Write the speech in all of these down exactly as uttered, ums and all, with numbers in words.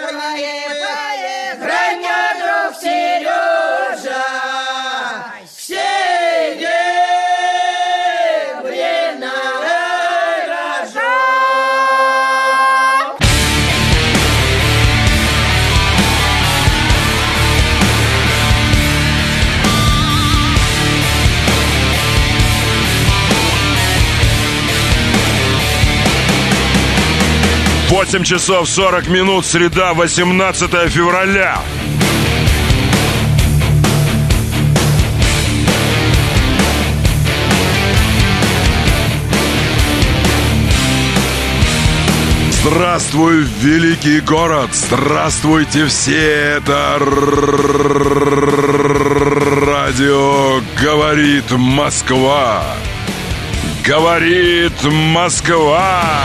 восемь часов сорок минут, среда, восемнадцатое февраля. Здравствуй, великий город! Здравствуйте все! Это радио «Говорит Москва». Говорит Москва.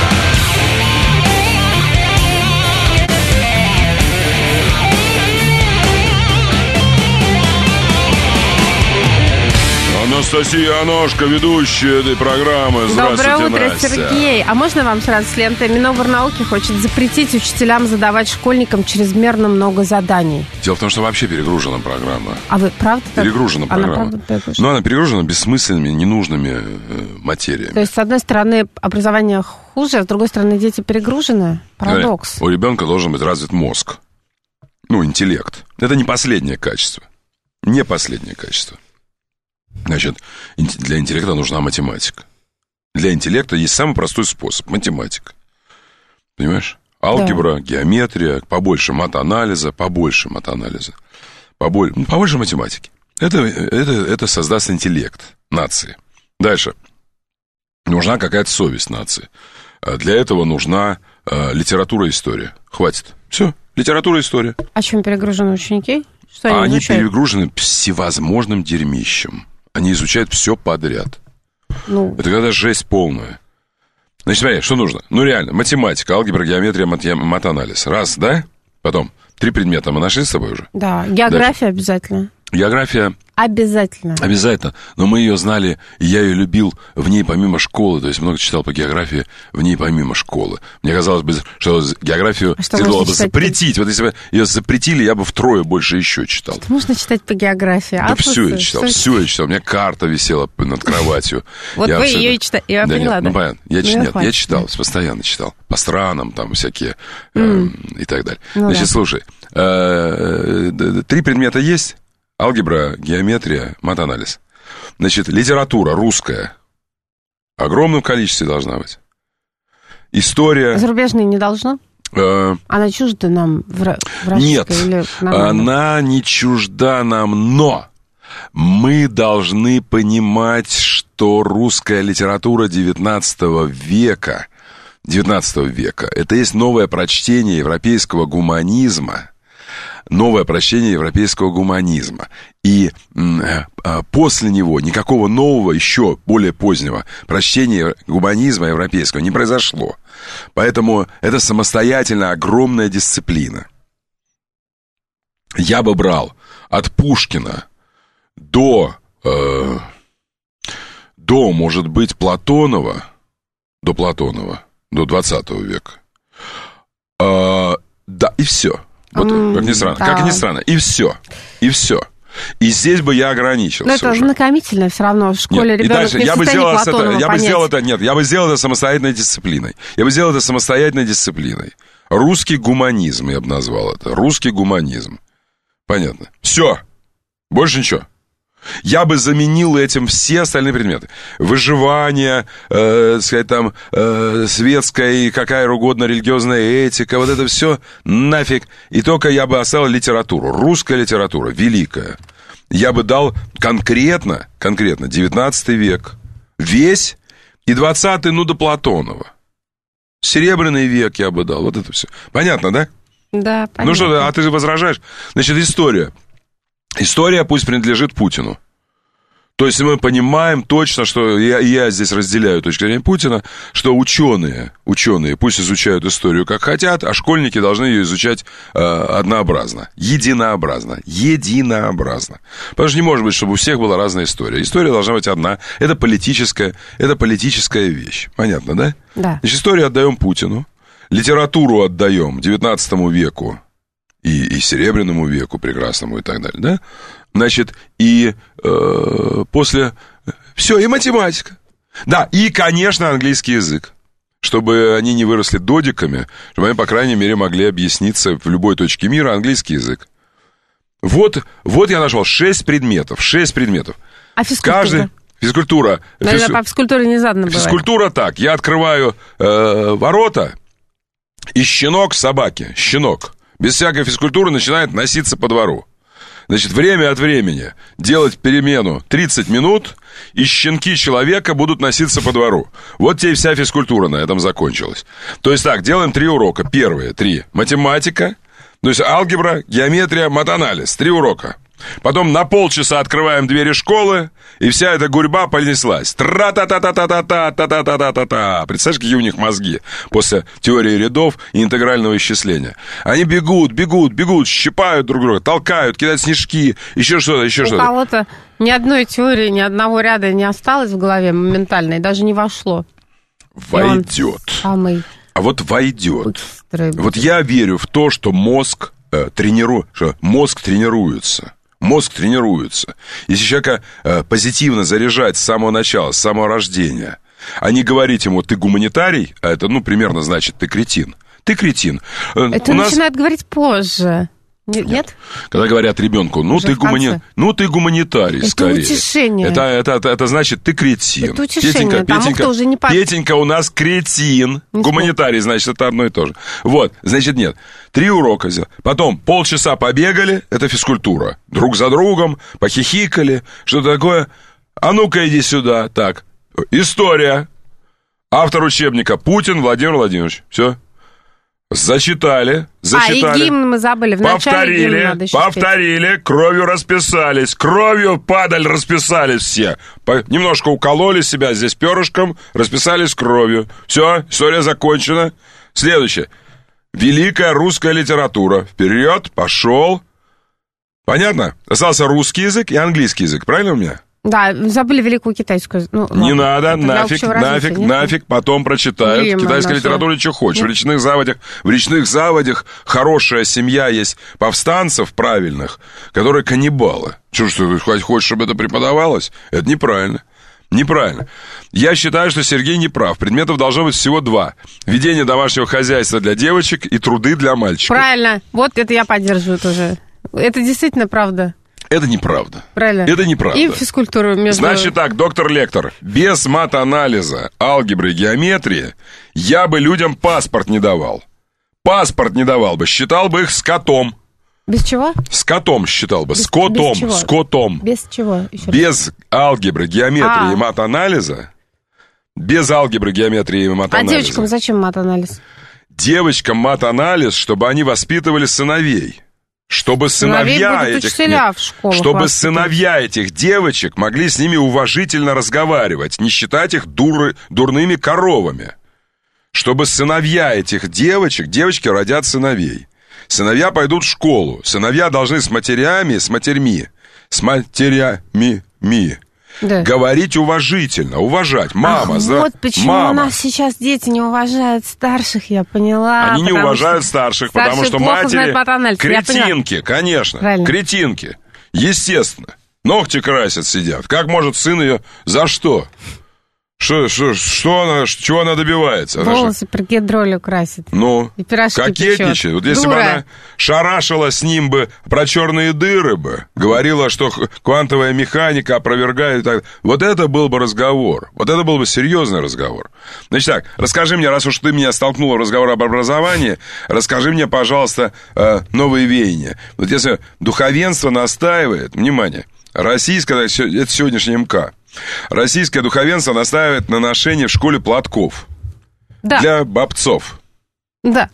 Анастасия Аношка, ведущая этой программы. Здравствуйте, Доброе утро, Настя. Сергей. А можно вам сразу с лентой? Миноборнауки хочет запретить учителям задавать школьникам чрезмерно много заданий. Дело в том, что вообще перегружена программа. А вы правда? Перегружена Она программа. правда перегружена? Но она перегружена бессмысленными, ненужными э, материями. То есть, с одной стороны, образование хуже, а с другой стороны, дети перегружены? Парадокс. У ребенка должен быть развит мозг. Ну, интеллект. Это не последнее качество. Не последнее качество. Значит, для интеллекта нужна математика. Для интеллекта есть самый простой способ – математика. Понимаешь? Алгебра, да. Геометрия, побольше мат-анализа, побольше мат-анализа, побольше, ну, побольше математики. Это, это, это создаст интеллект нации. Дальше. Нужна какая-то совесть нации. Для этого нужна э, литература и история. Хватит. Все. Литература и история. А чем перегружены ученики? Что они они изучают? перегружены всевозможным дерьмищем. Они изучают все подряд. Ну. Это когда жесть полная. Значит, смотри, что нужно? Ну, реально, математика, алгебра, геометрия, мат- мат-анализ. Раз, да? Потом, три предмета мы нашли с тобой уже? Да, география дальше. Обязательно. География... Обязательно. Обязательно. Но мы ее знали, и я ее любил в ней помимо школы. То есть много читал по географии в ней помимо школы. Мне казалось бы, что географию а что следовало бы запретить. По... Вот если бы ее запретили, я бы втрое больше еще читал. Что можно читать по географии? Да все я читал, все я читал. У меня карта висела над кроватью. Вот вы ее и читали. Я поняла, да? Ну, понятно. Нет, я читал, постоянно читал. По странам там всякие и так далее. Значит, слушай, три предмета есть? Алгебра, геометрия, мат-анализ. Значит, литература русская. В огромном количестве должна быть. История... Зарубежной не должно? Э, она чужда нам в, в Нет, или она не чужда нам, но мы должны понимать, что русская литература девятнадцатого века, девятнадцатого века, это есть новое прочтение европейского гуманизма, новое прочтение европейского гуманизма. И э, после него никакого нового, еще более позднего прочтения гуманизма европейского не произошло. Поэтому это самостоятельно огромная дисциплина. Я бы брал от Пушкина до, э, до, может быть, Платонова, до Платонова, до двадцатого века. Э, да, и все. Вот, mm, как ни странно, да. как ни странно, и все, и все. И здесь бы я ограничился. Но это уже. Знакомительно все равно в школе нет, ребенок дальше, не я в бы сделал Платонова это, я бы сделал это, нет, я бы сделал это самостоятельной дисциплиной. Я бы сделал это самостоятельной дисциплиной. Русский гуманизм, я бы назвал это. Русский гуманизм. Понятно. Все. Больше ничего. Я бы заменил этим все остальные предметы. Выживание, э, сказать там, э, светская и какая угодно религиозная этика, вот это все нафиг. И только я бы оставил литературу. Русская литература, великая. Я бы дал конкретно, конкретно девятнадцатый век, весь, и двадцатый, ну, до Платонова. Серебряный век я бы дал, вот это все. Понятно, да? Да, понятно. Ну что, а ты же возражаешь? Значит, история. История пусть принадлежит Путину. То есть мы понимаем точно, что я, я здесь разделяю точку зрения Путина, что ученые, ученые пусть изучают историю как хотят, а школьники должны ее изучать э, однообразно, единообразно, единообразно. Потому что не может быть, чтобы у всех была разная история. История должна быть одна. Это политическая, это политическая вещь. Понятно, да? Да. Значит, историю отдаем Путину. литературу отдаем девятнадцатому веку и, и Серебряному веку прекрасному и так далее, да? Значит, и э, после... Все, и математика. Да, и, конечно, английский язык. Чтобы они не выросли додиками, чтобы они, по крайней мере, могли объясниться в любой точке мира английский язык. Вот, вот я нашел шесть предметов, шесть предметов. А физкультура? Каждый... Физкультура. Наверное, физ... по физкультуре не задано бывает. Физкультура так, я открываю э, ворота, и щенок собаки, щенок, без всякой физкультуры начинает носиться по двору. Значит, время от времени делать перемену тридцать минут, и щенки человека будут носиться по двору. Вот тебе и вся физкультура на этом закончилась. То есть так, делаем три урока. Первые три. Математика, то есть алгебра, геометрия, матанализ. Три урока. Потом на полчаса открываем двери школы, и вся эта гурьба понеслась. Тра-та-та-та-та-та-та-та-та-та-та-та. Представляешь, какие у них мозги после теории рядов и интегрального исчисления. Они бегут, бегут, бегут, щипают друг друга, толкают, кидают снежки, еще что-то, еще у что-то. У кого-то ни одной теории, ни одного ряда не осталось в голове моментально, и даже не вошло. Войдет. Самый а вот войдет. Быстрый. Вот я верю в то, что мозг, э, трениру... что мозг тренируется. Мозг тренируется. Если человека э, позитивно заряжать с самого начала, с самого рождения, а не говорить ему, ты гуманитарий, а это, ну, примерно значит, ты кретин. Ты кретин. Это У начинает нас... говорить позже. Нет? Нет? Когда говорят ребенку, ну ты, гумани... ну, ты гуманитарий, это скорее. Это утешение. Это, это, это, это значит, ты кретин. Это утешение. Петенька, Тому, Петенька, кто уже не... Петенька у нас кретин. Не гуманитарий, значит, это одно и то же. Вот, значит, нет. Три урока. Потом полчаса побегали, это физкультура. Друг за другом, похихикали, что-то такое. А ну-ка, иди сюда. Так, история. Автор учебника Путин Владимир Владимирович. Все. Зачитали, зачитали. А, и гимн мы забыли. В повторили, надо повторили, спеть. Кровью расписались. Кровью, падаль, расписались все. По, немножко укололи себя здесь перышком, расписались кровью. Все, история закончена. Следующее. Великая русская литература. Вперед, пошел. Понятно? Остался русский язык и английский язык. Правильно у меня? Да, забыли великую китайскую. Ну, не надо, нафиг, нафиг, нафиг, потом прочитают. Блин, китайская литература, что хочешь. В речных заводях, в речных заводях хорошая семья есть повстанцев правильных, которые каннибалы. Что, что ты хочешь, чтобы это преподавалось? Это неправильно. Неправильно. Я считаю, что Сергей не прав. Предметов должно быть всего два. Ведение домашнего хозяйства для девочек и труды для мальчиков. Правильно. Вот это я поддерживаю тоже. Это действительно правда. Это неправда. Правильно. Это неправда. И физкультуру между... Значит так, доктор-лектор, без мат-анализа, алгебры и геометрии я бы людям паспорт не давал. Паспорт не давал бы, считал бы их скотом. Без чего? Скотом считал бы, без, скотом, без чего? скотом. Без чего? Еще без раз. Алгебры, геометрии а. и мат-анализа, без алгебры, геометрии и мат-анализа. А девочкам зачем мат-анализ? Девочкам мат-анализ, чтобы они воспитывали сыновей. Чтобы сыновья этих, нет, чтобы сыновья этих девочек могли с ними уважительно разговаривать, не считать их дуры, дурными коровами. Чтобы сыновья этих девочек, девочки родят сыновей. Сыновья пойдут в школу. Сыновья должны с матерями, с матерьми, с матерями, ми, да. говорить уважительно, уважать. Мама, Ах, здра... вот почему мама. У нас сейчас дети не уважают старших, я поняла. Они не уважают что... старших, потому что матери кретинки, конечно, Правильно. кретинки, естественно. Ногти красят, сидят. Как может сын ее... За что? Что, что, что она, чего она добивается? Волосы она... прикедролью красит. Ну, и пирожки кокетничает. печет. Вот если Дура. бы она шарашила с ним бы про черные дыры бы, говорила, что квантовая механика опровергает, так, вот это был бы разговор. Вот это был бы серьезный разговор. Значит так, расскажи мне, раз уж ты меня столкнула в разговор об образовании, расскажи мне, пожалуйста, новые веяния. Вот если духовенство настаивает, внимание, российское, это сегодняшний МК, российское духовенство настаивает на ношении в школе платков. Да. Для бабцов. Да.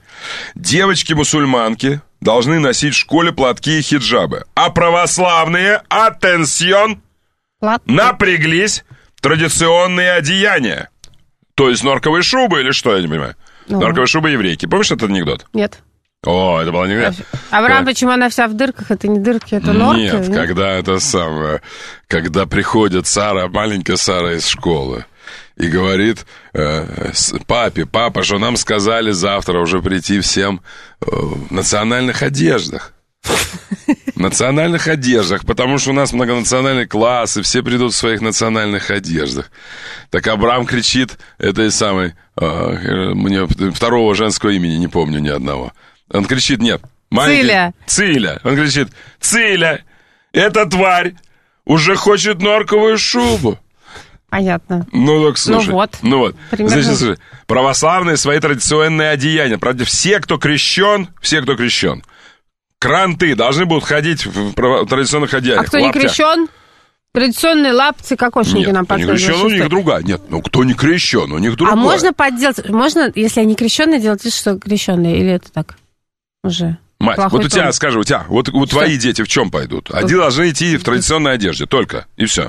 Девочки-мусульманки должны носить в школе платки и хиджабы. А православные, атенсион, Платки. напряглись, традиционные одеяния. То есть норковые шубы или что, я не понимаю? О. Норковые шубы еврейки. Помнишь этот анекдот? Нет. О, это было не... Авраам, почему она вся в дырках? Это не дырки, это норки? Нет, нет, когда это самое... Когда приходит Сара, маленькая Сара из школы, и говорит э, папе: папа, что нам сказали завтра уже прийти всем э, в национальных одеждах. В национальных одеждах, потому что у нас многонациональный класс, и все придут в своих национальных одеждах. Так Абрам кричит, этой самой, э, мне второго женского имени не помню ни одного. Он кричит, нет, маленький... Циля. Циля. Он кричит, Циля, эта тварь уже хочет норковую шубу. Понятно. Ну, так слушай. Ну, вот. Ну, вот. Примерно. Значит, слушай, православные свои традиционные одеяния. Правда, все, кто крещен, все, кто крещен, кранты должны будут ходить в традиционных одеяниях. А кто не крещен? Традиционные лапти, кокошники Нет, нам кто не крещен, у них другая. Нет, ну кто не крещен, у них другая. А можно подделать, можно, если они крещенные, делать вид, что крещенные, или это так уже? Мать, вот у тебя, тон. скажи, у тебя, вот у твои дети в чем пойдут? Они должны идти в традиционной одежде, только, и все.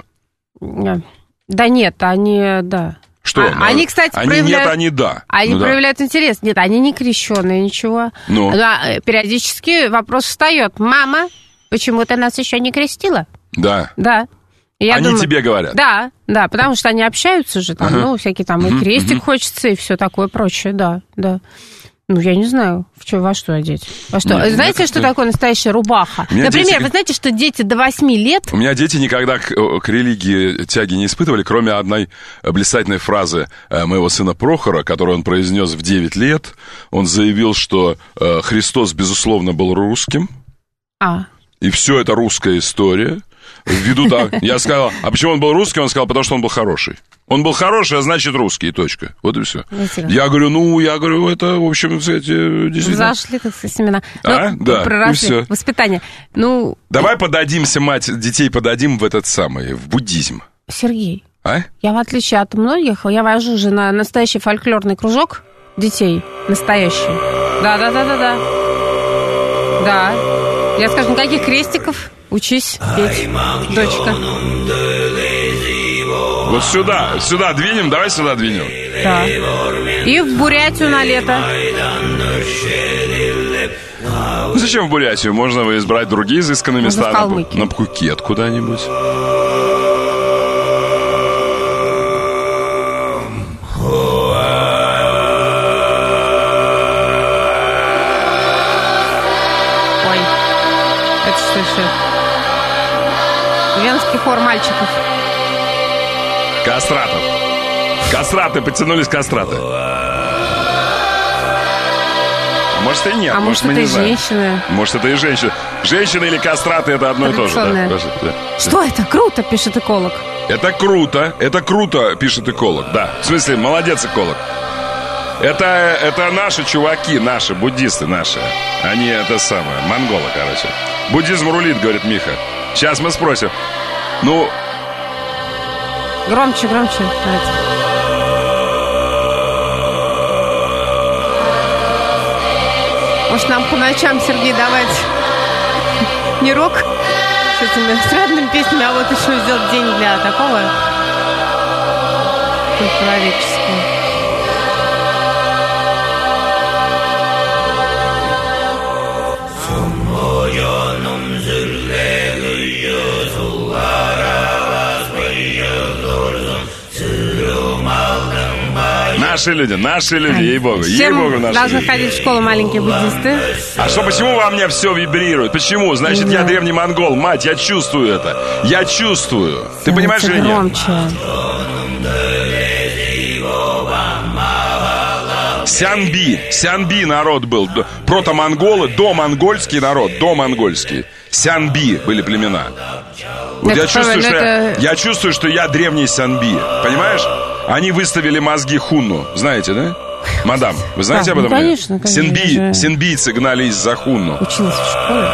Да нет, они, да. Что? А, ну, они, кстати, они проявляют... нет, они да. Они ну, проявляют да. интерес. Нет, они не крещеные, ничего. Ну. Но периодически вопрос встает. Мама, почему ты нас еще не крестила? Да. Да. И я они думаю, тебе говорят? Да, да, потому что они общаются же, там, uh-huh. ну, всякие там и крестик uh-huh. хочется, и все такое прочее, да, да. Ну, я не знаю, в чё, во что одеть. Во что? Нет, знаете, нет, что нет. такое настоящая рубаха? Например, дети... вы знаете, что дети до восьми лет... У меня дети никогда к, к религии тяги не испытывали, кроме одной блистательной фразы моего сына Прохора, которую он произнес в девять лет. Он заявил, что Христос, безусловно, был русским. А. И все это русская история. Ввиду того... Я сказал, а почему он был русским? Он сказал, потому что он был хороший. Он был хороший, а значит русский, точка. Вот и все. Я говорю, ну, я говорю, это, в общем, кстати, действительно... Зашли, так сказать, семена. А? Ну, да, проросли. И все. Воспитание. Ну... Давай подадимся, мать, детей подадим в этот самый, в буддизм. Сергей, а? я, в отличие от многих, я вожу же на настоящий фольклорный кружок детей. Настоящий. Да-да-да-да-да. Да. Я скажу, никаких крестиков. Учись петь, дочка. Вот сюда, сюда двинем, давай сюда двинем. Да. И в Бурятию на лето. Ну, зачем в Бурятию? Можно избрать другие изысканные Можно места. На, на Пхукет куда-нибудь. Ой, это что еще? Венский хор мальчиков. Кастратов. Кастраты, потянулись кастраты. Может, и нет. А может, может, это мы и не знаем. женщины. Может, это и женщины. Женщины или кастраты, это одно и то же. Да? Да. Что это? Круто, пишет эколог. Это круто. Это круто, пишет эколог. Да. В смысле, молодец, эколог. Это, это наши чуваки, наши, буддисты наши. Они это самое, монголы, короче. Буддизм рулит, говорит Миха. Сейчас мы спросим. Ну... Громче, громче. Давайте. Может, нам по ночам, Сергей, давать не рок с этими эстрадными песнями, а вот еще сделать день для такого человеческого. Наши люди, наши люди, ей-богу, ей-богу, наши должны люди. ходить в школу маленькие буддисты. А что, почему во мне все вибрирует? Почему? Значит, да. я древний монгол, мать, я чувствую это. Я чувствую. Ты да, понимаешь или нет? Громче. Сянби, Сянби народ был. Протомонголы, домонгольский народ, домонгольский. Сянби были племена. Вот это я чувствую, что это... я, я чувствую, что я древний Сянби. Понимаешь? Они выставили мозги Хунну. Знаете, да? Мадам, вы знаете а, об этом? Ну, конечно, конечно. Синби, же... синбийцы гнались за Хунну. Училась в школе.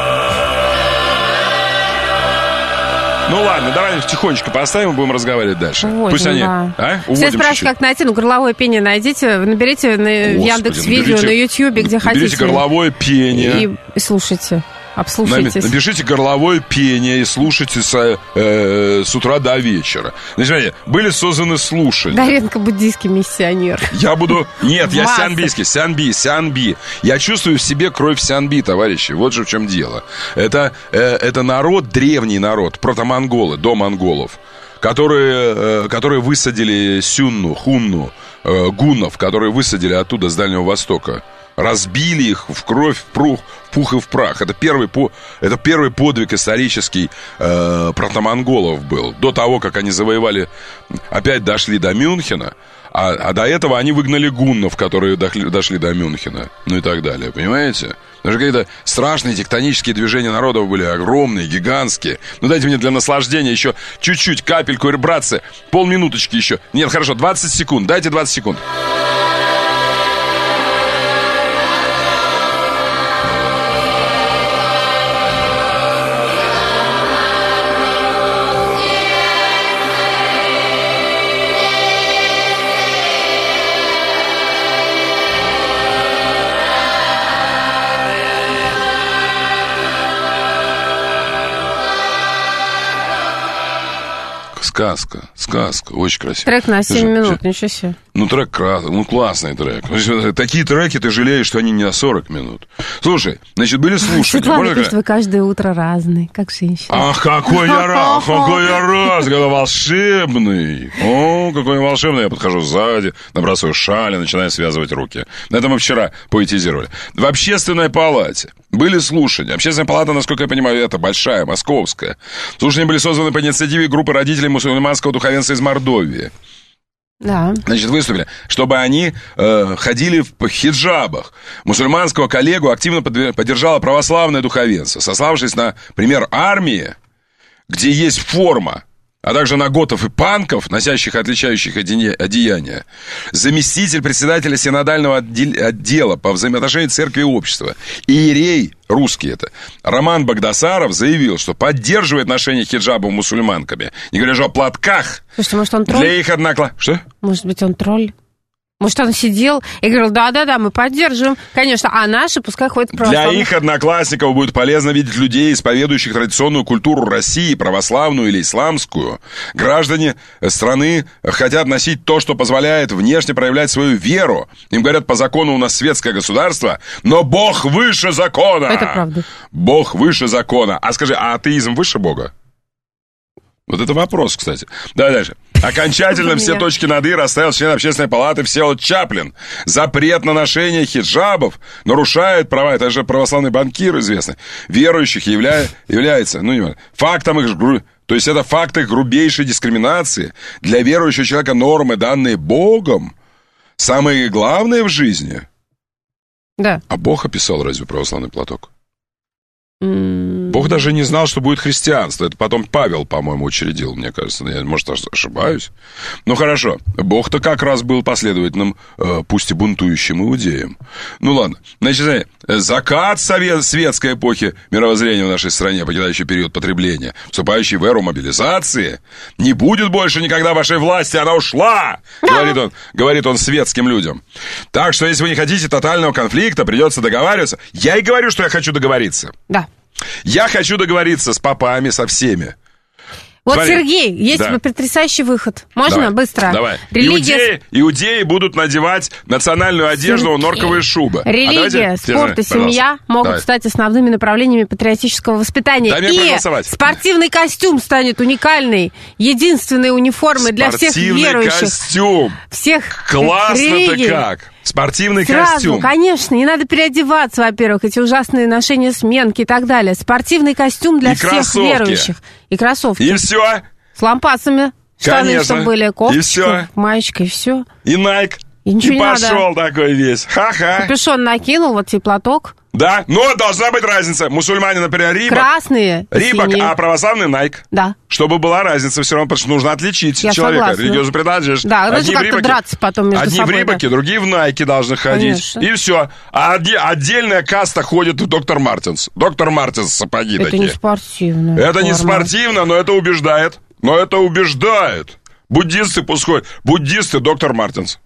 Ну ладно, давай тихонечко поставим и будем разговаривать дальше. Уводим, Пусть они... да. А? Все спрашивают, как найти. Ну, горловое пение найдите. Наберите на Яндекс.Видео, на Ютьюбе, где хотите. Наберите горловое пение. И слушайте. Обслушайтесь. Напишите горловое пение и слушайте с, э, с утра до вечера. Значит, были созданы слушания. Даренко буддийский миссионер. Я буду... Нет, я Масса. сянбийский. Сянби, сянби. Я чувствую в себе кровь сянби, товарищи. Вот же в чем дело. Это, э, это народ, древний народ, протомонголы, до монголов, которые, которые высадили Сюнну, Хунну, гуннов, которые высадили оттуда с Дальнего Востока. Разбили их в кровь, в прух, в пух и в прах. Это первый, по, это первый подвиг исторический э, протомонголов был. До того, как они завоевали, опять дошли до Мюнхена. А, а до этого они выгнали гуннов, которые дошли, дошли до Мюнхена. Ну и так далее, понимаете? Даже какие-то страшные тектонические движения народов были огромные, гигантские. Ну дайте мне для наслаждения еще чуть-чуть, капельку, братцы, полминуточки еще. Нет, хорошо, двадцать секунд, дайте двадцать секунд. Сказка, сказка, очень красиво. Трек на семь минут, ничего себе. Ну, трек красный, ну, классный трек. Такие треки ты жалеешь, что они не на сорок минут. Слушай, значит, были слушания. Светлана пишет, вы каждое утро разный, как женщина. Ах, какой я раз, какой я раз, какой волшебный. О, какой я волшебный. Я подхожу сзади, набрасываю шаль и начинаю связывать руки. Это мы вчера поэтизировали. В общественной палате были слушания. Общественная палата, насколько я понимаю, это большая, московская. Слушания были созданы по инициативе группы родителей мусульманского духовенства из Мордовии. Да. Значит, выступили, чтобы они э, ходили в хиджабах. Мусульманского коллегу активно поддержало православное духовенство, сославшись на пример армии, где есть форма, а также на готов и панков, носящих отличающих одеяния. Заместитель председателя синодального отдела по взаимоотношению церкви и общества, иерей, русский это, Роман Багдасаров заявил, что поддерживает ношение хиджаба мусульманками, не говоря же о платках. Слушайте, может, он тролль? Для их одноклассников. Что? Может быть, он тролль? Может, он сидел и говорил, да-да-да, мы поддерживаем, конечно, а наши пускай ходят в православных. Для их одноклассников будет полезно видеть людей, исповедующих традиционную культуру России, православную или исламскую. Граждане страны хотят носить то, что позволяет внешне проявлять свою веру. Им говорят, по закону у нас светское государство, но Бог выше закона. Это правда. Бог выше закона. А скажи, а атеизм выше Бога? Вот это вопрос, кстати. Давай дальше. Окончательно все точки над «и» расставил член общественной палаты Всеволод Чаплин. Запрет на ношение хиджабов нарушает права, это же православный банкир известный, верующих явля... является, ну, не фактом их, то есть это факт их грубейшей дискриминации для верующего человека, нормы, данные Богом, самые главные в жизни. Да. А Бог описал разве православный платок? Бог даже не знал, что будет христианство. Это потом Павел, по-моему, учредил, мне кажется. Я, может, ошибаюсь. Ну, хорошо. Бог-то как раз был последовательным, э, пусть и бунтующим иудеем. Ну, ладно. Значит, закат совет, светской эпохи мировоззрения в нашей стране, покидающий период потребления, вступающий в эру мобилизации, не будет больше никогда вашей власти. Она ушла, говорит он, говорит он светским людям. Так что, если вы не хотите тотального конфликта, придется договариваться. Я и говорю, что я хочу договориться. Да. Я хочу договориться с попами, со всеми. Вот, смотри. Сергей, есть да. потрясающий выход. Можно давай, быстро? Давай. Религия... Иудеи, иудеи будут надевать национальную одежду, Сергей. Норковые шубы. Религия, а спорт и семья могут давай. стать основными направлениями патриотического воспитания. Дай и спортивный костюм станет уникальной, единственной униформой для всех верующих. Спортивный костюм. Всех Классно-то как. Спортивный Сразу, костюм. Конечно, не надо переодеваться, во-первых, эти ужасные ношения сменки и так далее. Спортивный костюм для и всех кроссовки. верующих. И кроссовки. И все. С лампасами. Штаны, чтобы были, кофточка, маечка, и все. И Nike. И, ничего и не пошел надо. такой весь. Ха-ха. Капюшон накинул, вот тебе платок. Да, но должна быть разница. Мусульмане, например, Рибок. Красные, Рибок, синие. А православный Nike. Да. Чтобы была разница все равно, потому что нужно отличить Я человека. Согласна. Религиозно принадлежишь. Да, одни как-то Рибоки, драться потом между одни собой. в Рибоке, да. другие в Nike должны ходить. Конечно. И все. А оде- отдельная каста ходит в доктор Мартинс. Доктор Мартинс сапоги это такие. Это не спортивно. Это не спортивно, но это убеждает. Но это убеждает. Буддисты пускай. Буддисты доктор Мартинс.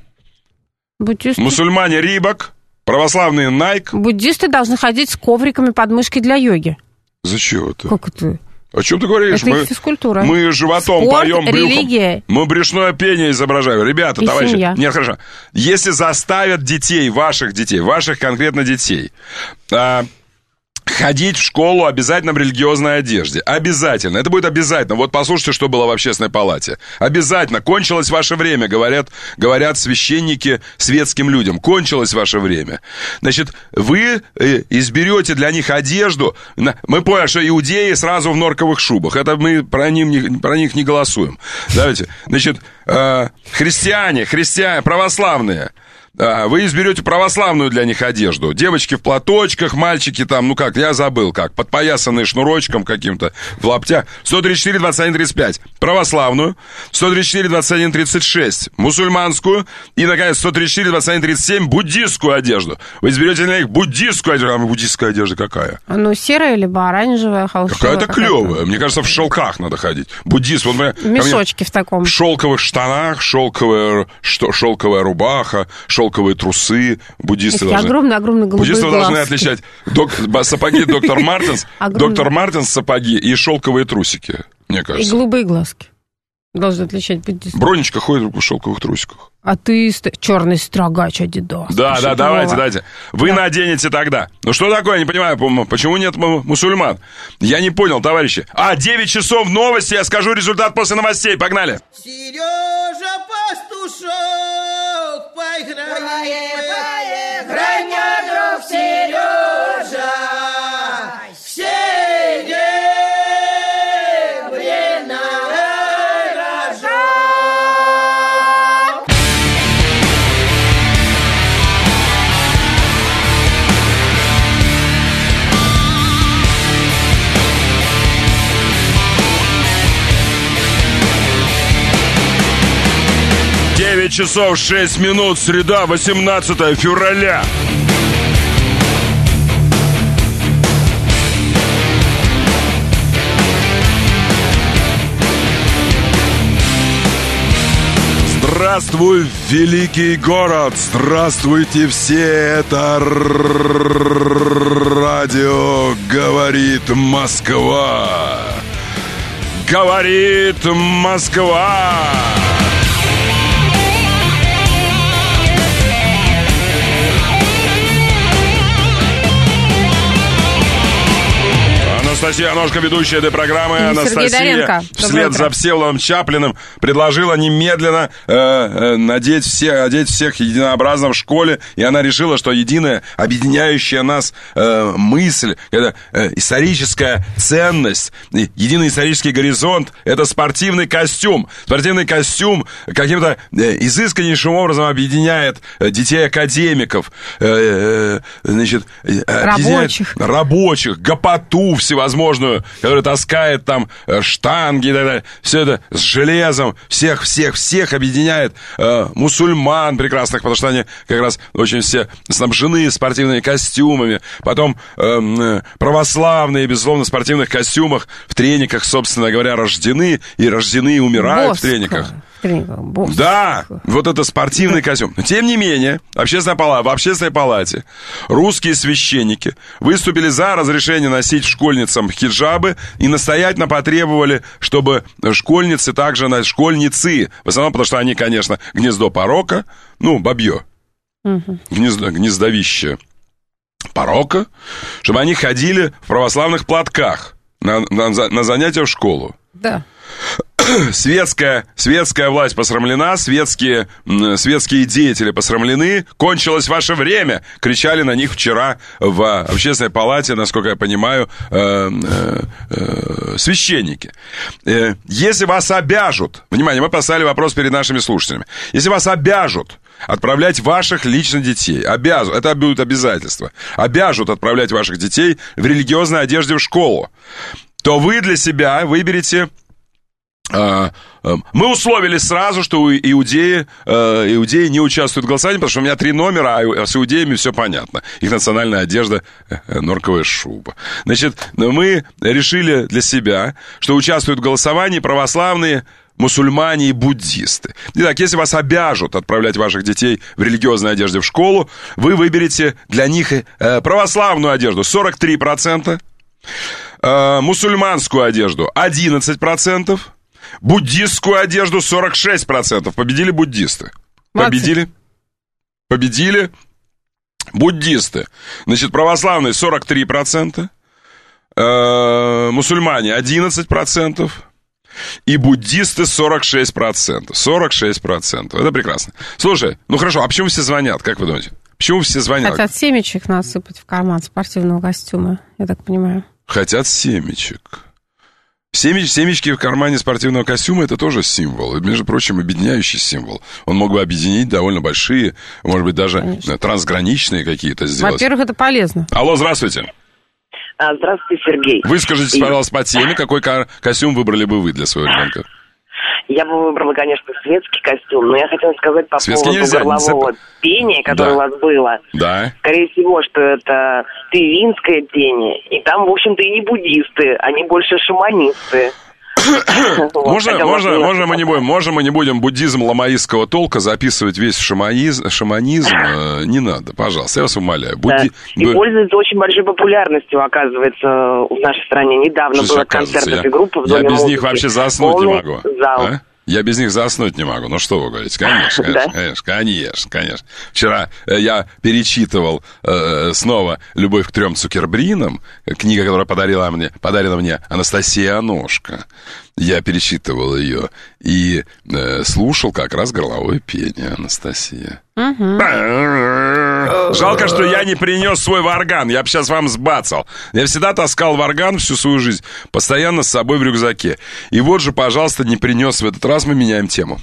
Буддисты. Мусульмане Рибок, православные Nike. Буддисты должны ходить с ковриками под мышкой для йоги. Зачем это? Как это? О чем ты говоришь? Это мы, их физкультура. Мы животом Спорт, поем, брюхом. религия. Мы брюшное пение изображаем. Ребята, и товарищи. Семья. Нет, хорошо. Если заставят детей, ваших детей, ваших конкретно детей, а, ходить в школу обязательно в религиозной одежде. Обязательно. Это будет обязательно. Вот послушайте, что было в общественной палате. Обязательно. Кончилось ваше время, говорят, говорят священники светским людям. Кончилось ваше время. Значит, вы изберете для них одежду. Мы поняли, что иудеи сразу в норковых шубах. Это мы про них не, про них не голосуем. Давайте. Значит, христиане, христиане, православные. Вы изберете православную для них одежду. Девочки в платочках, мальчики там, ну как, я забыл как, подпоясанные шнурочком каким-то, в лаптях. сто тридцать четыре двадцать один тридцать пять православную, сто тридцать четыре двадцать один тридцать шесть мусульманскую и, наконец, сто тридцать четыре двадцать один тридцать семь буддистскую одежду. Вы изберете для них буддистскую одежду. А буддистская одежда какая? Ну, серая, либо оранжевая, холщовая. Какая-то клевая. Мне кажется, в шелках надо ходить. Буддист, вот, например, мешочки в таком. В шелковых штанах, шелковая, шелковая рубаха, шелковые трусы. Буддисты должны... Огромные-огромные голубые Буддисты глазки. должны отличать док... сапоги доктор Мартенс, доктор Мартенс сапоги и шелковые трусики, мне кажется. И голубые глазки должны отличать буддисты. Бронечка ходит в шелковых трусиках. А ты черный строгач Адидас. Да, да, давайте, давайте. Вы да. наденете тогда. Ну что такое, я не понимаю, почему нет мусульман? Я не понял, товарищи. А, девять часов новости, я скажу результат после новостей. Погнали. Сережа Пастушок, поиграй, поиграй, мой друг Сережа, все девять часов шесть минут, среда, восемнадцатое февраля. Здравствуй, великий город! Здравствуйте все! Это радио «Говорит Москва». Говорит Москва. Анастасия Аношка, ведущая этой программы. И Анастасия вслед за Всеволодом Чаплиным предложила немедленно э, э, надеть все, одеть всех единообразно в школе. И она решила, что единая объединяющая нас э, мысль, это э, историческая ценность, единый исторический горизонт, это спортивный костюм. Спортивный костюм каким-то э, изысканнейшим образом объединяет э, детей академиков, э, э, значит, э, рабочих, рабочих, гопоту всего возможную, которая таскает там штанги и так далее. Все это с железом. Всех, всех, всех объединяет. Э, мусульман прекрасных, потому что они как раз очень все снабжены спортивными костюмами. Потом э, православные, безусловно, в спортивных костюмах, в трениках, собственно говоря, рождены. И рождены и умирают Боско. в трениках. Боско. Да, вот это спортивный костюм. Но, тем не менее, общественная палата, в общественной палате русские священники выступили за разрешение носить школьницам хиджабы и настоятельно потребовали, чтобы школьницы также, школьницы, в основном потому что они, конечно, гнездо порока, ну, бабье, угу. гнездо, гнездовище порока, чтобы они ходили в православных платках на, на, на занятия в школу. Да. Светская, светская власть посрамлена, светские, светские деятели посрамлены. Кончилось ваше время, кричали на них вчера в общественной палате, насколько я понимаю, э, э, э, священники. Э, если вас обяжут, внимание, мы поставили вопрос перед нашими слушателями, если вас обяжут отправлять ваших лично детей, обязу, это будет обязательство, обяжут отправлять ваших детей в религиозной одежде в школу, то вы для себя выберете... Мы условились сразу, что иудеи, иудеи не участвуют в голосовании, потому что у меня три номера, а с иудеями все понятно. Их национальная одежда — норковая шуба. Значит, мы решили для себя, что участвуют в голосовании православные, мусульмане и буддисты. Итак, если вас обяжут отправлять ваших детей в религиозной одежде в школу, вы выберете для них православную одежду сорок три процента, мусульманскую одежду одиннадцать процентов, буддистскую одежду сорок шесть процентов. Победили буддисты. Молодцы. Победили. Победили буддисты. Значит, православные сорок три процента, э, мусульмане одиннадцать процентов. И буддисты сорок шесть процентов. сорок шесть процентов. Это прекрасно. Слушай, ну хорошо, а почему все звонят, как вы думаете? Почему все звонят? Хотят семечек насыпать в карман спортивного костюма, я так понимаю. Хотят семечек. Семеч, семечки в кармане спортивного костюма – это тоже символ. И, между прочим, объединяющий символ. Он мог бы объединить довольно большие, может быть, даже Конечно. трансграничные какие-то сделать. Во-первых, это полезно. Алло, здравствуйте. Здравствуйте, Сергей. Выскажитесь, пожалуйста, по теме. Какой ко- костюм выбрали бы вы для своего ребенка? Я бы выбрала, конечно, светский костюм, но я хотела сказать по Светский поводу нельзя, горлового нельзя... пения, которое да. у вас было. Да. Скорее всего, что это тывинское пение. И там, в общем-то, и не буддисты, они больше шаманисты. Можно, можно, можно мы не будем, можно мы не будем буддизм ламаистского толка записывать весь в шаманизм, шаманизм, не надо, пожалуйста, я вас умоляю. Будди... Да. И пользуется очень большой популярностью, оказывается, в нашей стране. Недавно был концерт этой группы в Доме Я без музыки. них вообще заснуть Полный не могу. Зал. А? Я без них заснуть не могу. Ну, что вы говорите? Конечно, конечно, конечно, конечно, конечно. Вчера я перечитывал э, снова «Любовь к трем Цукербринам», книга, которая подарила мне, подарила мне Анастасия Аношка. Я перечитывал ее и э, слушал как раз горловое пение Анастасия. Угу. Жалко, что я не принес свой варган. Я бы сейчас вам сбацал. Я всегда таскал варган всю свою жизнь, постоянно с собой в рюкзаке. И вот же, пожалуйста, не принес. В этот раз мы меняем тему.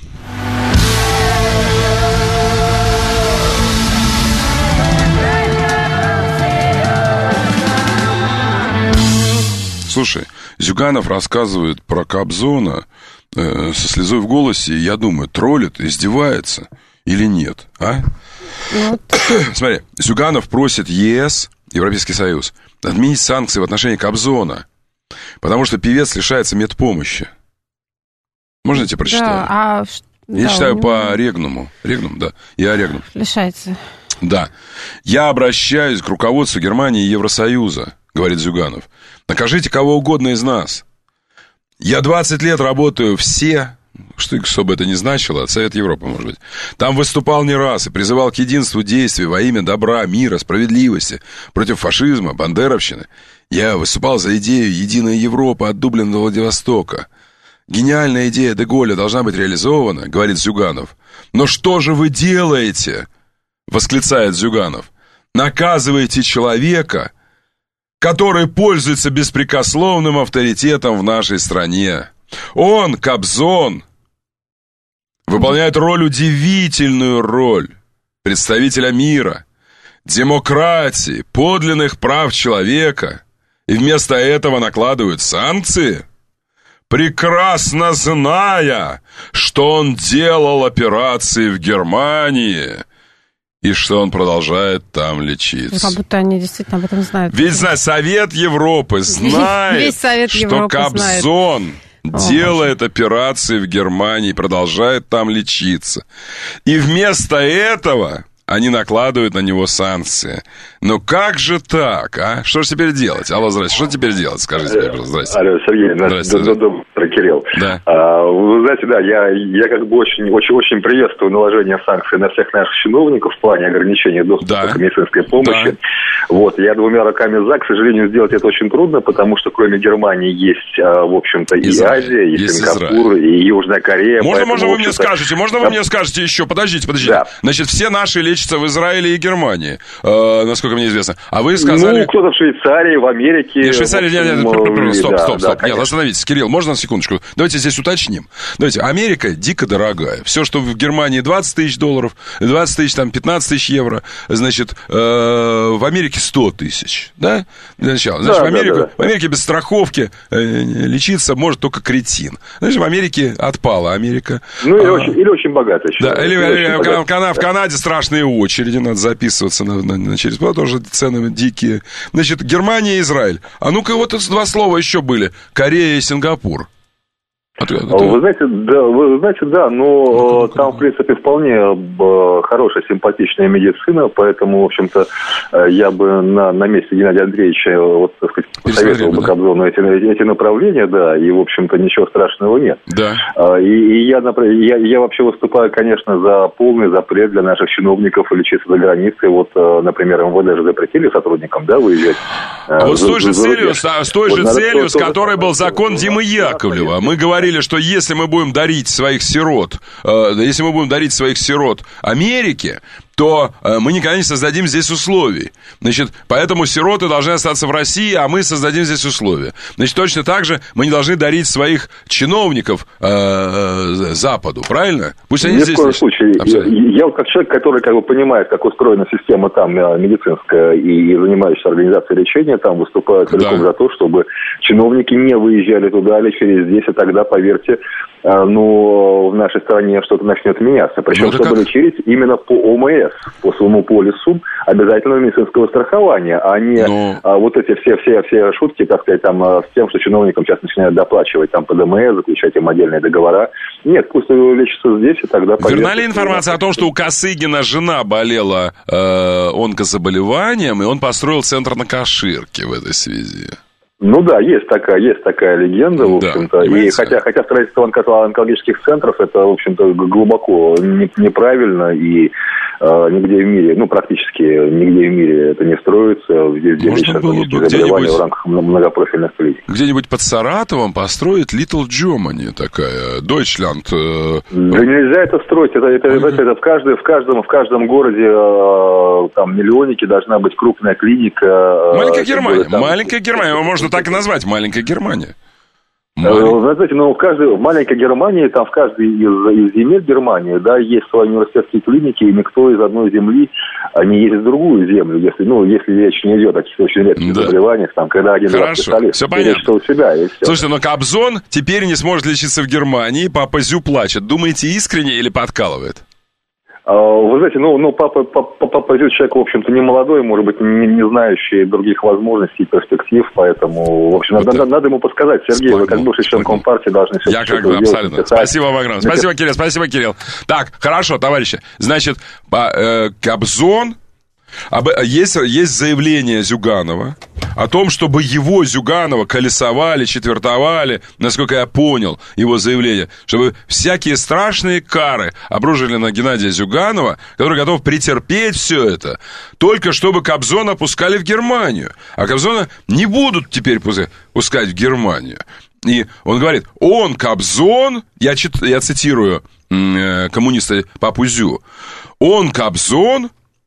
Слушай, Зюганов рассказывает про Кобзона э, со слезой в голосе, и я думаю, троллит, издевается или нет, а? Вот. Смотри, Зюганов просит ЕС, Европейский Союз, отменить санкции в отношении Кобзона, потому что певец лишается медпомощи. Можно я тебе прочитаю? Да, а... Я да, читаю него... по Регнуму. Регнум, да, я Регнум. Лишается. Да. Я обращаюсь к руководству Германии и Евросоюза, говорит Зюганов. Накажите кого угодно из нас. Я двадцать лет работаю все, что, чтобы это ни значило, Совет Европы, может быть. Там выступал не раз и призывал к единству действий во имя добра, мира, справедливости, против фашизма, бандеровщины. Я выступал за идею «Единая Европа» от Дублина до Владивостока. Гениальная идея де Голля должна быть реализована, говорит Зюганов. Но что же вы делаете? Восклицает Зюганов. Наказываете человека, который пользуется беспрекословным авторитетом в нашей стране. Он, Кобзон, выполняет роль, удивительную роль представителя мира, демократии, подлинных прав человека, и вместо этого накладывают санкции, прекрасно зная, что он делал операции в Германии и что он продолжает там лечиться. Как будто они действительно об этом знают. Ведь знает, Совет Европы знает, Весь Совет что Европы Кобзон знает. делает О, операции в Германии и продолжает там лечиться. И вместо этого они накладывают на него санкции. Но как же так, а? Что же теперь делать? Алло, здрасте, что теперь делать? Скажите мне, пожалуйста, здрасте. Алло, Сергей, здрасте. Добрый, Кирилл. Да. А, вы знаете, да, я, я как бы очень, очень, очень приветствую наложение санкций на всех наших чиновников в плане ограничения доступа да. к медицинской помощи. Да. Вот, я двумя руками за, к сожалению, сделать это очень трудно, потому что кроме Германии есть, в общем-то, и Израиль. Азия, и есть Сингапур, Израиль. и Южная Корея. Можно, поэтому, можно вы мне скажете, можно вы да. мне скажете еще, подождите, подождите. Да. Значит, все наши лечатся в Израиле и Германии, э, насколько мне известно. А вы сказали... Ну, кто-то в Швейцарии, в Америке. Нет, Швейцария, нет, нет, общем, стоп, да, стоп, стоп. да, Нет, остановитесь, Кирилл, можно на секундочку? Давайте здесь уточним. Давайте, Америка дико дорогая. Все, что в Германии двадцать тысяч долларов, двадцать тысяч, там, пятнадцать тысяч евро, значит, э, в Америке сто тысяч, да? Для начала. Значит, да, в, Америку, да, да, да. в Америке без страховки э, лечиться может только кретин. Значит, в Америке отпала Америка. Ну, или, а, очень, или очень богатый. Да, или, или или очень в, Кана, в Канаде страшные очереди, надо записываться на, на, на через плату, тоже цены дикие. Значит, Германия и Израиль. А ну-ка, вот два слова еще были. Корея и Сингапур. Вы знаете, да, вы знаете, да, но там, в принципе, вполне хорошая, симпатичная медицина, поэтому, в общем-то, я бы на, на месте Геннадия Андреевича, вот, так сказать, посоветовал бы Кобзону эти, эти направления, да, и, в общем-то, ничего страшного нет. Да. И, и я, я, я вообще выступаю, конечно, за полный запрет для наших чиновников лечиться за границей. Вот, например, МВД же запретили сотрудникам, да, выезжать. А вот с той же целью, с той же целью, с которой был закон Димы Яковлева, мы говорили, что если мы будем дарить своих сирот, э, если мы будем дарить своих сирот Америке, то э, мы никогда не создадим здесь условий. Значит, поэтому сироты должны остаться в России, а мы создадим здесь условия. Значит, точно так же мы не должны дарить своих чиновников э, э, Западу, правильно? Пусть они Ни здесь... в коем случае. Я, я вот как человек, который как бы понимает, как устроена система там медицинская и, и занимающаяся организацией лечения, там выступаю целиком да. за то, чтобы чиновники не выезжали туда или через здесь, и тогда, поверьте, ну, в нашей стране что-то начнет меняться. Причем, ну, чтобы как? лечить именно по ОМС, по своему полису обязательного медицинского страхования, а не Но... а, вот эти все, все, все шутки, так сказать, там, с тем, что чиновникам сейчас начинают доплачивать там по ДМС, заключать им отдельные договора. Нет, пусть лечится здесь, и тогда... Верна ли информация о том, что у Косыгина жена болела э, онкозаболеванием, и он построил центр на Каширке в этой связи? Ну да, есть такая, есть такая легенда, в общем-то. Да, и хотя, хотя строительство онкологических центров, это, в общем-то, глубоко не, неправильно, и э, нигде в мире, ну, практически нигде в мире это не строится. Здесь можно было бы где-нибудь в рамках многопрофильных клиник. Где-нибудь под Саратовом построить Little Germany такая, Deutschland. Э... Да нельзя это строить, это, это, это, это в, каждой, в, каждом, в каждом городе, э, там, миллионники должна быть крупная клиника. Э, маленькая Германия, там, маленькая Германия, можно так и назвать, маленькая Германия. Малень... Вы знаете, ну, в каждой, в маленькой Германии, там в каждой из, из земель Германии, да, есть свои университетские клиники, и никто из одной земли не ездит в другую землю, если, ну, если речь не идет о каких-то очень редких да. заболеваниях, там, когда один раз специалист, все понятно. У себя, и все. Слушайте, но Кобзон теперь не сможет лечиться в Германии, папа Зю плачет. Думаете, искренне или подкалывает? Вы знаете, ну, ну папа, папа, папа Зю человек, в общем-то, не молодой, может быть, не, не знающий других возможностей и перспектив, поэтому, в общем, вот надо, надо ему подсказать, Сергей, сплогнул, вы как бывший член Компартии должны все Я как бы, абсолютно. Писать. Спасибо вам огромное. Спасибо, Кирилл, спасибо, Кирилл. Так, хорошо, товарищи, значит, э, Кобзон, есть, есть заявление Зюганова о том, чтобы его, Зюганова, колесовали, четвертовали, насколько я понял его заявление, чтобы всякие страшные кары обрушили на Геннадия Зюганова, который готов претерпеть все это, только чтобы Кобзона пускали в Германию. А Кобзона не будут теперь пускать в Германию. И он говорит, он, Кобзон, я, чит, я цитирую э, коммуниста Папу Зю, он, Кобзон,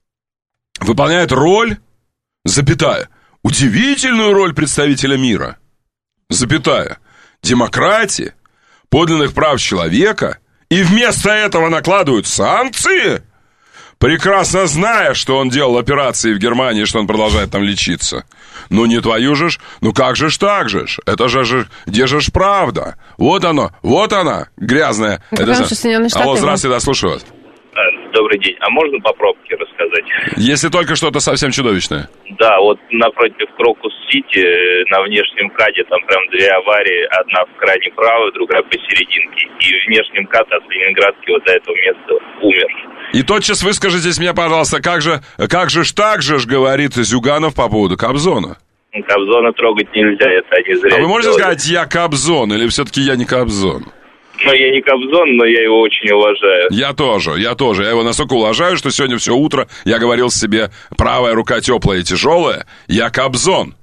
выполняет роль, запятая, удивительную роль представителя мира, запятая, демократии, подлинных прав человека, и вместо этого накладывают санкции, прекрасно зная, что он делал операции в Германии, что он продолжает там лечиться. Ну, не твою же ж, ну как же ж так же ж, это же ж, где же ж правда? Вот оно, вот она, грязная. Это это Соединенные Штаты. Алло, здравствуйте, да, слушаю вас. Добрый день. А можно по пробке рассказать? Если только что-то совсем чудовищное. Да, вот напротив Крокус-Сити на внешнем КАДе там прям две аварии. Одна в крайне правой, другая посерединке. И внешний КАД от Ленинградки вот до этого места умер. И тотчас выскажитесь мне, пожалуйста, как же, как же ж так же ж говорит Зюганов по поводу Кобзона? Кобзона трогать нельзя, это они зря. А вы можете делали. сказать, я Кобзон, или все-таки я не Кобзон? Ну, я не Кобзон, но я его очень уважаю. Я тоже, я тоже. Я его настолько уважаю, что сегодня все утро я говорил себе, правая рука теплая и тяжелая, я Кобзон.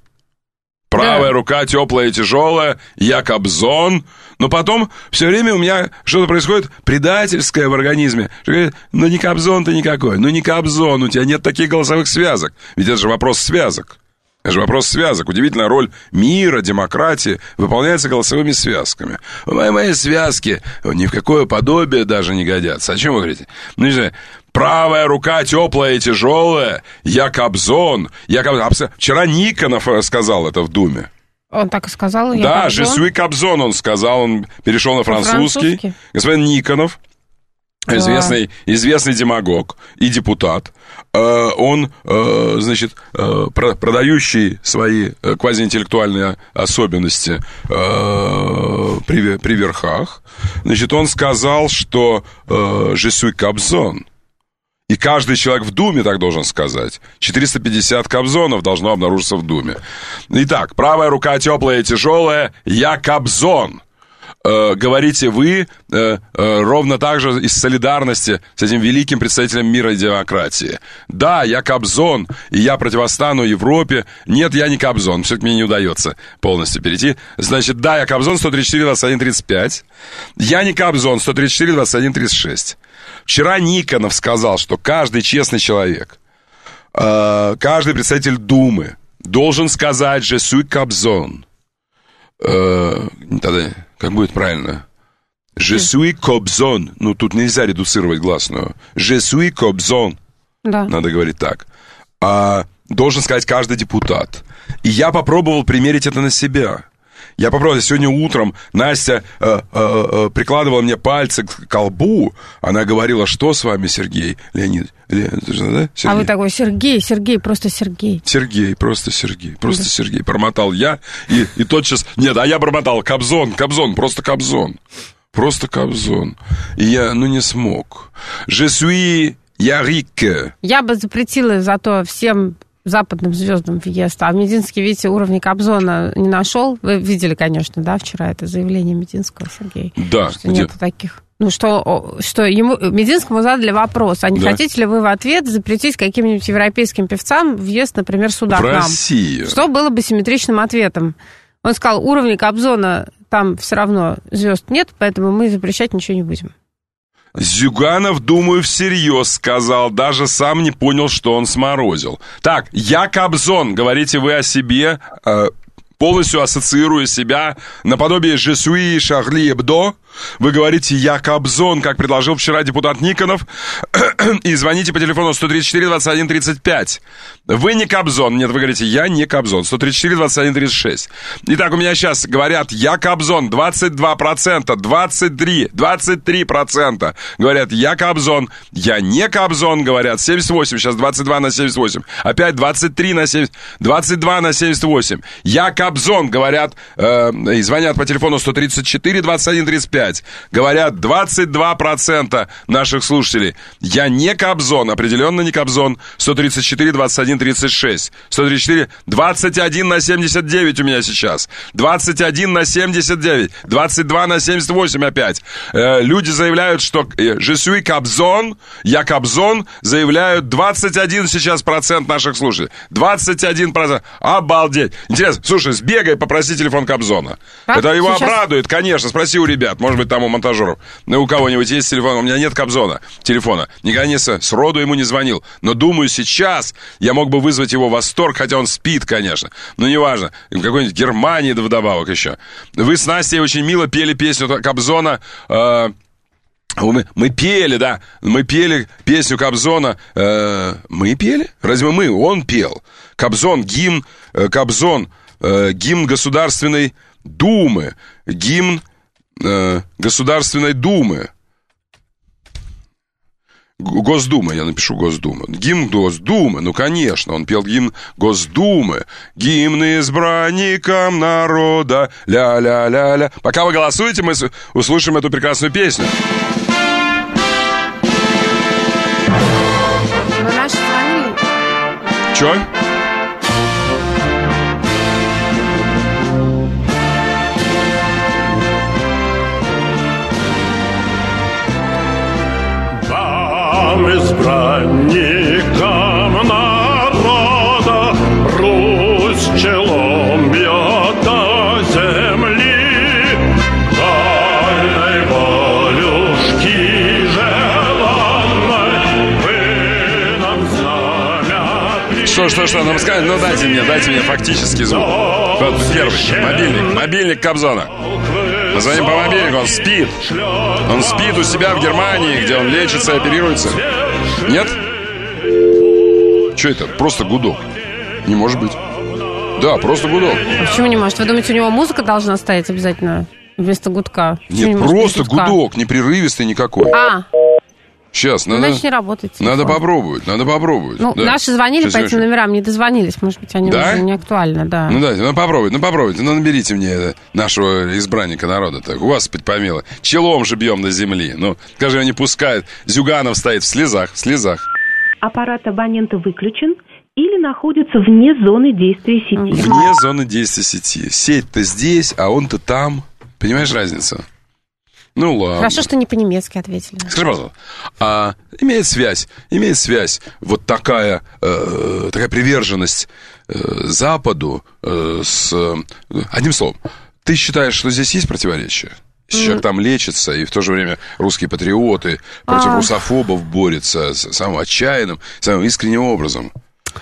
Правая да. рука теплая и тяжелая, я Кобзон. Но потом все время у меня что-то происходит предательское в организме. Что говорит, ну не Кобзон ты никакой, ну не Кобзон, у тебя нет таких голосовых связок. Ведь это же вопрос связок. Это же вопрос связок. Удивительная роль мира, демократии выполняется голосовыми связками. Мои, мои связки ни в какое подобие даже не годятся. О чем вы говорите? Ну, не знаю, правая рука теплая и тяжелая, я Кобзон. Я Кобзон. Вчера Никонов сказал это в Думе. Он так и сказал? Я да, Кобзон? «Je suis Кобзон» он сказал, он перешел на французский. Господин Никонов. Известный, известный демагог и депутат. Он, значит, продающий свои квазиинтеллектуальные особенности при, при верхах, значит, он сказал, что «je suis Кобзон». И каждый человек в Думе так должен сказать. четыреста пятьдесят Кобзонов должно обнаружиться в Думе. Итак, правая рука теплая и тяжелая, я Кобзон. Э, говорите вы э, э, ровно так же из солидарности с этим великим представителем мира и демократии. Да, я Кобзон, и я противостану Европе. Нет, я не Кобзон, все-таки мне не удается полностью перейти. Значит, да, я Кобзон, сто тридцать четыре двадцать один тридцать пять. Я не Кобзон, сто тридцать четыре двадцать один тридцать шесть. Вчера Никонов сказал, что каждый честный человек, э, каждый представитель Думы должен сказать «je suis Кобзон». Э, тогда как будет правильно? «Je suis Кобзон». Ну, тут нельзя редуцировать гласную. «Je suis Кобзон». Да. Надо говорить так. А, должен сказать каждый депутат. И я попробовал примерить это на себя. Я попробовал, сегодня утром Настя э, э, э, прикладывала мне пальцы к колбу. Она говорила, что с вами, Сергей? Леонид, Леонид, да? Сергей? А вы такой, Сергей, Сергей, просто Сергей. Сергей, просто Сергей, просто да. Сергей. Промотал я, и, и тотчас... Нет, а я промотал Кобзон, Кобзон, просто Кобзон. Просто Кобзон. И я, ну, не смог. Je suis Ярик. Я бы запретила зато всем... западным звездам въезд. А Мединский, видите, уровня Кобзона не нашел. Вы видели, конечно, да, вчера это заявление Мединского, Сергей? Да. Что где? Нету таких. Ну, что, что ему, Мединскому задали вопрос, а не да. хотите ли вы в ответ запретить каким-нибудь европейским певцам въезд, например, сюда в к нам? Россию. Что было бы симметричным ответом? Он сказал, уровня Кобзона там все равно звезд нет, поэтому мы запрещать ничего не будем. Зюганов, думаю, всерьез сказал, даже сам не понял, что он сморозил. Так, я Кобзон, говорите вы о себе, э, полностью ассоциируя себя наподобие «Je suis Charlie Hebdo». Вы говорите «я Кобзон», как предложил вчера депутат Никонов, и звоните по телефону сто тридцать четыре двадцать один тридцать пять. Вы не Кобзон. Нет, вы говорите «я не Кобзон». сто тридцать четыре двадцать один тридцать шесть. Итак, у меня сейчас говорят «я Кобзон». двадцать два процента, двадцать три, двадцать три процента говорят «я Кобзон». Я не Кобзон, говорят семьдесят восемь. Сейчас двадцать два на семьдесят восемь. Опять двадцать три на семьдесят. двадцать два на семьдесят восемь. «Я Кобзон», говорят, э, и звонят по телефону сто тридцать четыре двадцать один тридцать пять. Говорят двадцать два процента наших слушателей. Я не Кобзон, определенно не Кобзон. сто тридцать четыре двадцать один тридцать шесть. сто тридцать четыре, двадцать один на семьдесят девять у меня сейчас. двадцать один на семьдесят девять. двадцать два на семьдесят восемь опять. Э, люди заявляют, что «je suis Кобзон», я Кобзон, заявляют двадцать один сейчас процент наших слушателей. двадцать один процент. Обалдеть. Интересно, слушай, сбегай, попроси телефон Кобзона. Как? Это его сейчас... обрадует, конечно. Спроси у ребят. Может быть, там у монтажеров. Ну, у кого-нибудь есть телефон. У меня нет Кобзона, телефона. Никогда не сроду ему не звонил. Но думаю, сейчас я мог бы вызвать его восторг, хотя он спит, конечно. Но неважно. В какой-нибудь Германии, да вдобавок еще. Вы с Настей очень мило пели песню Кобзона. Э- мы, мы пели, да. Мы пели песню Кобзона. Э- мы пели? Разве мы? Он пел. Кобзон, гимн. Э- Кобзон. Э- гимн Государственной Думы. Гимн Государственной Думы. Госдумы, я напишу Госдума. Гимн Госдумы, ну, конечно, он пел гимн Госдумы. Гимн избранникам народа, ля-ля-ля-ля. Пока вы голосуете, мы услышим эту прекрасную песню. Мы наши звонили. Чё? Избранникам народа Русь челом бьет до земли, дальней волюшки желанной вы нам знамя. Что, что, что, нам сказать? Ну, дайте мне, дайте мне фактический звук. Вот первый, мобильник, мобильник Кобзона. Мы звоним по мобильнику, он спит. Он спит у себя в Германии, где он лечится и оперируется. Нет? Что это? Просто гудок. Не может быть. Да, просто гудок. А почему не может? Вы думаете, у него музыка должна стоять обязательно вместо гудка? Нет, не просто гудок, непрерывистый никакой. А, Сейчас, надо... Иначе не работает телефон. Надо попробовать, надо попробовать. Ну, да. наши звонили Сейчас по этим номерам, не дозвонились. Может быть, они да? уже не актуальны, да. Ну, дайте, ну, попробуйте, ну, попробуйте. Ну, наберите мне это, нашего избранника народа. Так, Господи помилуй. Челом же бьем до земли. Ну, скажи, не пускают. Зюганов стоит в слезах, в слезах. Аппарат абонента выключен или находится вне зоны действия сети. Вне зоны действия сети. Сеть-то здесь, а он-то там. Понимаешь разницу? Ну, ладно. Хорошо, что не по-немецки ответили. Скажи, пожалуйста, а имеет связь, имеет связь вот такая, э, такая приверженность э, Западу э, с... Э, одним словом, ты считаешь, что здесь есть противоречие? Если mm. человек там лечится, и в то же время русские патриоты против а... русофобов борются самым отчаянным, самым искренним образом.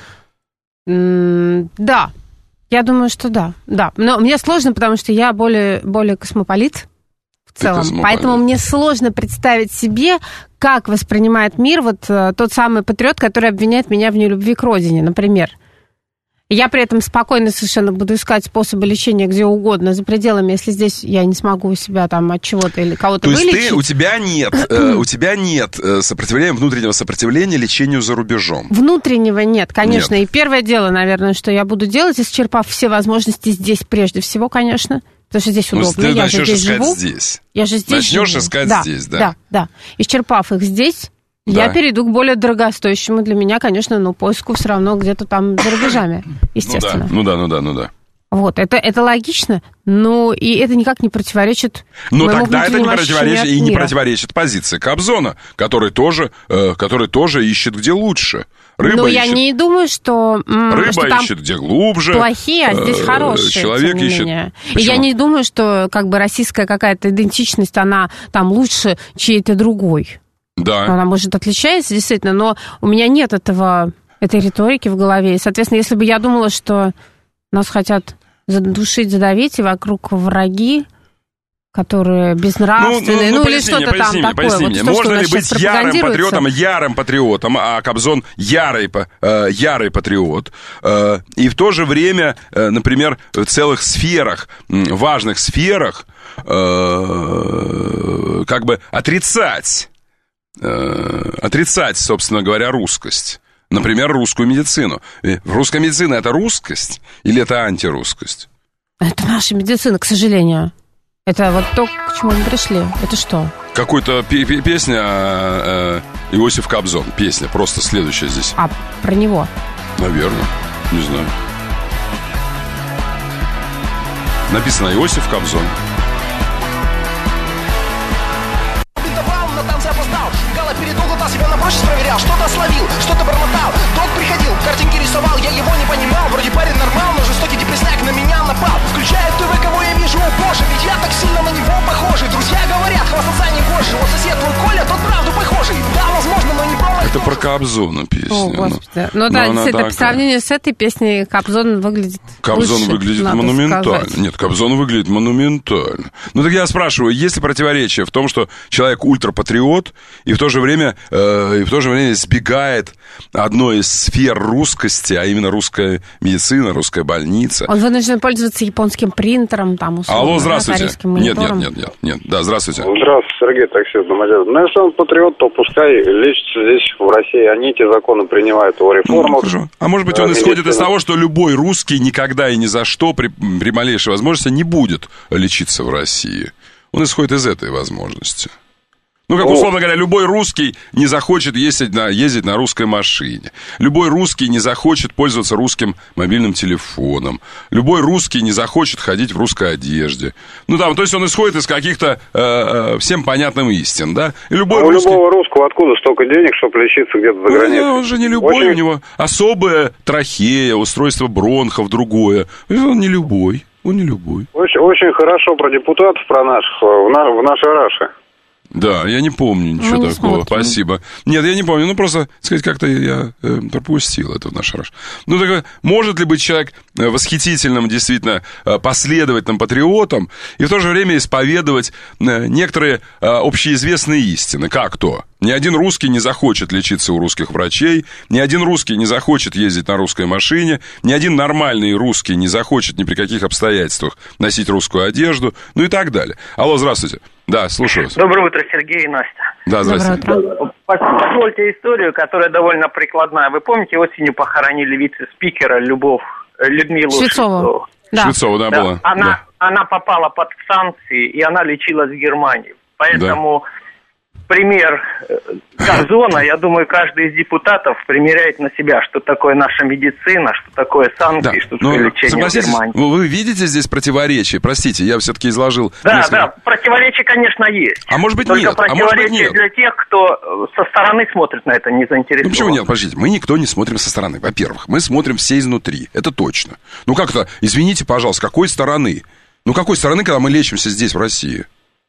Mm, да, я думаю, что да, да. Но мне сложно, потому что я более, более космополит. В целом. Поэтому мне сложно представить себе, как воспринимает мир вот э, тот самый патриот, который обвиняет меня в нелюбви к родине, например. Я при этом спокойно совершенно буду искать способы лечения где угодно, за пределами, если здесь я не смогу себя там от чего-то или кого-то вылечить. То есть ты, у тебя нет, э, у тебя нет сопротивления, внутреннего сопротивления лечению за рубежом? Внутреннего нет, конечно. Нет. И первое дело, наверное, что я буду делать, исчерпав все возможности здесь прежде всего, конечно. Потому что здесь удобно. Ну, ты я же здесь живу. Здесь. Я же здесь Начнешь живу. искать да, здесь, да? Да, да. Исчерпав их здесь, да. я перейду к более дорогостоящему для меня, конечно, но поиску все равно где-то там за рубежами, естественно. Ну да, ну да, ну да, ну да. Вот, это, это логично, но и это никак не противоречит Ну моему тогда это не противоречит, и не мира. противоречит позиции Кобзона, который тоже, э, который тоже ищет где лучше. Рыба Но я ищет, не думаю, что... Рыба что там ищет где глубже. Плохие, а здесь э, хорошие, человек тем не ищет... менее. И Почему? я не думаю, что как бы российская какая-то идентичность, она там лучше чьей-то другой. Да. Она, может, отличается, действительно, но у меня нет этого, этой риторики в голове. И, соответственно, если бы я думала, что нас хотят задушить, задавить, и вокруг враги, которые безнравственные, ну, ну, ну или что-то там мне, такое. Вот мне. то, Можно ли быть ярым пропагандируется? патриотом, ярым патриотом, а Кобзон ярый, э, ярый патриот, э, и в то же время, э, например, в целых сферах, важных сферах, э, как бы отрицать, э, отрицать, собственно говоря, русскость. Например, русскую медицину. Русская медицина – это русскость или это антирусскость? Это наша медицина, к сожалению. Это вот то, к чему мы пришли. Это что? Какой-то песня э, Иосиф Кобзон. Песня, просто следующая здесь. А, про него? Наверное, не знаю. Написано Иосиф Кобзон. Себя на прочность проверял, что-то словил, что-то бормотал. Док приходил, картинки рисовал, я его не понимал. Вроде парень нормал, но жестокий депресняк на меня напал. Включает ТВ, кого я вижу, о боже, ведь я так сильно на него похожий. Друзья говорят, хвастаться не гоже. Вот сосед твой Коля, тот правду похожий. Да, возможно, но не про. Это про Кобзона песня. О, Господи. Ну да, действительно, по сравнению с этой песней Кобзон выглядит Кобзон лучше, выглядит монументально. Сказать. Нет, Кобзон выглядит монументально. Ну так я спрашиваю, есть ли противоречие в том, что человек ультрапатриот и в то же время, э, и в то же время избегает одной из сфер русскости, а именно русская медицина, русская больница. Он вынужден пользоваться японским принтером, там, условно. Алло, здравствуйте. Нет, нет, нет, нет, нет. Да, здравствуйте. Здравствуйте, Сергей, таксист Домодедово. Ну, если он патриот, то пускай лечится здесь, в России. Они эти законы принимают о реформах. Ну, а может быть, он исходит из того, что любой русский никогда и ни за что при, при малейшей возможности не будет лечиться в России. Он исходит из этой возможности. Ну, как, условно говоря, любой русский не захочет ездить на, ездить на русской машине. Любой русский не захочет пользоваться русским мобильным телефоном. Любой русский не захочет ходить в русской одежде. Ну, там, то есть он исходит из каких-то э, э, всем понятных истин, да? И любой а у русский... любого русского откуда столько денег, чтобы лечиться где-то за границей? Ну, он же не любой, Очень... у него особая трахея, устройство бронхов другое. Он не любой, он не любой. Очень, очень хорошо про депутатов, про наших, в, на, в нашей Раше. Да, я не помню ничего Мы не такого. смотрим. Спасибо. Нет, я не помню. Ну, просто, так сказать, как-то я э, пропустил это в наш раш. Ну, так может ли быть человек восхитительным, действительно, последовательным патриотом и в то же время исповедовать некоторые общеизвестные истины? Как то? Ни один русский не захочет лечиться у русских врачей, ни один русский не захочет ездить на русской машине, ни один нормальный русский не захочет ни при каких обстоятельствах носить русскую одежду, ну и так далее. Алло, здравствуйте. Да, слушаю вас. Доброе утро, Сергей и Настя. Да, здравствуйте. Позвольте историю, которая довольно прикладная. Вы помните, осенью похоронили вице-спикера Любовь, Людмилу Швецову? Да. Швецова, да, да. была. Она, да. она попала под санкции, и она лечилась в Германии. Поэтому... Да. Пример Кобзона, я думаю, каждый из депутатов примеряет на себя, что такое наша медицина, что такое санкции, да, что такое лечение в Германии. Вы видите здесь противоречие? Простите, я все-таки изложил... Да, несколько... да, противоречие, конечно, есть. А может быть, Только нет. противоречие а может быть, нет. для тех, кто со стороны смотрит на это, не заинтересован. Ну, почему нет? Подождите, мы никто не смотрим со стороны. Во-первых, мы смотрим все изнутри, это точно. Ну, как-то, извините, пожалуйста, какой стороны? Ну, какой стороны, когда мы лечимся здесь, в России?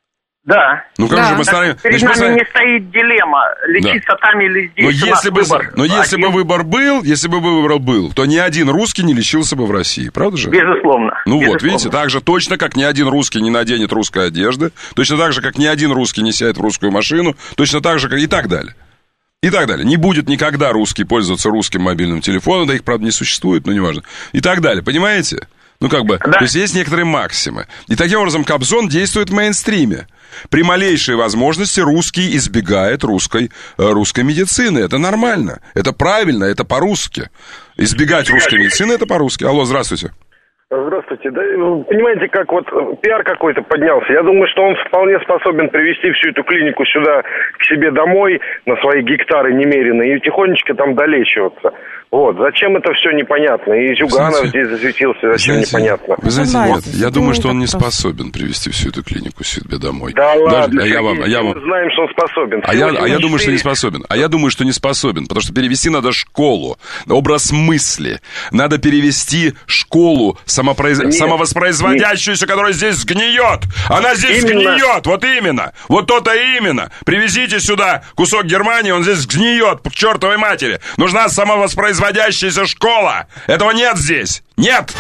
Да. Ну как да. же мы ставим... Перед нами ставим... не стоит дилемма, лечиться да. там или здесь. Но если, бы, выбор но если один... бы выбор был, если бы выбор был, то ни один русский не лечился бы в России, правда же? Безусловно. Ну Безусловно. вот, видите, так же точно, как ни один русский не наденет русской одежды, точно так же, как ни один русский не сядет в русскую машину, точно так же, как и так далее. И так далее. Не будет никогда русский пользоваться русским мобильным телефоном, да их, правда, не существует, но неважно. И так далее, понимаете? Ну, как бы, да. То есть есть некоторые максимы. И таким образом Кобзон действует в мейнстриме. При малейшей возможности русский избегает русской, русской медицины. Это нормально, это правильно, это по-русски. Избегать русской медицины – это по-русски. Алло, здравствуйте. Здравствуйте. Да, понимаете, как вот пиар какой-то поднялся. Я думаю, что он вполне способен привести всю эту клинику сюда, к себе домой, на свои гектары немеренные, и тихонечко там долечиваться. Вот. Зачем это все непонятно? И Зюганов здесь засветился, зачем знаете, непонятно? Вы знаете, нет, я думаю, что он не способен привести всю эту клинику себе домой. Да Даже, ладно, а я вам, а я вам... мы знаем, что он способен. А я, а я думаю, что не способен. А я думаю, что не способен, потому что перевести надо школу, образ мысли. Надо перевести школу самопроиз... нет, самовоспроизводящуюся, нет. которая здесь сгниет. Она здесь именно. сгниет, вот именно. Вот то-то именно. Привезите сюда кусок Германии, он здесь сгниет, к чертовой матери. Нужна самовоспроизводящаяся Воспроизводящаяся школа. Этого нет здесь. Нет.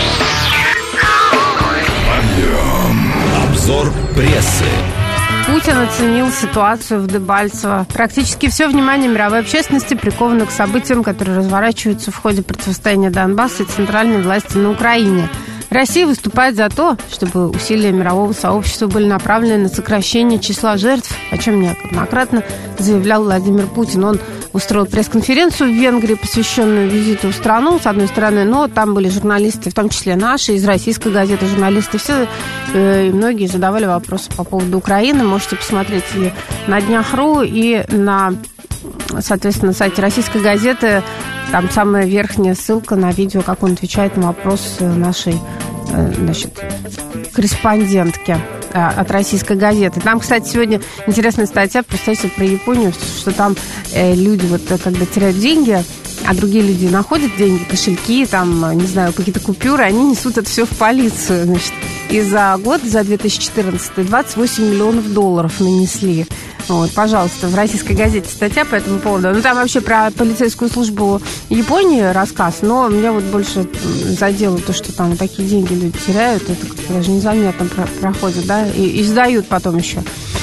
Обзор прессы. Путин оценил ситуацию в Дебальцево. Практически все внимание мировой общественности приковано к событиям, которые разворачиваются в ходе противостояния Донбасса и центральной власти на Украине. Россия выступает за то, чтобы усилия мирового сообщества были направлены на сокращение числа жертв, о чем неоднократно заявлял Владимир Путин. Он устроил пресс-конференцию в Венгрии, посвященную визиту в страну, с одной стороны, но там были журналисты, в том числе наши, из российской газеты журналисты, все, э, и многие задавали вопросы по поводу Украины. Можете посмотреть и на Днях.ру, и на, соответственно, сайте российской газеты. Там самая верхняя ссылка на видео, как он отвечает на вопрос нашей, значит, корреспондентки от российской газеты. Там, кстати, сегодня интересная статья, представьте, про Японию, что там э, люди, вот, когда теряют деньги, а другие люди находят деньги, кошельки, там, не знаю, какие-то купюры, они несут это все в полицию, значит. И за год, за две тысячи четырнадцатый, двадцать восемь миллионов долларов нанесли. Вот, пожалуйста, в российской газете статья по этому поводу. Ну, там вообще про полицейскую службу Японии рассказ, но меня вот больше задело то, что там такие деньги люди теряют, это как-то даже незаметно проходит, да, и, и сдают потом еще.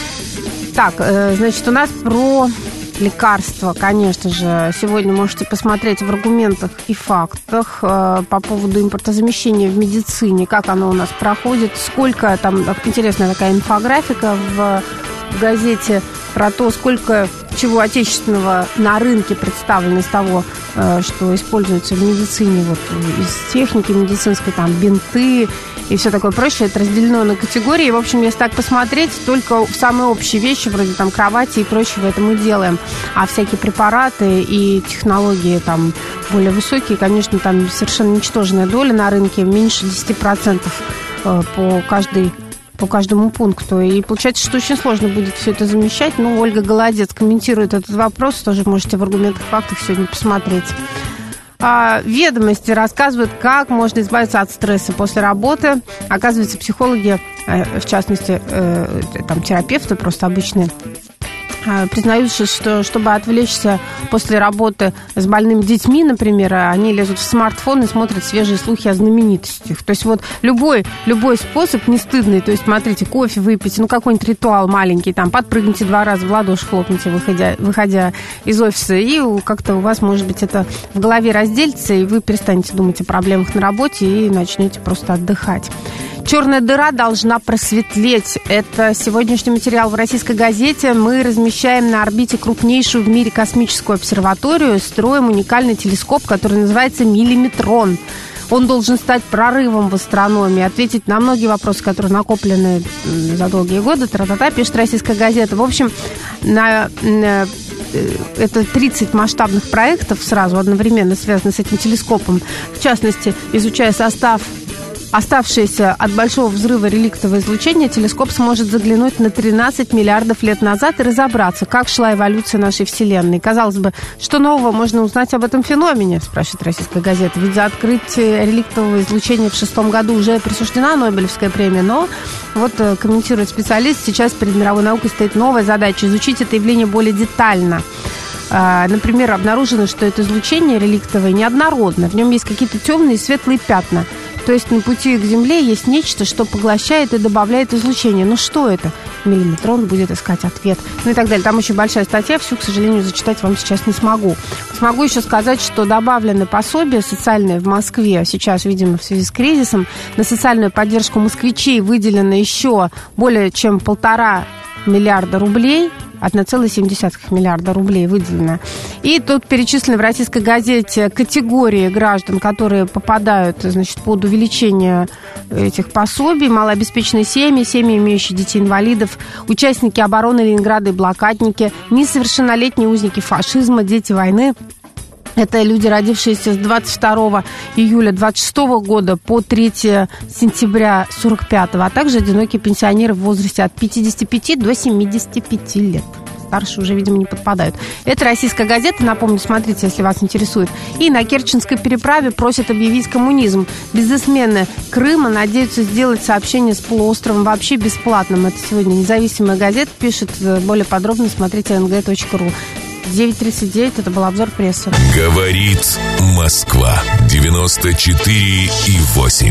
Так, значит, у нас про лекарства, конечно же. Сегодня можете посмотреть в аргументах и фактах э, по поводу импортозамещения в медицине, как оно у нас проходит, сколько там, интересная такая инфографика в, в газете про то, сколько чего отечественного на рынке представлено из того, э, что используется в медицине, вот из техники медицинской, там, бинты и все такое прочее. Это разделено на категории. В общем, если так посмотреть, только в самые общие вещи, вроде там кровати и прочего, это мы делаем. А всякие препараты и технологии там более высокие, конечно, там совершенно ничтожная доля на рынке, меньше десять процентов по каждой по каждому пункту. И получается, что очень сложно будет все это замещать. Ну, Ольга Голодец комментирует этот вопрос. Тоже можете в аргументах и фактах сегодня посмотреть. А, ведомости рассказывают, как можно избавиться от стресса после работы. Оказывается, психологи, в частности, там терапевты просто обычные, признаются, что чтобы отвлечься после работы с больными детьми, например, они лезут в смартфон и смотрят свежие слухи о знаменитостях. То есть вот любой, любой способ не стыдный. То есть, смотрите, кофе выпить, ну, какой-нибудь ритуал маленький, там, подпрыгните два раза, в ладоши хлопните, выходя, выходя из офиса, и как-то у вас, может быть, это в голове разделится, и вы перестанете думать о проблемах на работе и начнете просто отдыхать. Черная дыра должна просветлеть. Это сегодняшний материал в «Российской газете». Мы размещаем на орбите крупнейшую в мире космическую обсерваторию, строим уникальный телескоп, который называется «Миллиметрон». Он должен стать прорывом в астрономии, ответить на многие вопросы, которые накоплены за долгие годы. Тра-та-та, пишет «Российская газета». В общем, на, на, это тридцать масштабных проектов сразу одновременно связаны с этим телескопом. В частности, изучая состав оставшееся от Большого взрыва реликтовое излучение, телескоп сможет заглянуть на тринадцать миллиардов лет назад и разобраться, как шла эволюция нашей Вселенной. Казалось бы, что нового можно узнать об этом феномене, спрашивает «Российская газета». Ведь за открытие реликтового излучения в шестом году уже присуждена Нобелевская премия, но вот комментирует специалист, сейчас перед мировой наукой стоит новая задача – изучить это явление более детально. Например, обнаружено, что это излучение реликтовое неоднородно, в нем есть какие-то темные и светлые пятна. То есть на пути к Земле есть нечто, что поглощает и добавляет излучение. Но что это? Миллиметрон будет искать ответ. Ну и так далее. Там очень большая статья, всю, к сожалению, зачитать вам сейчас не смогу. Смогу еще сказать, что добавлены пособия социальные в Москве. Сейчас, видимо, в связи с кризисом, на социальную поддержку москвичей выделено еще более чем полтора миллиарда рублей. одна целая семь десятых миллиарда рублей выделено. И тут перечислены в «Российской газете» категории граждан, которые попадают, значит, под увеличение этих пособий. Малообеспеченные семьи, семьи, имеющие детей-инвалидов, участники обороны Ленинграда и блокадники, несовершеннолетние узники фашизма, дети войны. Это люди, родившиеся с двадцать второго июля двадцать шестого года по третьего сентября сорок пятого, а также одинокие пенсионеры в возрасте от пятидесяти пяти до семидесяти пяти лет. Старшие уже, видимо, не подпадают. Это «Российская газета», напомню, смотрите, если вас интересует. И на Керченской переправе просят объявить коммунизм. Бизнесмены Крыма надеются сделать сообщение с полуостровом вообще бесплатным. Это сегодня «Независимая газета» пишет. Более подробно смотрите эн гэ точка ру. девять тридцать девять, это был обзор прессы. Говорит Москва, девяносто четыре и восемь.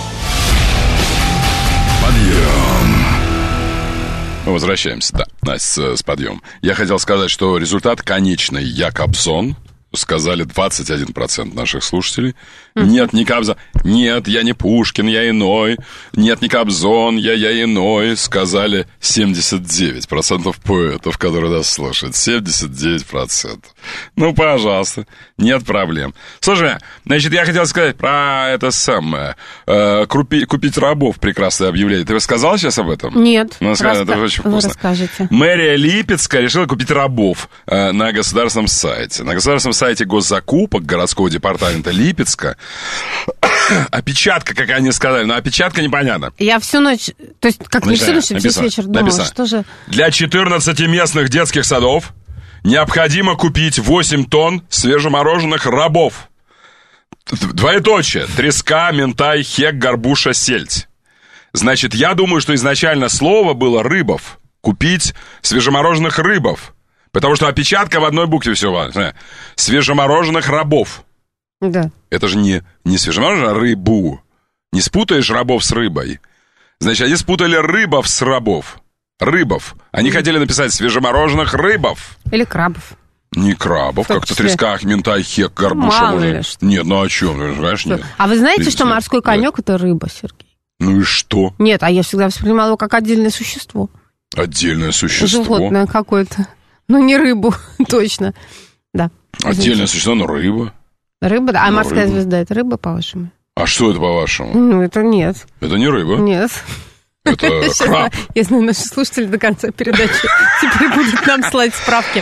Подъем. Мы возвращаемся, да, Настя, с подъемом. Я хотел сказать, что результат конечный Якобсон. Сказали двадцать один процент наших слушателей. Mm-hmm. Нет, не Кобзон. Нет, я не Пушкин, я иной. Нет, не Кобзон, я, я иной. Сказали семьдесят девять процентов поэтов, которые нас слушают. семьдесят девять процентов. Ну, пожалуйста, нет проблем. Слушай, значит, я хотел сказать про это самое. Э, купи, купить рабов, прекрасное объявление. Ты рассказал сейчас об этом? Нет. Ну, раска... это очень вкусно. Расскажите. Мэрия Липецка решила купить рабов э, на государственном сайте. На государственном сайте сайте госзакупок городского департамента Липецка. Опечатка, как они сказали, но опечатка непонятно. Я всю ночь, то есть как не всю ночь, а весь вечер думала, написано. Что же... Для четырнадцати местных детских садов необходимо купить восемь тонн свежемороженых рабов. Двоеточие. Треска, минтай, хек, горбуша, сельдь. Значит, я думаю, что изначально слово было «рыбов». Купить свежемороженых рыбов. Потому что опечатка в одной букве всего. Свежемороженых рабов. Да. Это же не, не свежемороженое, а рыбу. Не спутаешь рабов с рыбой. Значит, они спутали рыбов с рабов. Рыбов. Они mm. хотели написать свежемороженых рыбов. Или крабов. Не крабов, как-то треска, минтай, хек, горбуша. Мало может. ли что. Нет, ну о чем? Ты знаешь, нет. А вы знаете, Видите? что морской конек это рыба, Сергей? Ну и что? Нет, а я всегда воспринимала его как отдельное существо. Отдельное существо? Животное какое-то. Ну, не рыбу, точно. Да. Отдельное существо, но рыба. Рыба, да. А ну, морская рыба. звезда это рыба, по-вашему? А что это, по-вашему? Ну, это нет. Это не рыба? Нет. Это краб. Я знаю, наши слушатели до конца передачи теперь будут нам слать справки.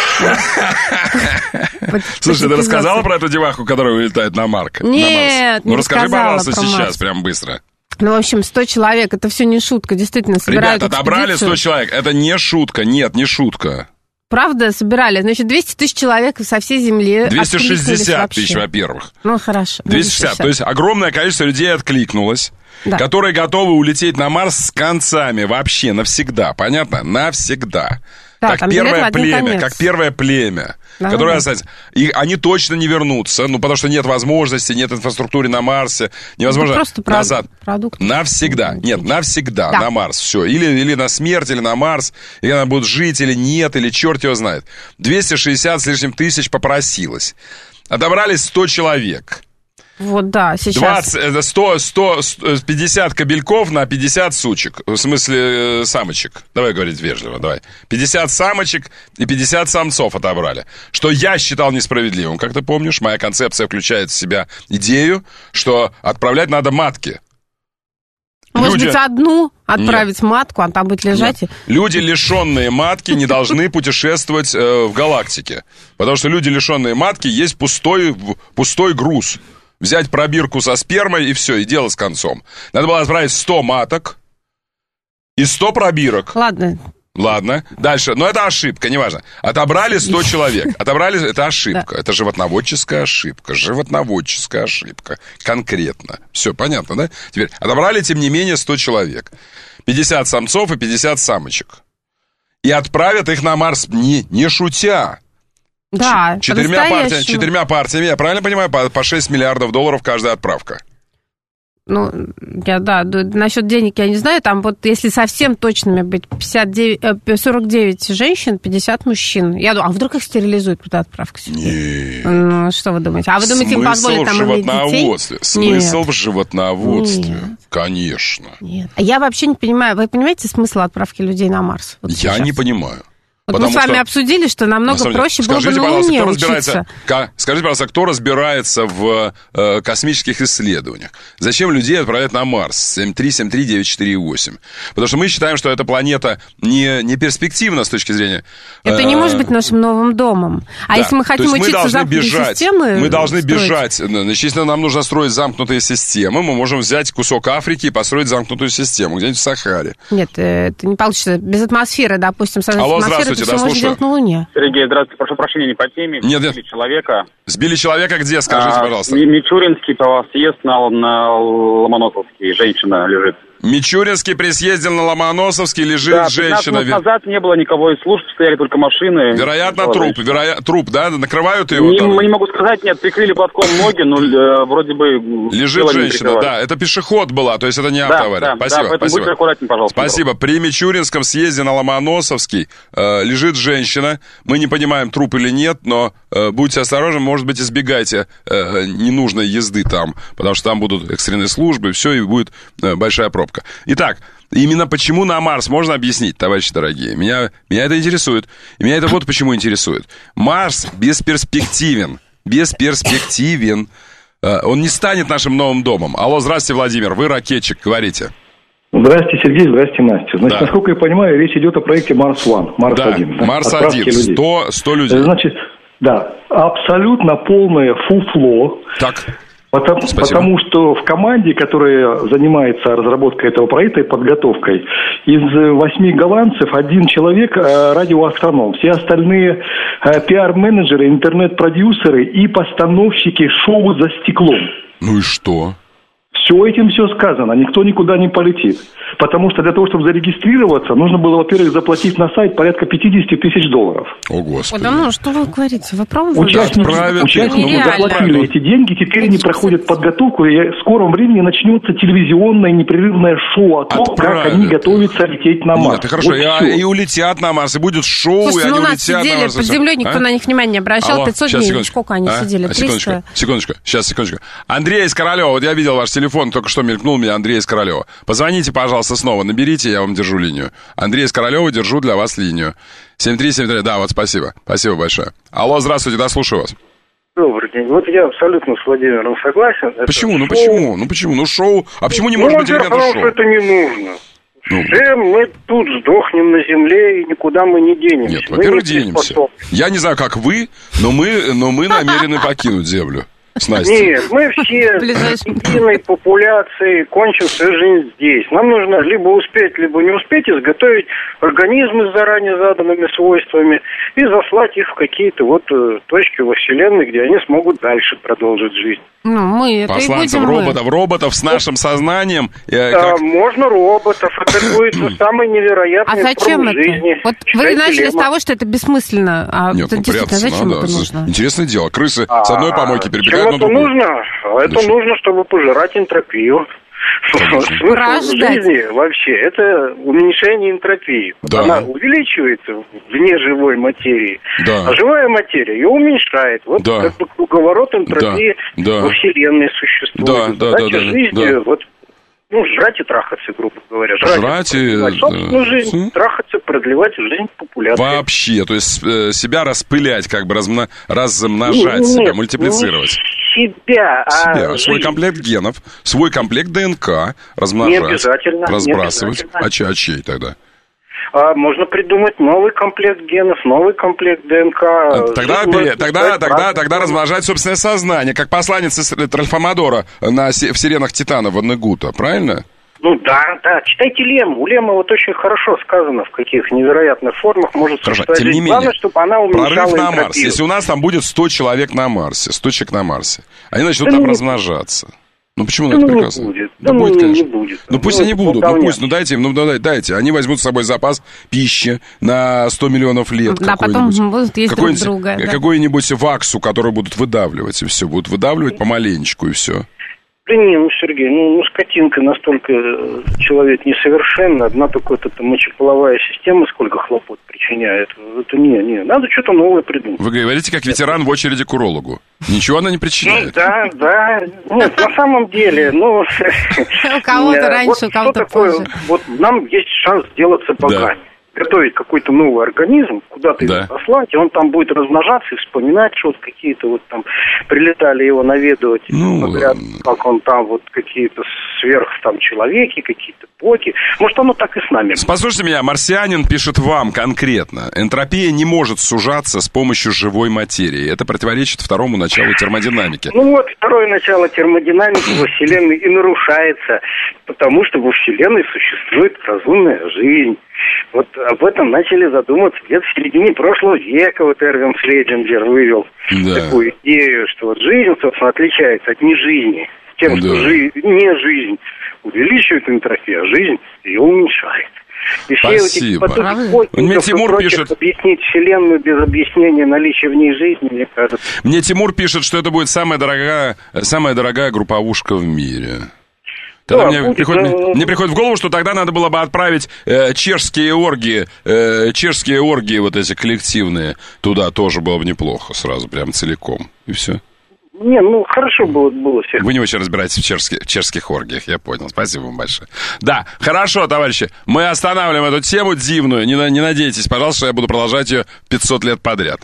Слушай, ты рассказала про эту деваху, которая улетает на Марс? Нет, Ну, расскажи, пожалуйста, сейчас, прям быстро. Ну, в общем, сто человек, это все не шутка, действительно, собирают Ребята, отобрали сто человек, это не шутка, нет, не шутка. Правда, собирали. Значит, двести тысяч человек со всей земли двести шестьдесят тысяч, во-первых. Ну, хорошо. двести шестьдесят, то есть огромное количество людей откликнулось, да. которые готовы улететь на Марс с концами вообще навсегда. Понятно? Навсегда. Да, как первое племя, как первое племя, да, которое да. останется. И они точно не вернутся, ну, потому что нет возможности, нет инфраструктуры на Марсе, невозможно просто назад. Продукт. Навсегда, нет, навсегда да. на Марс, все. Или, или на смерть, или на Марс, или она будет жить, или нет, или черт его знает. двести шестьдесят с лишним тысяч попросилось. Отобрались сто человек. Вот, да, сейчас. двадцать, сто, сто, пятьдесят кобельков на пятьдесят сучек. В смысле, э, самочек. Давай говорить вежливо, давай. пятьдесят самочек и пятьдесят самцов отобрали. Что я считал несправедливым. Как ты помнишь, моя концепция включает в себя идею, что отправлять надо матки. Может Люди... быть, одну отправить Нет. матку, а там будет лежать. Нет. Люди, лишенные матки, не должны путешествовать э, в галактике. Потому что люди, лишенные матки, есть пустой, пустой груз. Взять пробирку со спермой, и все, и дело с концом. Надо было отправить сто маток и сто пробирок. Ладно. Ладно. Дальше. Но это ошибка, неважно. Отобрали сто человек. Отобрали... Это ошибка. Да. Это животноводческая ошибка. Животноводческая ошибка. Конкретно. Все, понятно, да? Теперь отобрали, тем не менее, сто человек. пятьдесят самцов и пятьдесят самочек. И отправят их на Марс, не, не шутя. Да, четырьмя партиями, четырьмя партиями, я правильно понимаю, по, по шесть миллиардов долларов каждая отправка. Ну, я, да, насчет денег я не знаю, там вот если совсем точными быть, пятьдесят девять, сорок девять женщин, пятьдесят мужчин. Я думаю, а вдруг их стерилизуют при отправке сюда? Нет. Ну, что вы думаете? А вы думаете, им позволят там иметь детей? Смысл Нет. в животноводстве, Нет. конечно. Нет. Я вообще не понимаю, вы понимаете смысл отправки людей на Марс? Вот я сейчас? не понимаю. Вот мы с вами что, обсудили, что намного на проще деле, было скажите, бы на Луне Луне учиться. Ка, скажите, пожалуйста, кто разбирается в э, космических исследованиях? Зачем людей отправлять на Марс? семь три семь три девять четыре восемь. Потому что мы считаем, что эта планета не, не перспективна с точки зрения... Это э, не может быть нашим новым домом. А да. если мы хотим учиться замкнутой системы... Мы должны строить. бежать. Значит, если нам нужно строить замкнутые системы, мы можем взять кусок Африки и построить замкнутую систему где-нибудь в Сахаре. Нет, это не получится. Без атмосферы, допустим, Алло, здравствуйте, это да, все можно делать на Луне. Сергей, здравствуйте, прошу прощения, не по теме. Нет, Сбили нет. человека. Сбили человека где, скажите, а, пожалуйста. Мичуринский съезд на, на Ломоносовский, женщина лежит. Мичуринский при съезде на Ломоносовский лежит да, женщина. Да, назад не было никого из служб, стояли только машины. Вероятно, труп, вероя... труп, да? Накрывают его? Не, не могу сказать, нет, прикрыли платком ноги, но э, вроде бы... Лежит женщина, да, это пешеход была, то есть это не автоавария. Да, да, спасибо, да, поэтому спасибо. будьте аккуратнее, пожалуйста. Спасибо. При Мичуринском съезде на Ломоносовский э, лежит женщина, мы не понимаем, труп или нет, но э, будьте осторожны, может быть, избегайте э, ненужной езды там, потому что там будут экстренные службы, все, и будет э, большая пробка. Итак, именно почему на Марс, можно объяснить, товарищи дорогие? Меня, меня это интересует. И меня это вот почему интересует. Марс бесперспективен. Бесперспективен. Он не станет нашим новым домом. Алло, здравствуйте, Владимир, вы ракетчик, говорите. Здравствуйте, Сергей, здравствуйте, Настя. Значит, да. насколько я понимаю, речь идет о проекте Марс-один. Марс-один. Да, Марс-один, сто, сто людей. Значит, да, абсолютно полное фуфло. Так. Потому, потому что в команде, которая занимается разработкой этого проекта и подготовкой, из восьми голландцев один человек радиоастроном. Все остальные пиар-менеджеры, интернет-продюсеры и постановщики шоу «За стеклом». Ну и что? Все этим все сказано, никто никуда не полетит. Потому что для того, чтобы зарегистрироваться, нужно было, во-первых, заплатить на сайт порядка пятьдесят тысяч долларов. О, Господи. Да ну, что вы говорите? Вы пробовали? Участники, да, участники заплатили эти деньги, теперь они проходят подготовку, и в скором времени начнется телевизионное непрерывное шоу о том, Отправят. как они готовятся лететь на Марс. Нет, хорошо, вот и, и улетят на Марс, и будет шоу, Слушайте, и они ну, у нас улетят сидели на Марс. под землей, никто а? на них внимания не обращал. Алло, пятьсот сейчас, дней. секундочку. Сколько они а? сидели? А, секундочку, секундочку, сейчас, секундочку. Андрей из Королева, вот я видел ваш телефон, только что мелькнул меня, Андрей из Королева. Позвоните, пожалуйста, снова, наберите, я вам держу линию. Андрей из Королева, держу для вас линию. семь три семь три, да, вот спасибо, спасибо большое. Алло, здравствуйте, да, слушаю вас. Добрый день. Вот я абсолютно с Владимиром согласен. Почему? Это ну шоу... почему? Ну почему? Ну шоу. А почему не ну, может быть элементов потому шоу? что это не нужно. Ну, Все мы тут сдохнем на земле, и никуда мы не денемся. Нет, во-первых, денемся. Я не знаю, как вы, но мы, но мы намерены покинуть Землю. с Настей? Нет, мы все единой популяцией кончим свою жизнь здесь. Нам нужно либо успеть, либо не успеть изготовить организмы с заранее заданными свойствами и заслать их в какие-то вот точки во Вселенной, где они смогут дальше продолжить жизнь. Ну, мы это Посланцев и будем роботов, мы. роботов с нашим сознанием. Да, как... можно роботов. Это будет самый невероятный А зачем промах это? жизни. Вот Читайте вы начали Лема. с того, что это бессмысленно. А Нет, это ну действительно, прятаться зачем надо. это нужно? Интересное дело. Крысы с одной помойки перебегают на Чем это другую. нужно? А это Зачем? нужно, чтобы пожирать энтропию. Смысл жизни вообще – это уменьшение энтропии. Да. Она увеличивается вне живой материи, Да. а живая материя ее уменьшает. Вот Да. как бы круговорот энтропии Да. Да. во Вселенной существует. Да, да, Задача да, да, жизни да. вот, ну, жрать и трахаться, грубо говоря. Жрать и... продлевать собственную да. жизнь, трахаться, продлевать жизнь популяции. Вообще, то есть э, себя распылять, как бы размно... размножать Нет, себя, нет, мультиплицировать. не себя, а Себя, свой жизнь. комплект генов, свой комплект ДНК размножать, Не обязательно, не разбрасывать. обязательно. А, чей, а чей тогда? А можно придумать новый комплект генов, новый комплект ДНК. Тогда, Жизнь может тогда, стать тогда, разной. тогда размножать собственное сознание, как посланец из Тральфамадора на, се- в «Сиренах Титана» Ваннегута, правильно? Ну да, да, читайте Лему. У Лема вот очень хорошо сказано, в каких невероятных формах может Хорошо, существовать тем не жизнь. менее, Главное, чтобы она уменьшала прорыв на энтропию. Марс. Если у нас там будет сто человек на Марсе, сто человек на Марсе, они начнут Да там ну, размножаться. Ну почему да на это ну, не приказано? будет. Да, Да будет, ну, конечно. не будет. Ну пусть Ну, они будут, ну болтовня. пусть, ну дайте им, ну дайте, дайте. Они возьмут с собой запас пищи на сто миллионов лет. Да, потом какой-нибудь. будут есть друг Какой-нибудь- друга. Да. Какую-нибудь ваксу, которую будут выдавливать, и все. Будут выдавливать помаленечку, и все. Да не, ну, Сергей, ну, ну скотинка настолько э, человек несовершенный, одна только вот эта мочеполовая система сколько хлопот причиняет. Это не, не, надо что-то новое придумать. Вы говорите, как ветеран в очереди к урологу. Ничего она не Ну, причиняет. да, да. Нет, на самом деле, ну... У кого-то э, раньше, вот у кого-то что такое, позже. Вот нам есть шанс сделаться богами. Готовить какой-то новый организм, куда-то Да. его послать, и он там будет размножаться и вспоминать, что вот какие-то вот там прилетали его наведывать, Ну, говорят, как он там вот какие-то сверх там человеки, какие-то боги. Может, оно так и с нами. Послушайте меня, марсианин пишет вам конкретно. Энтропия не может сужаться с помощью живой материи. Это противоречит второму началу термодинамики. Ну вот, второе начало термодинамики во Вселенной и нарушается, потому что во Вселенной существует разумная жизнь. Вот об этом начали задумываться где-то в середине прошлого века. Вот Эрвин Шлейдингер вывел Да. такую идею, что вот жизнь, собственно, отличается от нежизни. Тем, Да. что жи- не жизнь увеличивает энтропию, а жизнь ее уменьшает. И все Спасибо. вот эти Правильно. потуги Мне способов Тимур прочих пишет- объяснить Вселенную без объяснения наличия в ней жизни, мне кажется. Мне Тимур пишет, что это будет самая дорогая, самая дорогая групповушка в мире. Тогда Да, мне, будет, приходит, но- мне приходит в голову, что тогда надо было бы отправить э, чешские оргии, э, чешские оргии вот эти коллективные, туда тоже было бы неплохо сразу, прям целиком. И все. Не, ну хорошо было, было всех. Вы не очень разбираетесь в чешских, в чешских оргиях, я понял. Спасибо вам большое. Да, хорошо, товарищи, мы останавливаем эту тему дивную. Не, на- не надейтесь, пожалуйста, что я буду продолжать ее пятьсот лет подряд.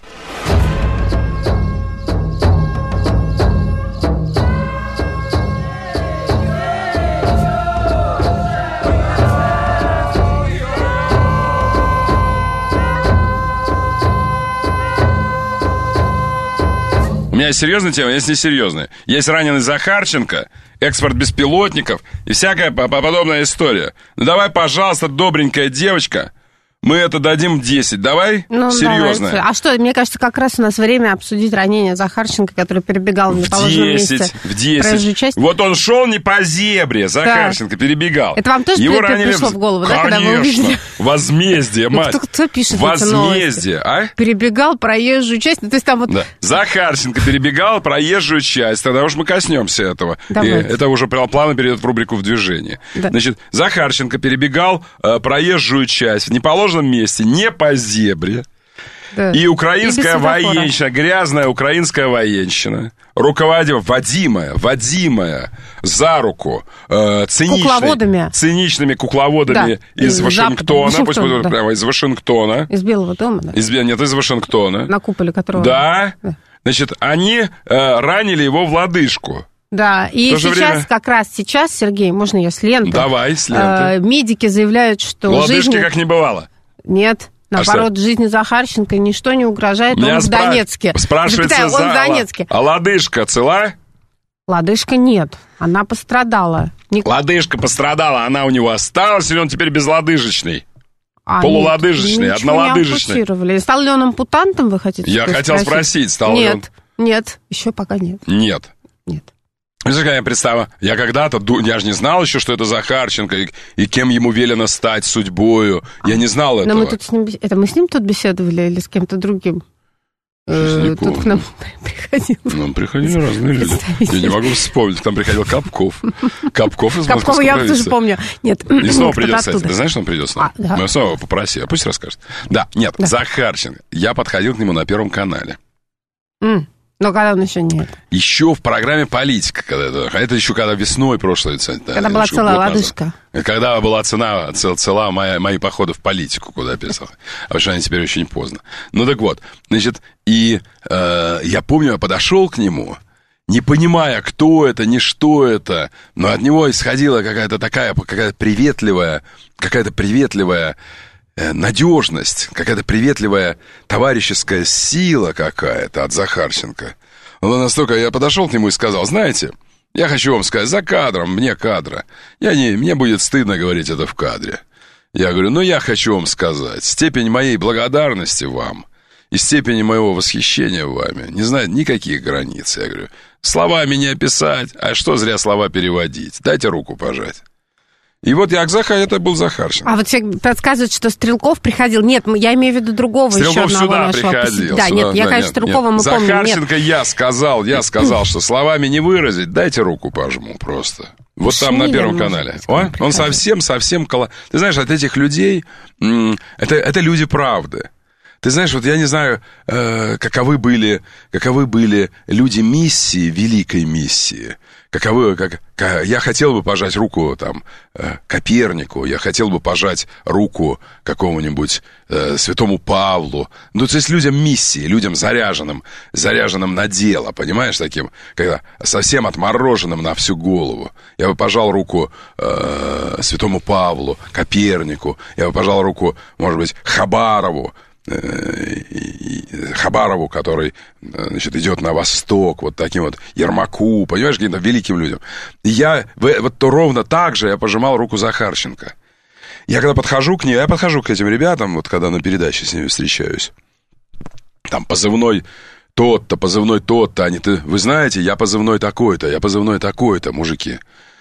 У меня есть серьезная тема, есть несерьезная. Есть раненый Захарченко, экспорт беспилотников и всякая по- по- подобная история. Ну давай, пожалуйста, добренькая девочка, мы это дадим десять. Давай? Ну, Серьезно. давайте. А что, мне кажется, как раз у нас время обсудить ранение Захарченко, который перебегал в В неположенном месте. десять, в проезжую десять. часть. Вот он шел не по зебре, Захарченко перебегал. Это вам тоже Его при- ранили пришло в голову, да, когда вы Конечно. увидели? Возмездие, Ну, мать. кто, кто пишет эти Возмездие, новости? а? Перебегал проезжую часть, ну, то есть там вот... Да. Захарченко перебегал проезжую часть. Тогда уж мы коснемся этого. И Давайте. это уже прям плавно перейдет в рубрику «В движении». Да. Значит, Захарченко перебегал э, проезжую часть в неположенном месте, не по зебре. Да. И украинская И без светофора. военщина, грязная украинская военщина, руководила, водимая, водимая за руку э, циничной- Кукловодами. циничными кукловодами Да, из из Вашингтона, Запада. пусть Вашингтон, будет да. прямо из Вашингтона, Из Белого дома, да? из, нет, из Вашингтона. На куполе которого... Да. Значит, они э, ранили его в лодыжку. Да, и В то же сейчас, время- как раз сейчас, Сергей, можно я с ленты? Давай, с ленты. Э, медики заявляют, что Лодыжки жизни... как не бывало. Нет. А Наоборот, жизни Захарченко ничто не угрожает, Меня он в спра- Донецке. Спрашивается, Запятая, он за... в Донецке. А лодыжка цела? Лодыжка нет, она пострадала. Ник... Лодыжка пострадала, она у него осталась, или он теперь безлодыжечный? А, Полулодыжечный, нет, однолодыжечный. Не стал ли он ампутантом, вы хотите Я хотел спросить? спросить, стал нет, ли он... Нет, еще пока нет. Нет. Нет. Знаешь, какая представа? Я когда-то, я же не знал еще, что это Захарченко, и, и кем ему велено стать судьбою. Я не знал Но этого. мы тут с ним, это мы с ним тут беседовали или с кем-то другим? Э, тут к нам приходил. Нам приходили разные люди. Я не могу вспомнить. К нам приходил Капков. Капков из Капкова я тоже помню. Нет. И снова придет, кстати. Ты знаешь, что он придет снова? А, да. Мы снова попроси, а пусть расскажет. Да, нет, да. Захарченко. Я подходил к нему на Первом канале. Mm. Но когда он еще нет. Еще в программе «Политика». Когда это, это еще когда весной прошлой. Да, когда была целая лодыжка. Назад. Когда была цена, цел, цела моя, мои походы в политику, куда я писал. А потому что они теперь очень поздно. Ну так вот, значит, и э, я помню, я подошел к нему, не понимая, кто это, ни что это, но от него исходила какая-то такая, какая-то приветливая, какая-то приветливая надежность, какая-то приветливая товарищеская сила какая-то от Захарченко. Он настолько... Я подошел к нему и сказал, знаете, я хочу вам сказать, за кадром, мне кадра. Я не, мне будет стыдно говорить это в кадре. Я говорю, ну я хочу вам сказать, степень моей благодарности вам и степень моего восхищения вами не знает никаких границ. Я говорю, словами не описать, а что зря слова переводить. Дайте руку пожать. И вот я к Захар, это был Захарченко. А вот все подсказывают, что Стрелков приходил. Нет, я имею в виду другого Стрелков еще одного сюда нашего. приходил. Да, сюда, нет, я, да, конечно, нет, Стрелкова нет. мы помним. Захарченко я сказал, я сказал, что словами не выразить, дайте руку пожму просто. Вот там на Первом канале. О, он совсем-совсем... Ты знаешь, от этих людей, это, это люди правды. Ты знаешь, вот я не знаю, э, каковы были, каковы были люди миссии, великой миссии. Каковы, как, как, я хотел бы пожать руку там э, Копернику, я хотел бы пожать руку какому-нибудь э, святому Павлу. Ну, то есть людям миссии, людям заряженным, заряженным на дело, понимаешь, таким, когда совсем отмороженным на всю голову. Я бы пожал руку э, святому Павлу, Копернику, я бы пожал руку, может быть, Хабарову, Хабарову, который, значит, идет на восток, вот таким вот Ермаку, понимаешь, каким-то великим людям. И я, вот то ровно так же я пожимал руку Захарченко. Я когда подхожу к ней, я подхожу к этим ребятам, вот когда на передаче с ними встречаюсь, там позывной тот-то, позывной тот-то, они, ты, вы знаете, я позывной такой-то, я позывной такой-то, мужики.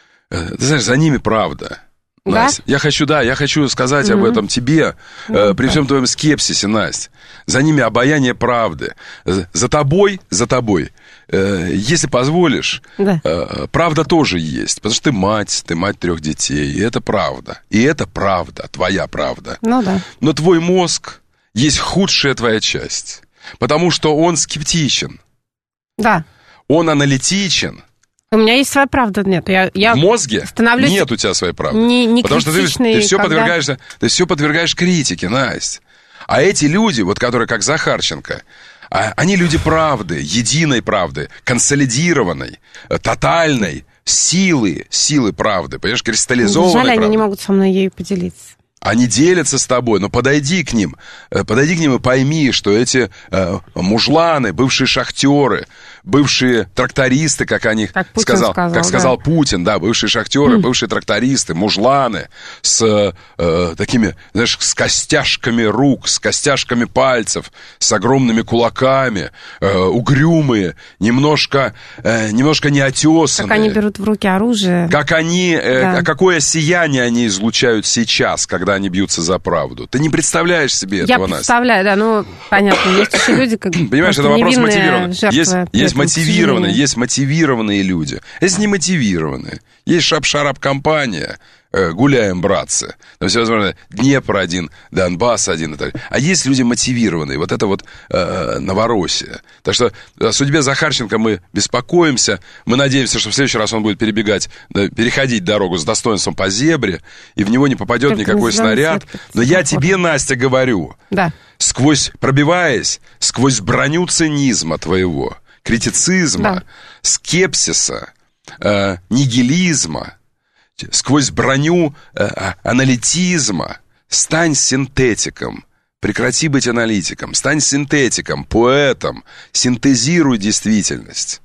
Ты знаешь, за ними правда. Да? Настя, я хочу, да, я хочу сказать mm-hmm. об этом тебе, mm-hmm. э, при всем твоем скепсисе, Настя. За ними обаяние правды. За тобой, за тобой, э, если позволишь, да. э, правда тоже есть. Потому что ты мать, ты мать трех детей, и это правда. И это правда, твоя правда. Ну да. Но твой мозг есть худшая твоя часть, потому что он скептичен. Да. Он аналитичен. У меня есть своя правда, нет. Я, я в мозге становлюсь нет у тебя своей правды. Не, не потому что ты, ты, все когда... подвергаешься, ты все подвергаешь критике, Настя. А эти люди, вот которые как Захарченко, они люди правды, единой правды, консолидированной, тотальной, силы, силы правды, понимаешь, кристаллизованной Жаль, правды. Они не могут со мной ею поделиться. Они делятся с тобой, но подойди к ним, подойди к ним и пойми, что эти э, мужланы, бывшие шахтеры, бывшие трактористы, как они как сказал, сказал, как да. сказал Путин, да, бывшие шахтеры, mm. бывшие трактористы, мужланы с э, такими, знаешь, с костяшками рук, с костяшками пальцев, с огромными кулаками, э, угрюмые, немножко, э, немножко неотесанные. Как они берут в руки оружие. Как они, э, да. какое сияние они излучают сейчас, когда они бьются за правду. Ты не представляешь себе этого, Настя. Я представляю, да, ну, понятно, есть еще люди, как понимаешь, это вопрос мотивированный. Есть, есть этого, мотивированные, есть мотивированные люди. Есть немотивированные. Есть шап-шарап-компания, э, гуляем, братцы. Там всевозможные Днепр один, Донбасс один и так далее. А есть люди мотивированные. Вот это вот э, Новороссия. Так что о судьбе Захарченко мы беспокоимся. Мы надеемся, что в следующий раз он будет перебегать, да, переходить дорогу с достоинством по зебре, и в него не попадет Только никакой снаряд. Но я тебе, Настя, говорю, да. сквозь, пробиваясь, сквозь броню цинизма твоего, критицизма, да. скепсиса, э, нигилизма, сквозь броню э, аналитизма, стань синтетиком. Прекрати быть аналитиком, стань синтетиком, поэтом, синтезируй действительность.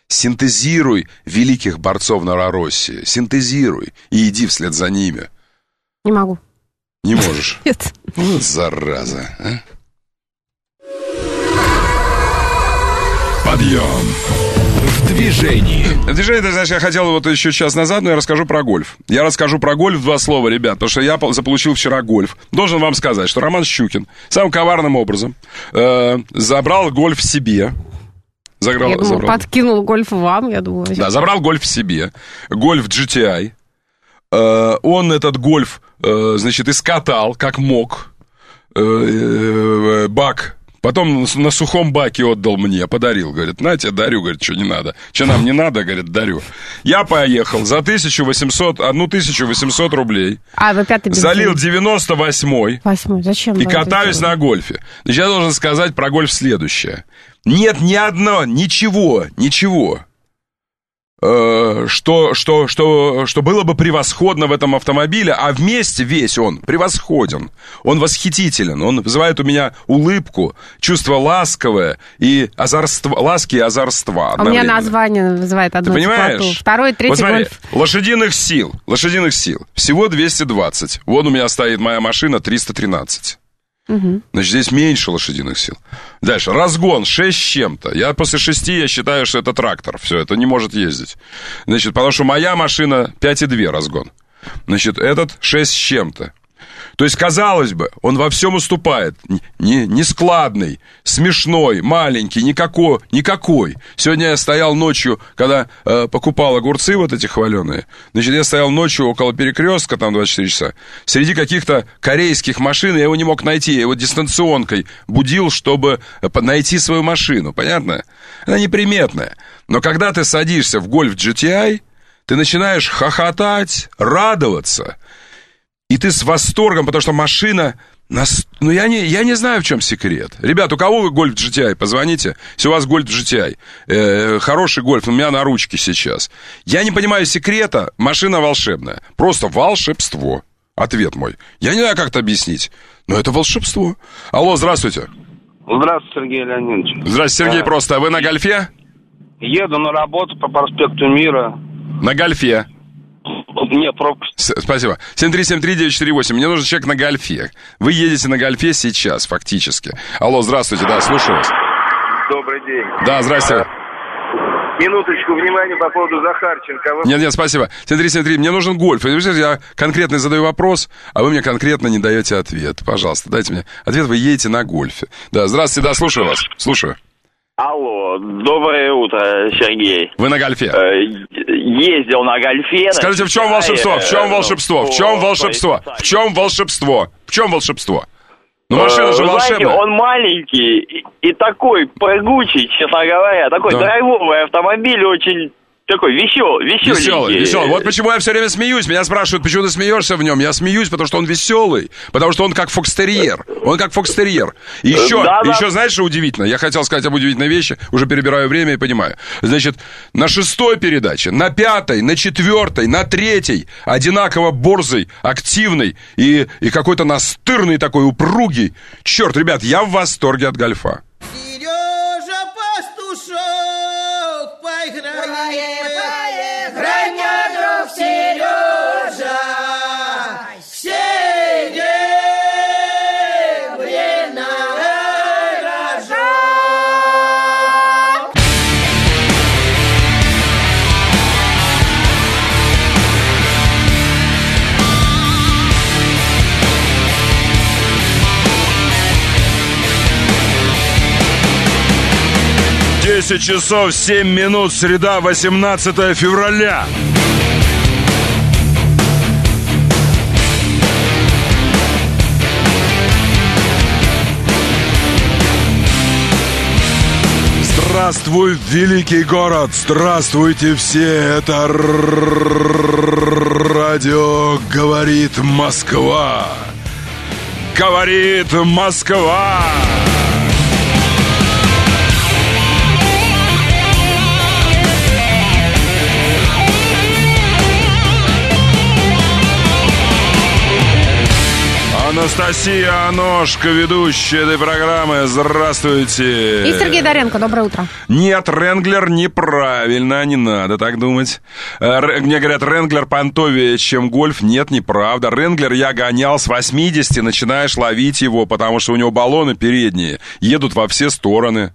Синтезируй великих борцов Новороссии. Синтезируй и иди вслед за ними. Не могу. Не можешь? Нет. Вот зараза, а? Подъем. В движении. В движении, ты знаешь, я хотел вот еще час назад, но я расскажу про гольф. Я расскажу про гольф в два слова, ребят, потому что я заполучил вчера гольф. Должен вам сказать, что Роман Щукин самым коварным образом э, забрал гольф себе. Заграл, я думаю, забрал. подкинул гольф вам, я думаю. Да, забрал гольф себе. Гольф джи ти ай. Э, он этот гольф, э, значит, искатал, как мог. Э, э, бак. Потом на сухом баке отдал мне, подарил. Говорит, на тебе дарю, говорит, что не надо. Что нам не надо, говорит, дарю. Я поехал за тысячу восемьсот, одну тысячу восемьсот рублей. А, вы пятый бензин. Залил девяносто восьмой. Восьмой, зачем? И катаюсь на гольфе. Значит, я должен сказать про гольф следующее. Нет ни одного, ничего, ничего, э, что, что, что, что было бы превосходно в этом автомобиле, а вместе весь он превосходен. Он восхитителен, он вызывает у меня улыбку, чувство ласковое и озорство, ласки и озорства. У меня название вызывает одну теплоту. Второй, третий вот смотри, гольф. Лошадиных сил, лошадиных сил, всего двести двадцать. Вон у меня стоит моя машина триста тринадцать. Угу. Значит, здесь меньше лошадиных сил. Дальше, разгон шесть с чем-то. Я после шести, я считаю, что это трактор. Все, это не может ездить. Значит, потому что моя машина пять и два разгон. Значит, этот шесть с чем-то. То есть, казалось бы, он во всем уступает. Не, не складный, смешной, маленький, никакой, никакой. Сегодня я стоял ночью, когда э, покупал огурцы вот эти хваленые. Значит, я стоял ночью около перекрестка, там двадцать четыре часа. Среди каких-то корейских машин я его не мог найти. Я его дистанционкой будил, чтобы найти свою машину. Понятно? Она неприметная. Но когда ты садишься в гольф джи ти ай, ты начинаешь хохотать, радоваться. И ты с восторгом, потому что машина... Нас... Ну, я не, я не знаю, в чем секрет. Ребят, у кого вы гольф джи ти ай? Позвоните. Если у вас гольф джи ти ай. Э, хороший гольф, у меня на ручке сейчас. Я не понимаю секрета. Машина волшебная. Просто волшебство. Ответ мой. Я не знаю, как это объяснить. Но это волшебство. Алло, здравствуйте. Здравствуйте, Сергей Леонидович. Здравствуйте, Сергей, а... просто. Вы на гольфе? Еду на работу по проспекту Мира. На гольфе? Нет, пробка. Спасибо. семь три семь три девять четыре восемь. Мне нужен человек на гольфе. Вы едете на гольфе сейчас, фактически. Алло, здравствуйте, да, слушаю вас. Добрый день. Да, здрасте. Минуточку внимания по поводу Захарченко. Вы... Нет, нет, спасибо. семь три семь три, мне нужен гольф. Я конкретно задаю вопрос, а вы мне конкретно не даете ответ. Пожалуйста, дайте мне ответ, вы едете на гольфе. Да, здравствуйте, да, слушаю вас. Слушаю. Алло, доброе утро, Сергей. Вы на гольфе? Ездил на гольфе. Скажите, в чем волшебство? В чем волшебство? В чем волшебство? В чем волшебство? В чем волшебство? Ну, машина же волшебная. Знаете, он маленький и, и такой прыгучий, честно говоря. Такой да. драйвовый автомобиль, очень... Такой веселый, веселый. Веселый, веселый. Вот почему я все время смеюсь. Меня спрашивают, почему ты смеешься в нем. Я смеюсь, потому что он веселый. Потому что он как фокстерьер. Он как фокстерьер. И еще, да, да. еще, знаешь, что удивительно? Я хотел сказать об удивительной вещи. Уже перебираю время и понимаю. Значит, на шестой передаче, на пятой, на четвертой, на третьей одинаково борзый, активный и, и какой-то настырный такой, упругий. Черт, ребят, я в восторге от гольфа. Сережа Пастушок, поиграй. Играй мне, друг Сережа, серебряный рожок. десять часов семь минут, среда, восемнадцатое февраля. Здравствуй, великий город! Здравствуйте все! Это радио «Говорит Москва». Говорит Москва! На Анастасия Аношка, ведущая этой программы. Здравствуйте. И Сергей Доренко, доброе утро. Нет, Ренглер неправильно, не надо так думать. Мне говорят, Ренглер понтовее, чем гольф. Нет, неправда. Ренглер я гонял с восьмидесяти, начинаешь ловить его, потому что у него баллоны передние едут во все стороны.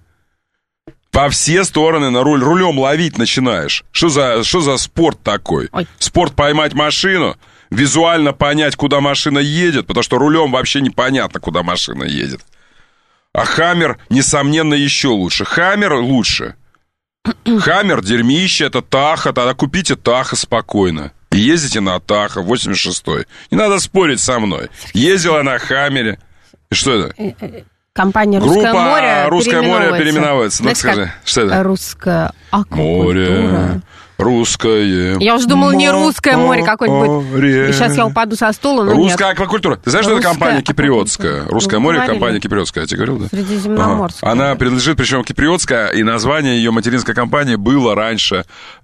Во все стороны на руль. Рулем ловить начинаешь. Что за, что за спорт такой? Ой. Спорт поймать машину, визуально понять, куда машина едет, потому что рулем вообще непонятно, куда машина едет. А Хаммер, несомненно, еще лучше. Хаммер лучше. Хаммер, дерьмище, это Таха. Тогда купите Таха спокойно. И ездите на Таха, восемьдесят шестой. Не надо спорить со мной. Ездила на Хаммере. И что это? Компания «Русское Группа море» «Русское море» переименовывается. Ну, скажи, что это? «Русская аквакультура». Море, русское. Я уже думала, не «Русское море» какое-нибудь будет. И сейчас я упаду со стула, но «Русская нет. аквакультура». Ты знаешь, что это компания киприотская? «Русское море» — компания киприотская. Я тебе говорил, да? Средиземноморская. Ага. Она принадлежит, причем киприотская, и название ее материнской компании было раньше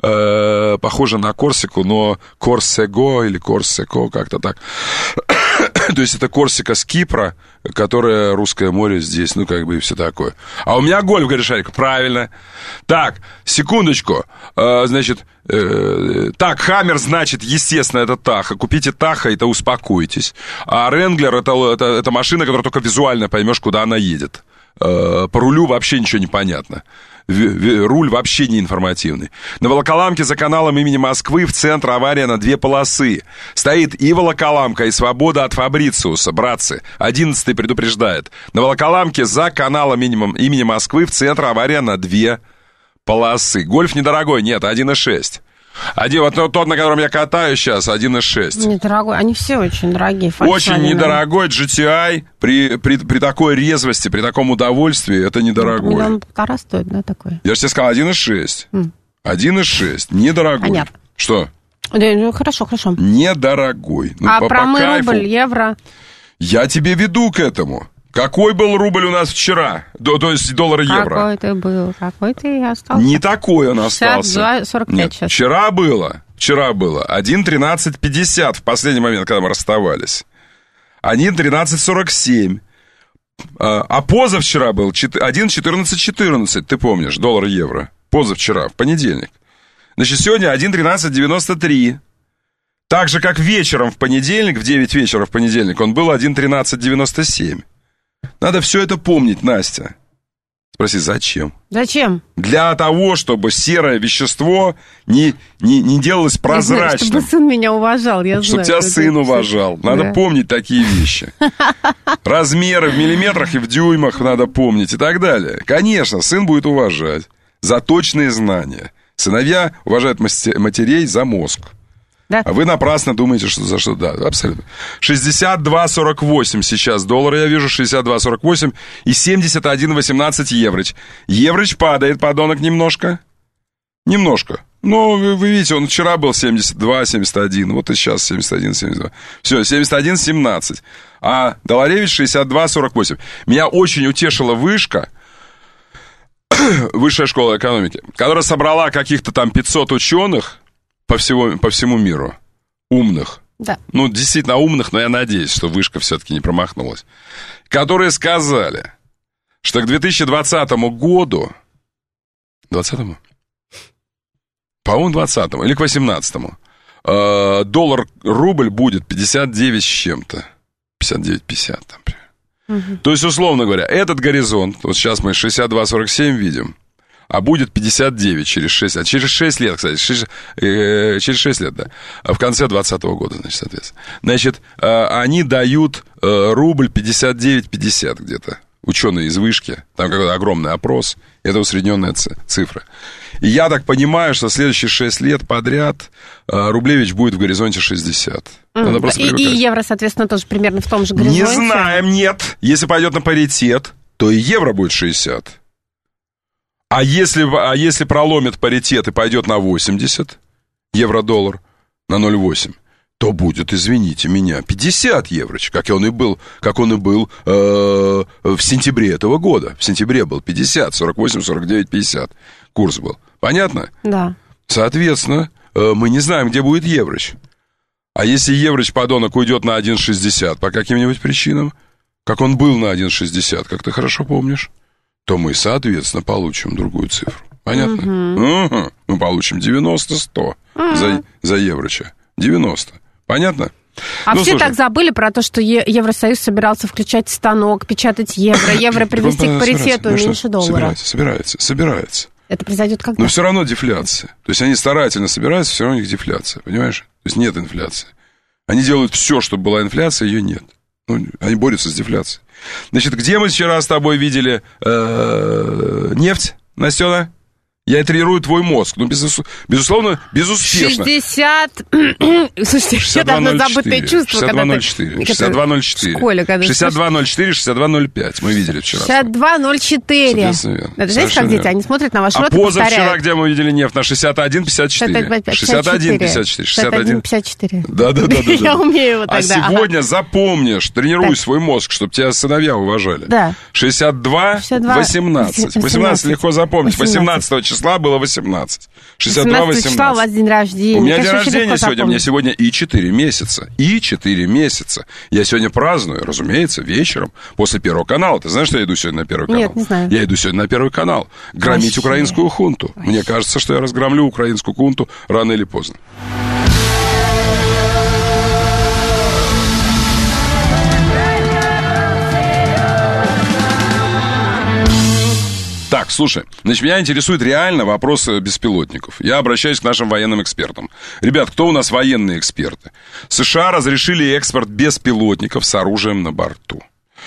э, похоже на Корсику, но Корсего или Корсеко, как-то так. То есть это Корсика с Кипра, которая «Русское море» здесь, ну, как бы и все такое. А у меня гольф, говоришь, Шарик, правильно. Так, секундочку, э, значит, э, так, Хаммер, значит, естественно, это Таха. Купите Таха, и то успокойтесь. А Ренглер это, это, это машина, которая только визуально поймешь, куда она едет. Э, по рулю вообще ничего не понятно. Руль вообще не информативный. На Волоколамке за каналом имени Москвы в центр авария на две полосы. Стоит и Волоколамка, и Свобода от Фабрициуса, братцы. Одиннадцатый предупреждает. На Волоколамке за каналом имени Москвы в центр авария на две полосы. Гольф недорогой, нет, один и шесть. Один, вот тот, на котором я катаюсь сейчас, один и шесть. Недорогой, они все очень дорогие. Очень недорогой джи ти ай при, при, при такой резвости, при таком удовольствии, это недорогой. Миллион полтора стоит, да, такой? Я же тебе сказал, один и шесть. один и шесть, недорогой. Понятно. Что? Да, ну, хорошо, хорошо. Недорогой. Ну, а по, про по мы кайфу. Рубль, евро? Я тебе веду к этому. Какой был рубль у нас вчера? До, то есть доллар и евро. Какой ты был, какой ты остался. Не такой он остался. шестьдесят два сорок пять Нет, сейчас. Вчера было, вчера было один тринадцать пятьдесят в последний момент, когда мы расставались. один тринадцать сорок семь. А, а позавчера был один четырнадцать четырнадцать, ты помнишь, доллар и евро. Позавчера, в понедельник. Значит, сегодня один тринадцать девяносто три. Так же, как вечером в понедельник, в девять вечера в понедельник, он был один тринадцать девяносто семь. Надо все это помнить, Настя. Спроси, зачем? Зачем? Для того, чтобы серое вещество не, не, не делалось прозрачным. Знаю, чтобы сын меня уважал, я чтобы знаю. Чтобы тебя сын уважал. Надо да. помнить такие вещи. Размеры в миллиметрах и в дюймах надо помнить и так далее. Конечно, сын будет уважать за точные знания. Сыновья уважают матерей за мозг. Да. А вы напрасно думаете, что за что... Да, абсолютно. шестьдесят два сорок восемь сейчас доллар, я вижу, шестьдесят два сорок восемь и семьдесят один восемнадцать евроч. Евроч падает, подонок, немножко. Немножко. Ну, вы, вы видите, он вчера был семьдесят два семьдесят один, вот и сейчас семьдесят один семьдесят два. Все, семьдесят один семнадцать. А Долларевич шестьдесят два сорок восемь. Меня очень утешила вышка, Высшая школа экономики, которая собрала каких-то там пятьсот ученых, По, всего, по всему миру. Умных. Да. Ну, действительно умных, но я надеюсь, что вышка все-таки не промахнулась. Которые сказали, что к две тысячи двадцатому году... двадцатому? По-моему, двадцатому. Или к восемнадцатому. Э, доллар-рубль будет пятьдесят девять с чем-то. пятьдесят девять пятьдесят, там. Угу. То есть, условно говоря, этот горизонт, вот сейчас мы шестьдесят два сорок семь видим, а будет пятьдесят девять через шесть, а через шесть лет, кстати, шесть, э, через шесть лет, да, в конце двадцатого года, значит, соответственно. Значит, э, они дают э, рубль пятьдесят девять пятьдесят где-то, ученые из вышки, там какой-то огромный опрос, это усредненная цифра. И я так понимаю, что следующие шесть лет подряд э, Рублевич будет в горизонте шестьдесят. Надо просто и, и евро, соответственно, тоже примерно в том же горизонте? Не знаем, нет. Если пойдет на паритет, то и евро будет шестьдесят. А если, а если проломит паритет и пойдет на восемьдесят евро-доллар, на ноль целых восемь, то будет, извините меня, пятьдесят евроч, как он и был, как он и был э, в сентябре этого года. В сентябре был пятьдесят, сорок восемь, сорок девять, пятьдесят. Курс был. Понятно? Да. Соответственно, э, мы не знаем, где будет евроч. А если Еврич, подонок, уйдет на один шестьдесят по каким-нибудь причинам, как он был на один шестьдесят, как ты хорошо помнишь, то мы, соответственно, получим другую цифру. Понятно? Угу. Угу. Мы получим девяносто-сто угу. за, за Еврича. девяносто. Понятно? А ну, все слушай, так забыли про то, что Е- Евросоюз собирался включать станок, печатать евро, евро привести к паритету ну, меньше доллара. Собирается, собирается, собирается. Это произойдет когда? Но все равно дефляция. То есть они старательно собираются, все равно у них дефляция, понимаешь? То есть нет инфляции. Они делают все, чтобы была инфляция, ее нет. Ну, они борются с дефляцией. Значит, где мы вчера с тобой видели э, нефть, Настена? Я итерирую твой мозг. Ну, безусловно, безуспешно. шестьдесят... Слушайте, еще давно забытое чувство. шестьдесят два ноль четыре. шестьдесят два ноль четыре. шестьдесят два ноль четыре, шестьдесят два ноль пять. Мы видели вчера. шестьдесят два ноль четыре. Это знаете, как дети? Они смотрят на ваш рот и повторяют. А позавчера, где мы видели нефть? На шестьдесят один пятьдесят четыре. шестьдесят один пятьдесят четыре. шестьдесят один пятьдесят четыре. Да-да-да. Я умею его тогда. А сегодня запомнишь, тренируй свой мозг, чтобы тебя сыновья уважали. Да. шестьдесят два восемнадцать. восемнадцать легко запомнить. восемнадцатого числа было восемнадцать. шестьдесят два восемнадцать. Числа у вас день рождения. У меня день рождения сегодня. Мне сегодня и четыре месяца. И четыре месяца. Я сегодня праздную, разумеется, вечером после Первого канала. Ты знаешь, что я иду сегодня на Первый канал? Нет, не знаю. Я иду сегодня на Первый канал. Громить Вообще. украинскую хунту. Вообще. Мне кажется, что я разгромлю украинскую хунту рано или поздно. Так, слушай, значит, меня интересует реально вопрос беспилотников. Я обращаюсь к нашим военным экспертам. Ребят, кто у нас военные эксперты? США разрешили экспорт беспилотников с оружием на борту.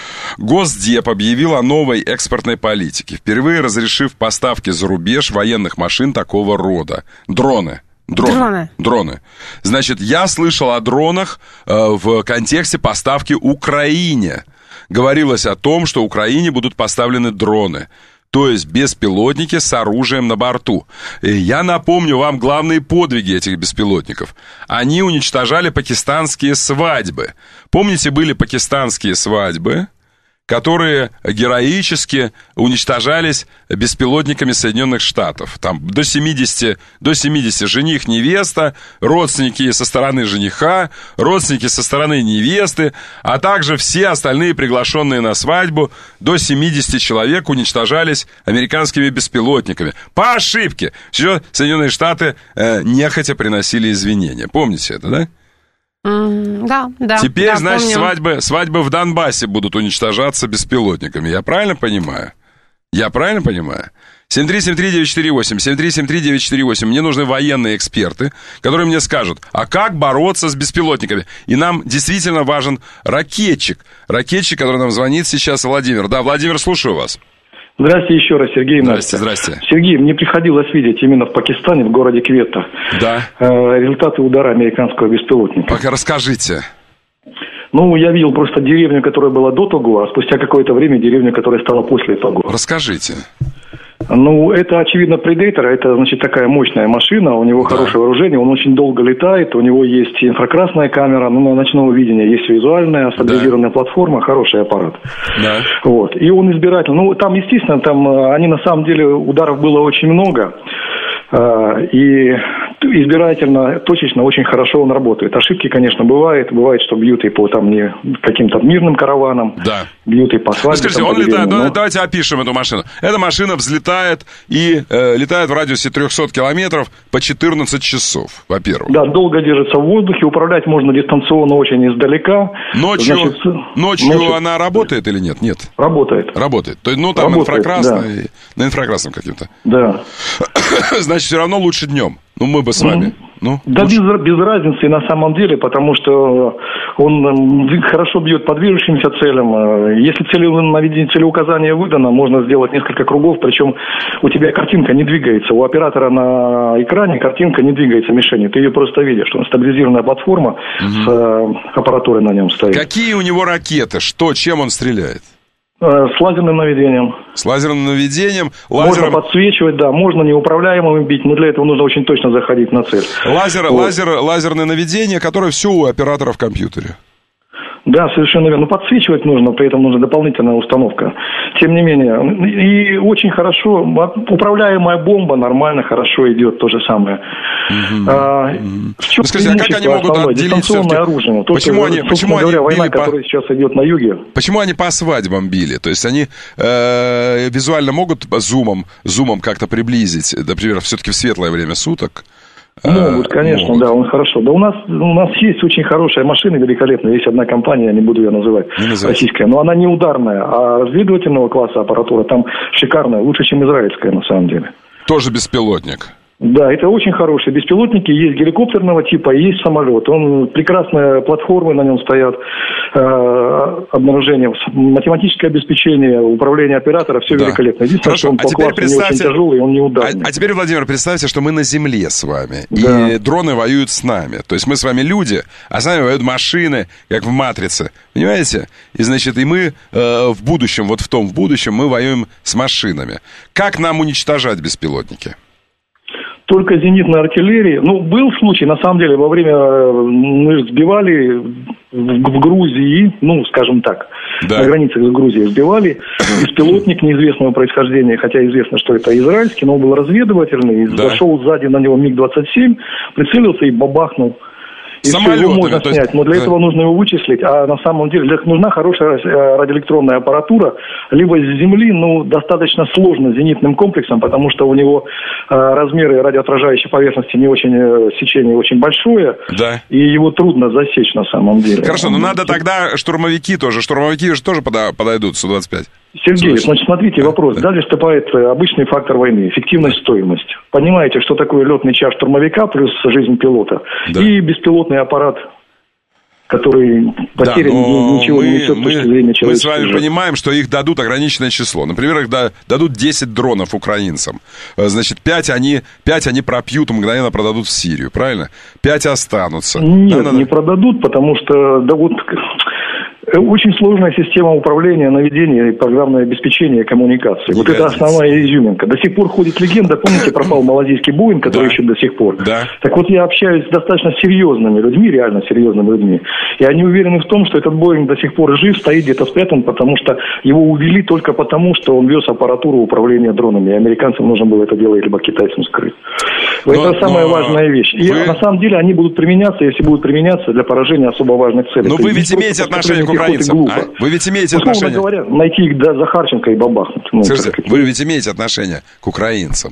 Госдеп объявил о новой экспортной политике, впервые разрешив поставки за рубеж военных машин такого рода. Дроны. Дроны. Дроны. Дроны. Значит, я слышал о дронах э, в контексте поставки Украине. Говорилось о том, что Украине будут поставлены дроны. То есть беспилотники с оружием на борту. И я напомню вам главные подвиги этих беспилотников. Они уничтожали пакистанские свадьбы. Помните, были пакистанские свадьбы, которые героически уничтожались беспилотниками Соединенных Штатов. Там до семидесяти, до семидесяти жених, невеста, родственники со стороны жениха, родственники со стороны невесты, а также все остальные приглашенные на свадьбу, до семидесяти человек уничтожались американскими беспилотниками. По ошибке. Все Соединенные Штаты э, нехотя приносили извинения. Помните это, да? Mm, да, да. Теперь, да, значит, помню. свадьбы, свадьбы в Донбассе будут уничтожаться беспилотниками. Я правильно понимаю? Я правильно понимаю? семь три семь три девять четыре восемь, семь три семь три девять четыре восемь. Мне нужны военные эксперты, которые мне скажут, а как бороться с беспилотниками? И нам действительно важен ракетчик. Ракетчик, который нам звонит сейчас, Владимир. Да, Владимир, слушаю вас. Здравствуйте еще раз, Сергей. Здрасте, здрасте. Сергей, мне приходилось видеть именно в Пакистане, в городе Квета, да. э, результаты удара американского беспилотника. Пока расскажите. Ну, я видел просто деревню, которая была до того, а спустя какое-то время деревню, которая стала после того. Расскажите. Ну, это, очевидно, Predator, это, значит, такая мощная машина, у него да. хорошее вооружение, он очень долго летает, у него есть инфракрасная камера, ну, на ночного видения есть визуальная, стабилизированная да. платформа, хороший аппарат. Да. Вот, и он избирательно, ну, там, естественно, там, они, на самом деле, ударов было очень много, и избирательно, точечно, очень хорошо он работает. Ошибки, конечно, бывает. Бывает, что бьют и по там не каким-то мирным караванам. Да. Бьют и по свадьбам. Ну, скажите, он летает, но... давайте опишем эту машину. Эта машина взлетает и э, летает в радиусе трехсот километров по четырнадцать часов, во-первых. Да, долго держится в воздухе. Управлять можно дистанционно очень издалека. Ночью, Значит, ночью, ночью она работает или нет? Нет. Работает. Работает. То есть, ну, там работает, инфракрасный, да. на инфракрасном каким-то. Да. Значит, все равно лучше днем. Ну, мы бы с вами. Ну, да без, без разницы на самом деле, потому что он хорошо бьет по движущимся целям. Если целеуказание целеуказание выдано, можно сделать несколько кругов, причем у тебя картинка не двигается. У оператора на экране картинка не двигается мишени. Ты ее просто видишь. Что стабилизированная платформа угу. с аппаратурой на нем стоит. Какие у него ракеты? Что, чем он стреляет? С лазерным наведением. С лазерным наведением. Лазером... Можно подсвечивать, да, можно неуправляемым бить, но для этого нужно очень точно заходить на цель. Лазер, вот. лазер, лазерное наведение, которое все у оператора в компьютере. Да, совершенно верно. Ну, подсвечивать нужно, при этом нужна дополнительная установка. Тем не менее, и очень хорошо, управляемая бомба нормально, хорошо идет, то же самое. Mm-hmm. А, mm-hmm. В чем ну, скажите, а как они могут основное? отделить Дистанционное оружие. То, почему что, они, почему говоря, они война, били которая по... сейчас идет на юге. Почему они по свадьбам били? То есть они э, визуально могут зумом, зумом как-то приблизить, например, все-таки в светлое время суток? Могут, конечно, Могут. да, он хорошо. Да у нас, у нас есть очень хорошая машина, великолепная. Есть одна компания, я не буду ее называть, российская, но она не ударная, а разведывательного класса аппаратура там шикарная, лучше, чем израильская на самом деле. Тоже беспилотник. Да, это очень хорошие беспилотники, есть геликоптерного типа, есть самолет. Он, прекрасные платформы на нем стоят, э, обнаружение, математическое обеспечение, управление оператора, все да. великолепно. Единственное, что он а по классу не очень тяжелый, он не ударный. А, а теперь, Владимир, представьте, что мы на земле с вами, да. и дроны воюют с нами. То есть мы с вами люди, а с нами воюют машины, как в «Матрице». Понимаете? И, значит, и мы э, в будущем, вот в том в будущем, мы воюем с машинами. Как нам уничтожать беспилотники? Только зенитной артиллерии. Ну, был случай, на самом деле, во время мы сбивали в, в Грузии, ну, скажем так, да. на границах с Грузией сбивали беспилотник неизвестного происхождения, хотя известно, что это израильский, но он был разведывательный, да. зашел сзади на него миг двадцать семь, прицелился и бабахнул. И все, его можно снять, есть... но для да. этого нужно его вычислить, а на самом деле для этого нужна хорошая радиоэлектронная аппаратура, либо с земли, ну, достаточно сложно зенитным комплексом, потому что у него э, размеры радиоотражающей поверхности не очень, э, сечение очень большое, да. и его трудно засечь на самом деле. Хорошо, но надо тогда штурмовики тоже, штурмовики же тоже подойдут, су двадцать пять. Сергей, значит, смотрите, вопрос. Да. Далее вступает обычный фактор войны, эффективность, стоимость. Понимаете, что такое летный час штурмовика плюс жизнь пилота да. и беспилотный аппарат, который потерян, да, ничего мы, не несет с точки зрения человечества. Мы с вами понимаем, что их дадут ограниченное число. Например, их дадут десять дронов украинцам. Значит, пять они, пять они пропьют, мгновенно продадут в Сирию, правильно? пять останутся. Нет, да, не продадут, потому что да вот... Очень сложная система управления, наведения и программное обеспечение коммуникации. Не вот годится. Это основная изюминка. До сих пор ходит легенда, помните, пропал малазийский Боинг, который да. еще до сих пор. Да. Так вот, я общаюсь с достаточно серьезными людьми, реально серьезными людьми, и они уверены в том, что этот Боинг до сих пор жив, стоит где-то спрятан, потому что его увели только потому, что он вез аппаратуру управления дронами, и американцам нужно было это дело либо китайцам скрыть. Но, это самая но... важная вещь. И вы... на самом деле они будут применяться, если будут применяться для поражения особо важных целей. Но вы ведь имеете отношение к украинцам, а? Вы ведь имеете Условно отношение... говоря, найти их до Захарченко и бабахнуть. Ну, Слушайте, вы ведь имеете отношение к украинцам?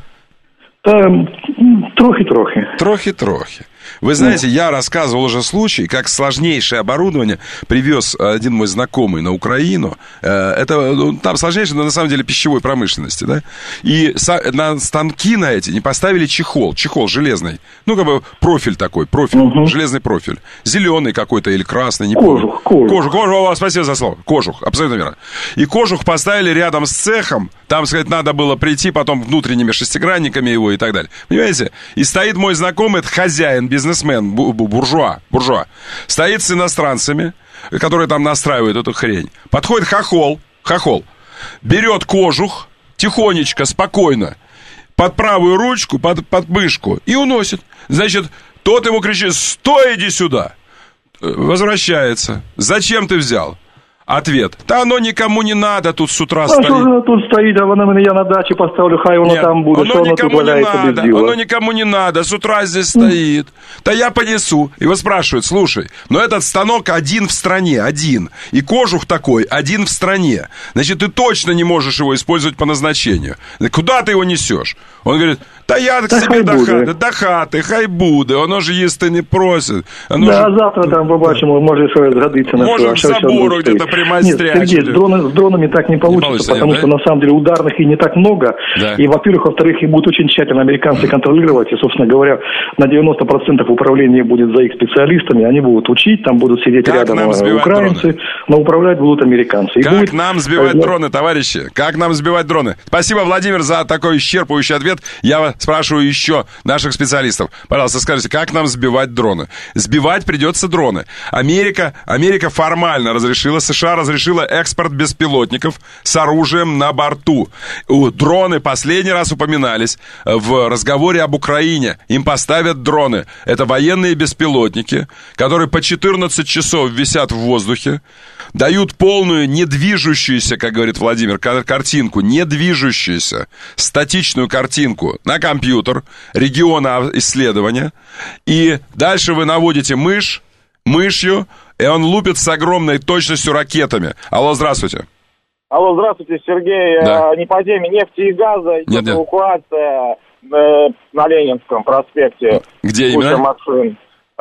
Да, трохи-трохи. Трохи-трохи. Вы знаете, mm. я рассказывал уже случай, как сложнейшее оборудование привез один мой знакомый на Украину. Это там сложнейшее, но на самом деле пищевой промышленности, да? И на станки на эти не поставили чехол, чехол железный. Ну, как бы профиль такой, профиль, uh-huh. железный профиль. Зеленый какой-то или красный, не кожух, помню. Кожух. Кожух, кожух, спасибо за слово. Кожух, абсолютно верно. И кожух поставили рядом с цехом. Там, сказать, надо было прийти потом внутренними шестигранниками его и так далее. Понимаете? И стоит мой знакомый, это хозяин, бизнесмен, буржуа, буржуа. Стоит с иностранцами, которые там настраивают эту хрень. Подходит хохол, хохол, берет кожух, тихонечко, спокойно, под правую ручку, под, под мышку и уносит. Значит, тот ему кричит: «Стой, иди сюда!» Возвращается. «Зачем ты взял?» Ответ: да оно никому не надо, тут с утра а стоит. Что, тут стоит, а вон я на даче поставлю, хай оно Нет, там будет, оно что оно никому тут валяется не надо, без дела. Оно никому не надо, с утра здесь стоит. Да я понесу. Его спрашивают: слушай, но этот станок один в стране, один. И кожух такой один в стране. Значит, ты точно не можешь его использовать по назначению. Куда ты его несешь? Он говорит: да я к да себе до хаты, до хаты, хай буде, оно же їсти не просит. Оно да, же... а завтра там побачимо, може щось згодиться на Можем к забору где-то примострячить. Нет, Сергей, с, дроны, с дронами так не получится, не получится потому нет, что да? на самом деле ударных и не так много. Да. И, во-первых, во-вторых, их будут очень тщательно американцы контролировать. И, собственно говоря, на девяносто процентов управления будет за их специалистами. Они будут учить, там будут сидеть как рядом украинцы, дроны? Но управлять будут американцы. И как будет... нам сбивать дроны, товарищи? Как нам сбивать дроны? Спасибо, Владимир, за такой исчерпывающий ответ. Я спрашиваю еще наших специалистов. Пожалуйста, скажите, как нам сбивать дроны? Сбивать придется дроны. Америка, Америка формально разрешила, США разрешила экспорт беспилотников с оружием на борту. Дроны последний раз упоминались в разговоре об Украине. Им поставят дроны. Это военные беспилотники, которые по четырнадцать часов висят в воздухе, дают полную недвижущуюся, как говорит Владимир, картинку, недвижущуюся, статичную картинку на компьютер региона исследования. И дальше вы наводите мышь, мышью, и он лупит с огромной точностью ракетами. Алло, здравствуйте. Алло, здравствуйте, Сергей. Да. Не по теме нефти и газа. Нет, нет. Эвакуация э, на Ленинском проспекте. Где Куча именно? машин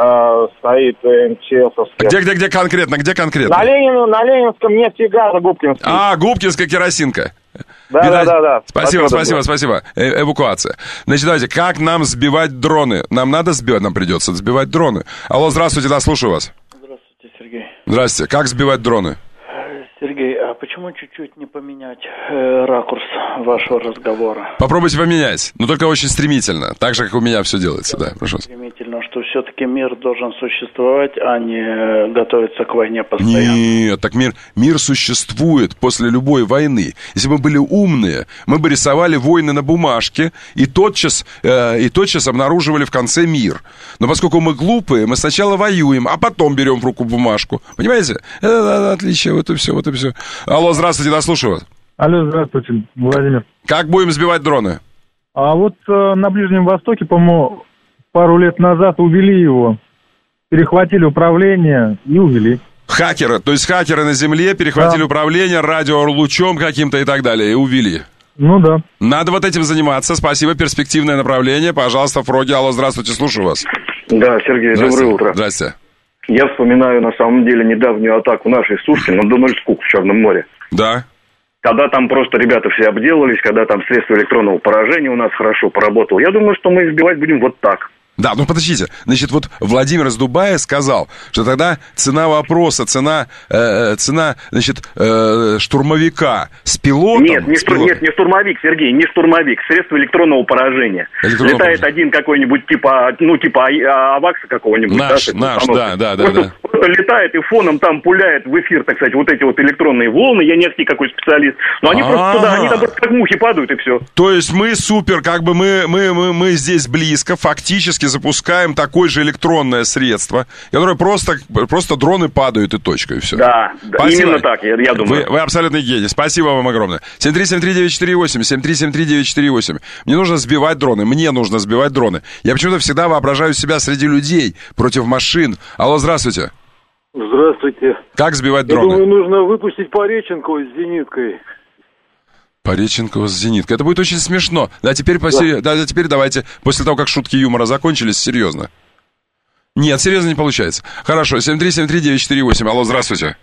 э, стоит МЧСовская. Где, где, где конкретно? Где конкретно? На, Ленин, на Ленинском нефти и газа, Губкинский. А, Губкинская керосинка. Да, Видать? да, да, да. Спасибо, Отсюда спасибо, было. спасибо. Э- эвакуация. Значит, давайте, как нам сбивать дроны? Нам надо сбивать, нам придется сбивать дроны. Алло, здравствуйте, да, слушаю вас. Здравствуйте, Сергей. Здравствуйте. Как сбивать дроны? Сергей, а почему чуть-чуть не поменять э, ракурс вашего разговора? Попробуйте поменять, но только очень стремительно. Так же, как у меня все делается, да, прошу. Стремительно, что все-таки мир должен существовать, а не готовиться к войне постоянно. Нет, так мир, мир существует после любой войны. Если бы мы были умные, мы бы рисовали войны на бумажке и тотчас, э, и тотчас обнаруживали в конце мир. Но поскольку мы глупые, мы сначала воюем, а потом берем в руку бумажку. Понимаете? Это отличие, вот и все, вот и все. Алло, здравствуйте, да, слушаю вас. Алло, здравствуйте, Владимир. Как будем сбивать дроны? А вот э, на Ближнем Востоке, по-моему, пару лет назад увели его, перехватили управление и увели. Хакеры, то есть хакеры на земле перехватили да. управление радиолучом каким-то и так далее, и увели. Ну да. Надо вот этим заниматься. Спасибо, перспективное направление. Пожалуйста, Фроги. Алло, здравствуйте, слушаю вас. Да, Сергей, доброе утро. Здрасте. Я вспоминаю, на самом деле, недавнюю атаку нашей сушки на Дональд Кук в Черном море. Да. Когда там просто ребята все обделались, когда там средство электронного поражения у нас хорошо поработало. Я думаю, что мы их сбивать будем вот так. Да, ну подождите, значит, вот Владимир из Дубая сказал, что тогда цена вопроса, цена, э, цена, значит, э, штурмовика с пилотом... Нет, не, с штур, пилотом. нет, не штурмовик, Сергей, не штурмовик, средство электронного поражения. Электронного Летает поражения. один какой-нибудь, типа, ну, типа Авакса какого-нибудь. Наш, да, наш, да, да, да, просто, да. Просто летает и фоном там пуляет в эфир, так сказать, вот эти вот электронные волны. Я не какой специалист, но они просто туда, они там просто как мухи падают и все. То есть мы супер, как бы мы, мы, мы, мы здесь близко, фактически запускаем так такое же электронное средство, которое просто, просто дроны падают и точка, и все. Да, да, именно так, я, я думаю. Вы, вы абсолютный гений. Спасибо вам огромное. семь три семь три девять четыре восемь, семь три семь три девять четыре восемь. Мне нужно сбивать дроны, мне нужно сбивать дроны. Я почему-то всегда воображаю себя среди людей, против машин. Алло, здравствуйте. Здравствуйте. Как сбивать Я дроны? думаю, нужно выпустить Пореченкова с зениткой. Пореченкова с зениткой. Это будет очень смешно. Да, теперь, по сери... да, теперь давайте, после того, как шутки юмора закончились, серьезно. Нет, серьезно не получается. Хорошо, семь три семь три девять четыре восемь. Алло, здравствуйте.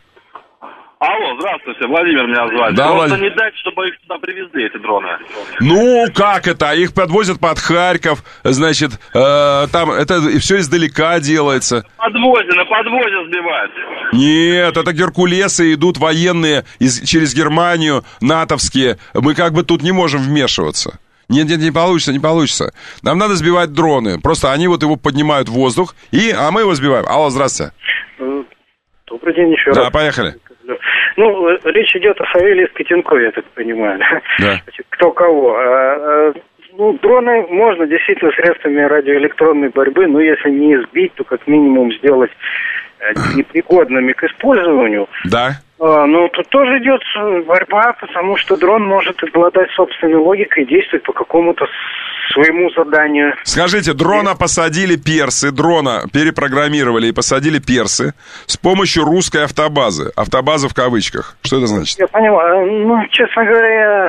Алло, здравствуйте, Владимир меня звать. Да, Просто Влад... не дать, чтобы их туда привезли, эти дроны. Ну, как это? Их подвозят под Харьков, значит, э, там это все издалека делается. На подвозе, на подвозе сбивать. Нет, это геркулесы идут военные из, через Германию, натовские. Мы как бы тут не можем вмешиваться. Нет, нет, не получится, не получится. Нам надо сбивать дроны. Просто они вот его поднимают в воздух, и, а мы его сбиваем. Алло, здравствуйте. Добрый день еще да, раз. Да, поехали. Ну, речь идет о Савелии Скотенкове, я так понимаю. Да. Кто кого. Ну, дроны можно действительно средствами радиоэлектронной борьбы, но если не сбить, то как минимум сделать непригодными к использованию. Да. Но тут тоже идет борьба, потому что дрон может обладать собственной логикой и действовать по какому-то своему заданию. Скажите, дрона посадили персы, дрона перепрограммировали и посадили персы с помощью русской автобазы. Автобаза в кавычках. Что это значит? Я понимаю. Ну, честно говоря,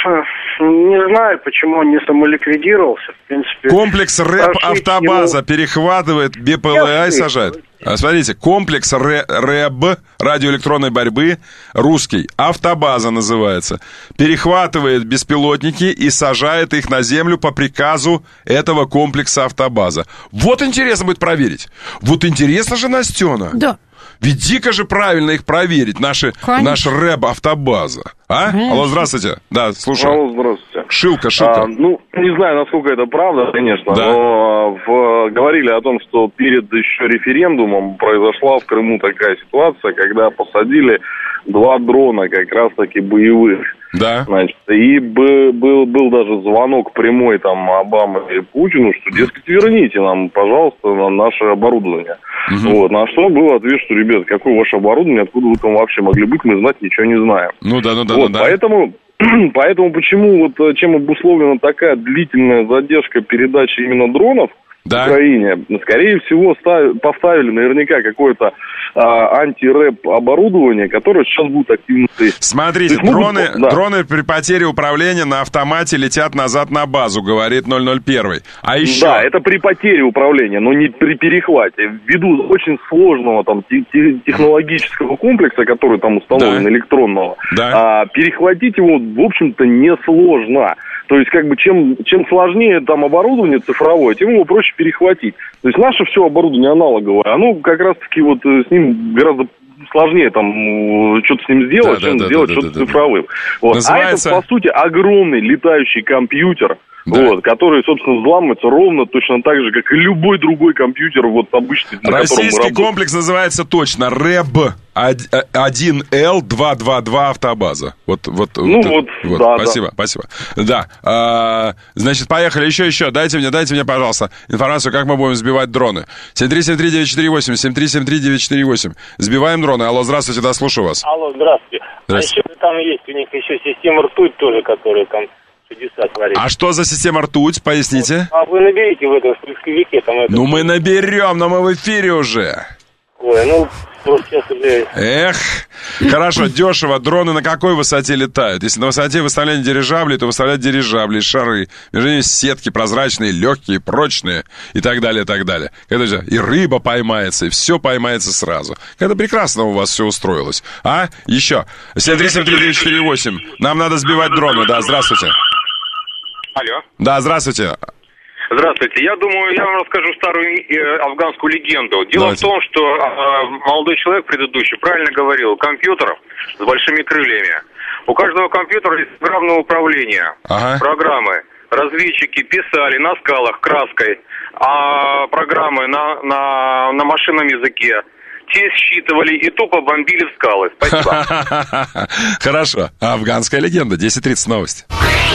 не знаю, почему он не самоликвидировался. В принципе, комплекс рэп-автобаза ему... перехватывает БПЛА и сажает. Смотрите, комплекс рэб, радиоэлектронной борьбы, русский, автобаза называется, перехватывает беспилотники и сажает их на землю по приказу этого комплекса автобаза. Вот интересно будет проверить. Вот интересно же, Настена. Да. Ведь дико же правильно их проверить, наши, наш рэб-автобаза. А? Конечно. Алло, здравствуйте. Да, слушаю. Алло, здравствуйте. Шилка, Шилка. А, ну, не знаю, насколько это правда, конечно, да. но в, говорили о том, что перед еще референдумом произошла в Крыму такая ситуация, когда посадили два дрона как раз-таки боевых. Да. Значит, и был, был, был даже звонок прямой там Обамы и Путину, что, дескать, верните нам, пожалуйста, на наше оборудование. Угу. Вот. На что был ответ, что, ребят, какое ваше оборудование, откуда вы там вообще могли быть, мы знать ничего не знаем. Ну да, ну да, вот, ну да. Поэтому, поэтому почему, вот чем обусловлена такая длительная задержка передачи именно дронов, да. в Украине, скорее всего, став, поставили наверняка какое-то а, анти-рэп оборудование, которое сейчас будет активно тестить. Смотрите, есть, дроны, могут... да. дроны при потере управления на автомате летят назад на базу, говорит ноль ноль один. А еще... Да, это при потере управления, но не при перехвате. Ввиду очень сложного там технологического комплекса, который там установлен, да. электронного, да. а, перехватить его, в общем-то, несложно. То есть, как бы, чем, чем сложнее там оборудование цифровое, тем его проще перехватить. То есть, наше все оборудование аналоговое, оно как раз-таки вот с ним гораздо сложнее там что-то с ним сделать, да, чем да, сделать да, что-то да, да, цифровым. Да. Вот. Называется... А это, по сути, огромный летающий компьютер, да. вот, который, собственно, взламывается ровно точно так же, как и любой другой компьютер, вот обычный, на Российский комплекс называется точно рэб один эл двести двадцать два автобаза. Вот, вот, ну вот, вот, вот. Да, спасибо, да. спасибо. Да, а, значит, поехали, еще, еще, дайте мне, дайте мне, пожалуйста, информацию, как мы будем сбивать дроны. семь три семь три девять четыре восемь, семь три семь три девять четыре восемь. Сбиваем дроны. Алло, здравствуйте, да, слушаю вас. Алло, здравствуйте. Здравствуйте. А еще там есть у них еще система ртуть тоже, которая там чудеса творит. А что за система ртуть, поясните? А вы наберите в этом в поисковике там это. Ну мы наберем, но мы в эфире уже. Ой, ну просто сейчас уже... Эх, хорошо, дешево. Дроны на какой высоте летают? Если на высоте выставления дирижаблей, то выставлять дирижабли, шары. Между ними сетки прозрачные, легкие, прочные и так далее, и так далее. Когда же и рыба поймается, и все поймается сразу. Когда прекрасно у вас все устроилось. А? Еще. семь три семь три девять четыре восемь. Нам надо сбивать дроны. Да, здравствуйте. Алло. Да, здравствуйте. Здравствуйте. Я думаю, я вам расскажу старую э, афганскую легенду. Дело Давайте. в том, что э, молодой человек предыдущий правильно говорил, компьютер с большими крыльями. У каждого компьютера есть программное управление, ага. программы. Разведчики писали на скалах краской, а программы на, на, на машинном языке. Те считывали и тупо бомбили в скалы. Спасибо. Хорошо. Афганская легенда. десять тридцать новости.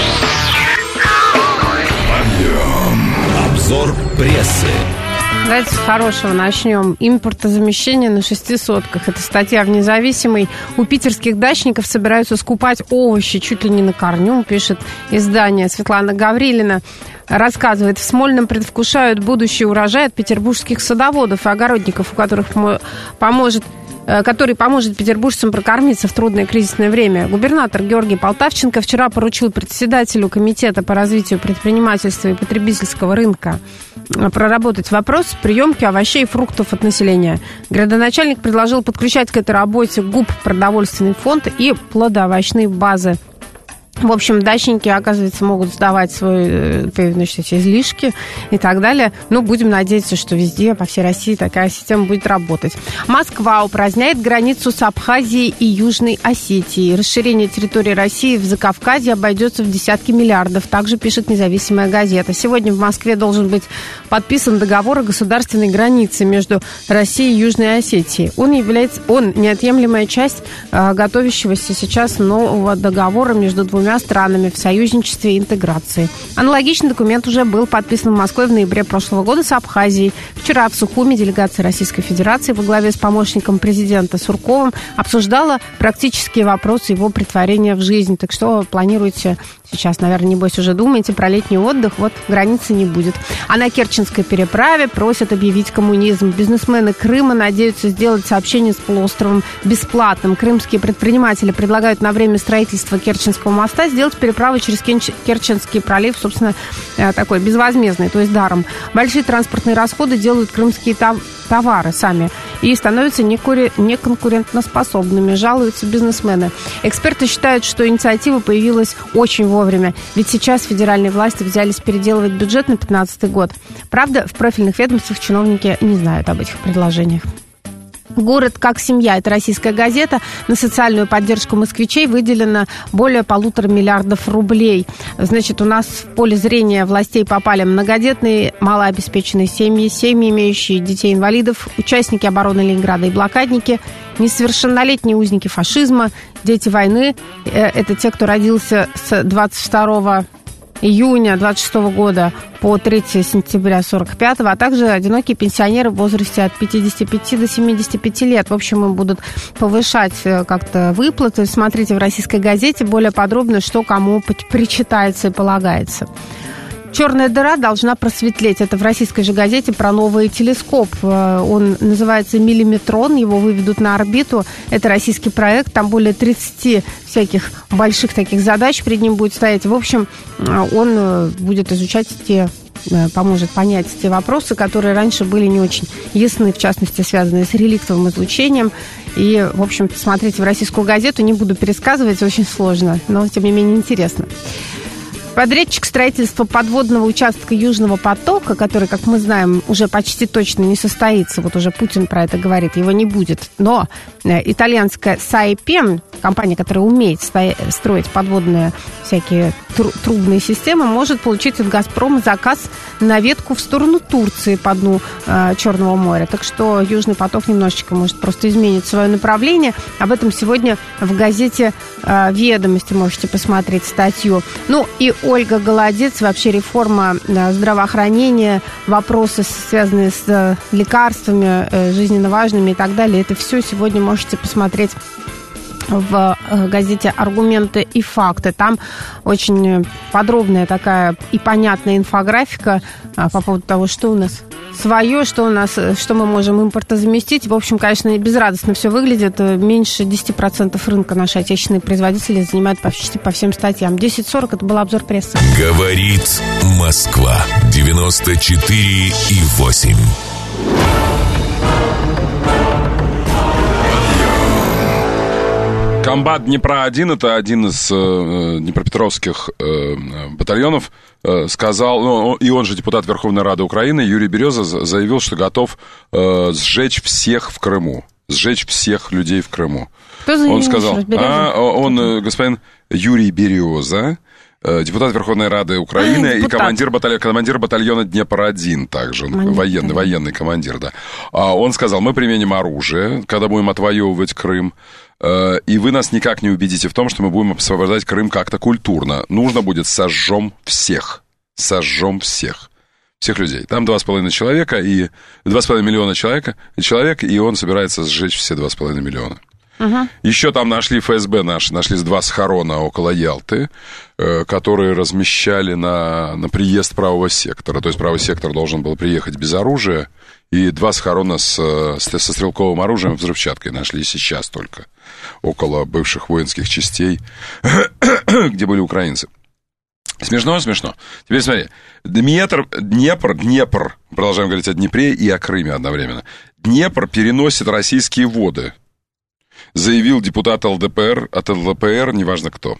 Обзор прессы. Давайте с хорошего начнем. Импортозамещение на шести сотках. Это статья в «Независимой». У питерских дачников собираются скупать овощи чуть ли не на корню, пишет издание. Светлана Гаврилина рассказывает, в Смольном предвкушают будущий урожай от петербургских садоводов и огородников, у которых поможет который поможет петербуржцам прокормиться в трудное кризисное время. Губернатор Георгий Полтавченко вчера поручил председателю Комитета по развитию предпринимательства и потребительского рынка проработать вопрос приемки овощей и фруктов от населения. Градоначальник предложил подключать к этой работе ГУП «Продовольственный фонд» и плодоовощные базы. В общем, дачники, оказывается, могут сдавать свои, значит, эти излишки и так далее. Но будем надеяться, что везде, по всей России, такая система будет работать. Москва упраздняет границу с Абхазией и Южной Осетией. Расширение территории России в Закавказье обойдется в десятки миллиардов. Также пишет «Независимая газета». Сегодня в Москве должен быть подписан договор о государственной границе между Россией и Южной Осетией. Он является, он неотъемлемая часть э, готовящегося сейчас нового договора между двумя странами в союзничестве и интеграции. Аналогичный документ уже был подписан в Москве в ноябре прошлого года с Абхазией. Вчера в Сухуми делегация Российской Федерации во главе с помощником президента Сурковым обсуждала практические вопросы его претворения в жизнь. Так что планируете сейчас, наверное, небось уже думаете про летний отдых, вот границы не будет. А на Керченской переправе просят объявить коммунизм. Бизнесмены Крыма надеются сделать сообщение с полуостровом бесплатным. Крымские предприниматели предлагают на время строительства Керченского моста сделать переправу через Керченский пролив, собственно, такой безвозмездный, то есть даром. Большие транспортные расходы делают крымские товары сами и становятся неконкурентоспособными, жалуются бизнесмены. Эксперты считают, что инициатива появилась очень вовремя, ведь сейчас федеральные власти взялись переделывать бюджет на две тысячи пятнадцатый год. Правда, в профильных ведомствах чиновники не знают об этих предложениях. «Город как семья» – это российская газета. На социальную поддержку москвичей выделено более полутора миллиардов рублей. Значит, у нас в поле зрения властей попали многодетные, малообеспеченные семьи, семьи, имеющие детей-инвалидов, участники обороны Ленинграда и блокадники, несовершеннолетние узники фашизма, дети войны. Это те, кто родился с двадцать второго июня двадцать шестого года по третьего сентября сорок пятого, а также одинокие пенсионеры в возрасте от пятидесяти пяти до семидесяти пяти лет. В общем, им будут повышать как-то выплаты. Смотрите в «Российской газете» более подробно, что кому причитается и полагается. «Черная дыра должна просветлеть». Это в «Российской же газете» про новый телескоп. Он называется «Миллиметрон». Его выведут на орбиту. Это российский проект. Там более тридцати всяких больших таких задач перед ним будет стоять. В общем, он будет изучать те, поможет понять те вопросы, которые раньше были не очень ясны, в частности, связанные с реликтовым излучением. И, в общем, смотрите в «Российскую газету». Не буду пересказывать, очень сложно, но, тем не менее, интересно. Подрядчик строительства подводного участка Южного потока, который, как мы знаем, уже почти точно не состоится, вот уже Путин про это говорит, его не будет. Но итальянская Saipem, компания, которая умеет строить подводные всякие тру- трубные системы, может получить от «Газпрома» заказ на ветку в сторону Турции по дну э, Черного моря. Так что Южный поток немножечко может просто изменить свое направление. Об этом сегодня в газете э, «Ведомости» можете посмотреть статью. Ну и Ольга Голодец, вообще реформа э, здравоохранения, вопросы, связанные с э, лекарствами, э, жизненно важными и так далее. Это все сегодня можете посмотреть в газете «Аргументы и факты». Там очень подробная такая и понятная инфографика по поводу того, что у нас свое, что у нас, что мы можем импортозаместить. В общем, конечно, безрадостно все выглядит. Меньше десяти процентов рынка наши отечественные производители занимают почти по всем статьям. десять сорок это был обзор прессы. Говорит Москва. девяносто четыре и восемь. Комбат Днепра-один, это один из э, днепропетровских э, батальонов, э, сказал, ну, и он же депутат Верховной Рады Украины, Юрий Береза, заявил, что готов э, сжечь всех в Крыму, сжечь всех людей в Крыму. Кто заявил, он сказал, а, он, господин Юрий Береза, депутат Верховной Рады Украины а, и командир батальона, командир батальона Днепр-один также, Командир. военный, военный командир, да. А он сказал, мы применим оружие, когда будем отвоевывать Крым, и вы нас никак не убедите в том, что мы будем освобождать Крым как-то культурно. Нужно будет сожжем всех, сожжем всех, всех людей. Там два с половиной человека и два с половиной миллиона человека, человек, и он собирается сжечь все два с половиной миллиона. Uh-huh. Еще там нашли эф эс бэ наши, нашлись два схорона около Ялты, э, которые размещали на, на приезд правого сектора. То есть правый сектор должен был приехать без оружия, и два схорона с, с, со стрелковым оружием и взрывчаткой нашли сейчас только около бывших воинских частей, где были украинцы. Смешно, смешно. Теперь смотри. Днепр, Днепр, Днепр, продолжаем говорить о Днепре и о Крыме одновременно. Днепр переносит российские воды, заявил депутат эл дэ пэ эр от эл дэ пэ эр, неважно кто.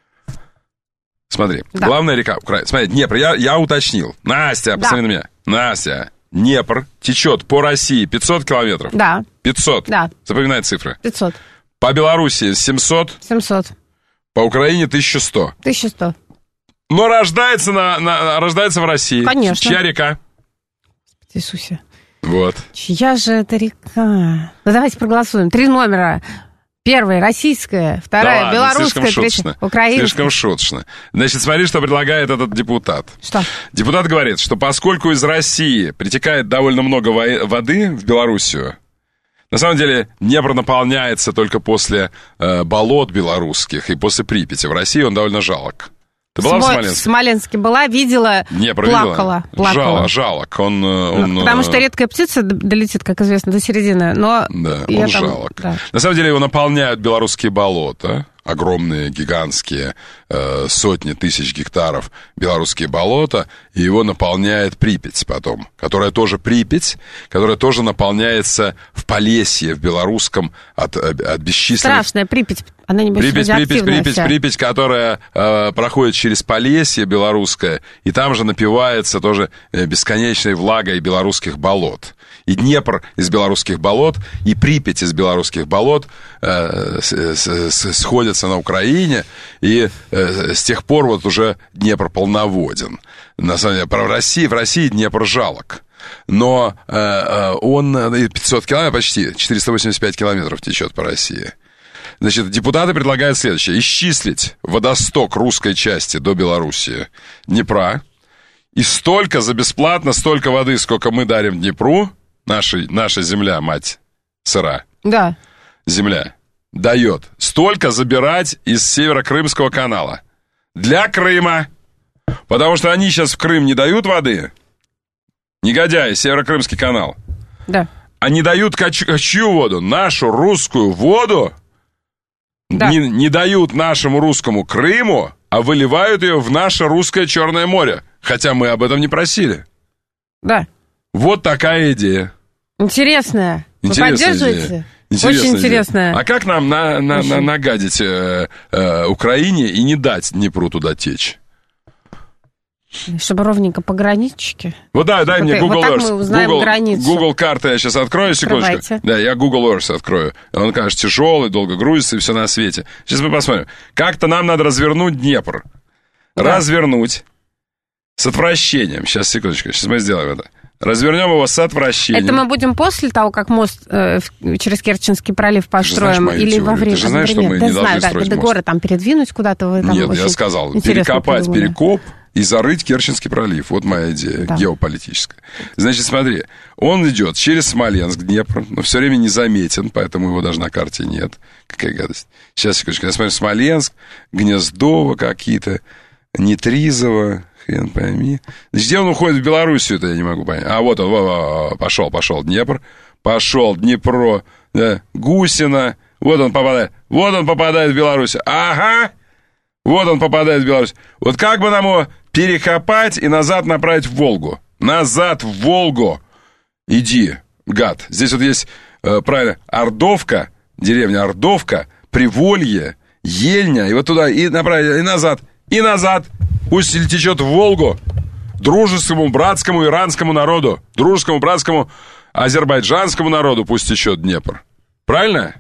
Смотри, да. Главная река Украины. Смотри, Днепр, я, я уточнил. Настя, посмотри да. на меня. Настя, Днепр течет по России пятьсот километров. Да. пятьсот. Да. Запоминай цифры. пятьсот. По Белоруссии семьсот. семьсот. По Украине тысяча сто. тысяча сто. Но рождается, на, на, рождается в России. Конечно. Чья река? Иисусе. Вот. Чья же это река? Ну, давайте проголосуем. Три номера. Первая российская, вторая да ладно, белорусская, третья украинская. Слишком шуточно. Значит, смотри, что предлагает этот депутат. Что? Депутат говорит, что поскольку из России притекает довольно много воды в Белоруссию, на самом деле Днепр наполняется только после э, болот белорусских и после Припяти. В России он довольно жалок. Ты была Смо... в Смоленске? В Смоленске была, видела, Днепр, плакала. Видела? плакала. Жал, жалок. Он, он, Потому что редкая птица долетит, как известно, до середины. Но да, он там... жалок. Да. На самом деле его наполняют белорусские болота. Огромные, гигантские, э, сотни тысяч гектаров белорусские болота. И его наполняет Припять потом. Которая тоже Припять, которая тоже наполняется в Полесье, в белорусском, от, от бесчисленных... Страшная Припять. Она, небось, Припять, Припять, Припять, вся. Припять, которая э, проходит через Полесье белорусское, и там же напивается тоже э, бесконечной влагой белорусских болот. И Днепр из белорусских болот, и Припять из белорусских болот э, с, с, с, сходятся на Украине, и э, с тех пор вот уже Днепр полноводен. На самом деле, в России, в России Днепр жалок. Но э, он пятьсот километров, почти четыреста восемьдесят пять километров течет по России. Значит, депутаты предлагают следующее. Исчислить водосток русской части до Белоруссии Днепра. И столько за бесплатно, столько воды, сколько мы дарим Днепру, нашей, наша земля, мать сыра. Да. Земля дает. Столько забирать из Северо-Крымского канала. Для Крыма. Потому что они сейчас в Крым не дают воды. Негодяи, Северо-Крымский канал. Да. Они дают качу, чью воду? Нашу русскую воду. Да. Не, не дают нашему русскому Крыму, а выливают ее в наше русское Черное море. Хотя мы об этом не просили. Да. Вот такая идея. Интересная. Интересная Вы поддерживаете? Идея. Интересная Очень идея. интересная. А как нам на, на, на, нагадить э, э, Украине и не дать Днепру туда течь? Чтобы ровненько погранички. Вот да, дай вот мне Google вот так Earth. мы узнаем Google, границу. Google карты я сейчас открою, секундочку. Открывайте. Да, я Google Earth открою. Он, конечно, тяжелый, долго грузится и все на свете. Сейчас мы посмотрим. Как-то нам надо развернуть Днепр. Да. Развернуть с отвращением. Сейчас, секундочку, сейчас мы сделаем это. Развернем его с отвращением. Это мы будем после того, как мост э, через Керченский пролив построим, знаешь, или во время? Ты же знаешь, что мы да, не знаю, должны да, строить когда мост. горы там передвинуть куда-то. Вы, там Нет, я сказал, перекопать придумали. перекоп и зарыть Керченский пролив. Вот моя идея, да. Геополитическая. Значит, смотри, он идет через Смоленск, Днепр, но все время незаметен, поэтому его даже на карте нет. Какая гадость. Сейчас, секундочку, я смотрю, Смоленск, Гнездово какие-то, Нетризово, хрен пойми. Значит, где он уходит в Белоруссию, это я не могу понять. А вот он, во, во, пошел, пошел Днепр, пошел Днепро, да, Гусино, вот он попадает, вот он попадает в Белоруссию. Ага! Вот он попадает в Беларусь. Вот как бы нам его перекопать и назад направить в Волгу? Назад в Волгу. Иди, гад. Здесь вот есть, э, правильно, Ордовка, деревня Ордовка, Приволье, Ельня. И вот туда, и направить, и назад, и назад. Пусть течет в Волгу. Дружескому, братскому, иранскому народу. Дружескому, братскому, азербайджанскому народу пусть течет Днепр. Правильно?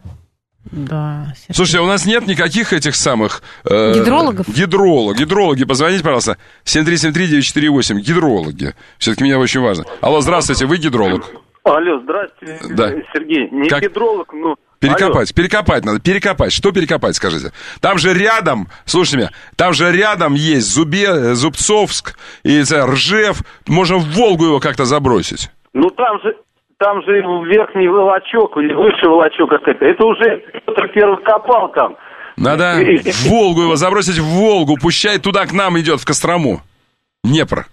Да. Слушайте, у нас нет никаких этих самых... Э, гидрологов? Гидролог, гидрологи, позвоните, пожалуйста. семь три семь три девять четыре восемь. Гидрологи. Все-таки мне очень важно. Алло, здравствуйте, вы гидролог? Алло, здравствуйте, да. Сергей. Не как? Гидролог, но... Перекопать, Алло. перекопать надо, перекопать. Что перекопать, скажите? Там же рядом, слушайте меня, там же рядом есть Зубе, Зубцовск и Ржев. Можно в Волгу его как-то забросить. Ну, там же... Там же верхний волочок или высший волочок какой-то. Это уже Петр Первый копал там. Надо в Волгу его забросить в Волгу. Пущай туда к нам идет, в Кострому. Днепр.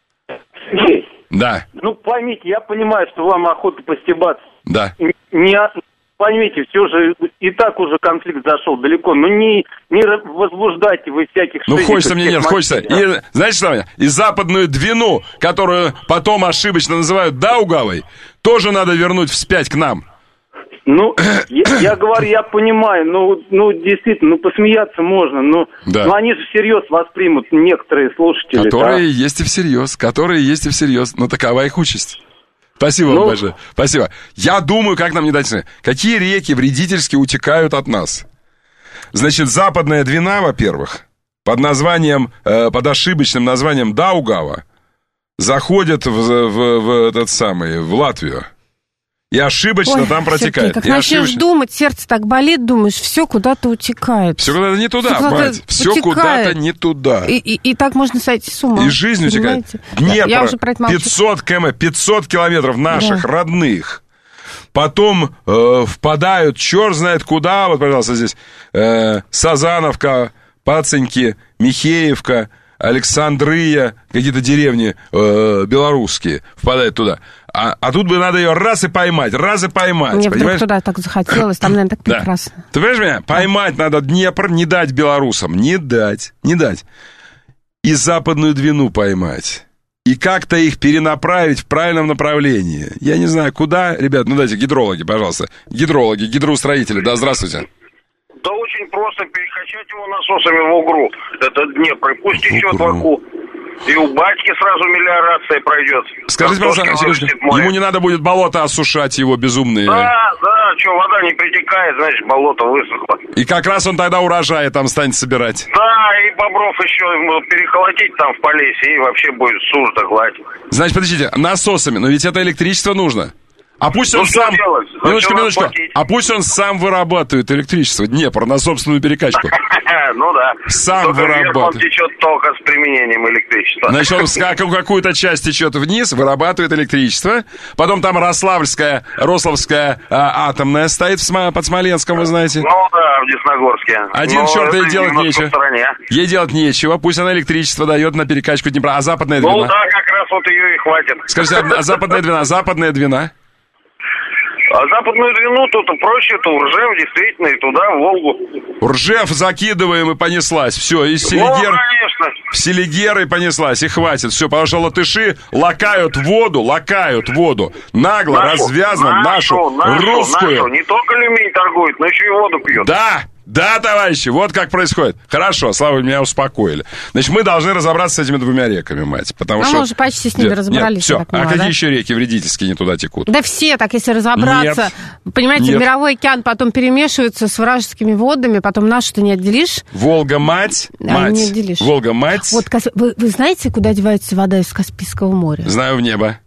Сергей. Да. Ну, поймите, я понимаю, что вам охота постебаться. Да. Не, поймите, все же и так уже конфликт зашел далеко. Ну, не, не возбуждайте вы всяких... Ну, хочется мне, нет, хочется. И, знаете что, и западную Двину, которую потом ошибочно называют Даугавой, тоже надо вернуть вспять к нам. Ну, я, я говорю, я понимаю, ну, ну, действительно, ну, посмеяться можно, но, да. но они же всерьез воспримут некоторые слушатели. Которые да? есть и всерьез, которые есть и всерьез, но такова их участь. Спасибо ну, вам большое, спасибо. Я думаю, как нам не дать... Какие реки вредительски утекают от нас? Значит, западная Двина, во-первых, под названием, э, под ошибочным названием Даугава, заходит в, в, в этот самый, в Латвию. И ошибочно Ой, там протекает. Сергей, как и начнешь ошибочно... думать, сердце так болит, думаешь, все куда-то утекает. Все куда-то не туда, все мать. Все утекает. куда-то не туда. И, и, и так можно сойти с ума. И жизнь утекает. Днепр, Я уже про это молчу. пятьсот километров, пятьсот километров наших, да. родных. Потом э, впадают, черт знает куда, вот, пожалуйста, здесь э, Сазановка, Пацаньки, Михеевка, Александрия, какие-то деревни э, белорусские впадают туда. А, а тут бы надо ее раз и поймать, раз и поймать. Мне понимаешь? вдруг туда так захотелось, там, наверное, так да. прекрасно. Ты понимаешь меня? Поймать надо Днепр, не дать белорусам, не дать, не дать. И западную Двину поймать. И как-то их перенаправить в правильном направлении. Я не знаю, куда. Ребят, ну дайте, гидрологи, пожалуйста. Гидрологи, гидроустроители, да, здравствуйте. Да очень очень просто перекачать его насосами в Угру, этот Днепр, и пусть течет в Аку. И у батьки сразу мелиорация пройдет. Скажите, пожалуйста, ему не надо будет болото осушать его безумные. Да, да, что, вода не притекает, значит, болото высохло. И как раз он тогда урожай там станет собирать. Да, и бобров еще перехолотить там в Полесье, и вообще будет сушь да гладь. Значит, подождите, насосами, но ведь это электричество нужно. А пусть ну, он сам... Делать? Минуточку, минуточку. А пусть он сам вырабатывает электричество, Днепр, на собственную перекачку. Ну да. Сам вырабатывает. Он течет только с применением электричества. Значит, он какую-то часть течет вниз, вырабатывает электричество. Потом там Рославльская, Рославская а, атомная стоит в, под Смоленском, вы знаете. Ну да, в Десногорске. Один но черт ей делать нечего. Ей делать нечего. Пусть она электричество дает на перекачку Днепра. А западная Двина? Ну да, как раз вот ее и хватит. Скажите, а западная Двина? Западная Двина? А западную Двину тут проще, то Ржев, действительно, и туда, в Волгу. Ржев закидываем и понеслась. Все, из Селигер... Ну, конечно. В Селигер и понеслась, и хватит. Все, потому что латыши лакают воду, лакают воду. Нагло, нашу, развязно нашу, нашу русскую. Нашу. Не только люминь торгует, но еще и воду пьет. Да! Да, товарищи, вот как происходит. Хорошо, слава, меня успокоили. Значит, мы должны разобраться с этими двумя реками, мать. Потому ну, что... мы уже почти с ними Нет, разобрались. Нет, все, поняла, а какие да? еще реки вредительские не туда текут? Да все, так если разобраться. Нет. Понимаете, Нет. Мировой океан потом перемешивается с вражескими водами, потом нашу-то не отделишь. Волга-мать, мать. Не отделишь. Волга-мать. Вот, вы, вы знаете, куда девается вода из Каспийского моря? Знаю, в небо.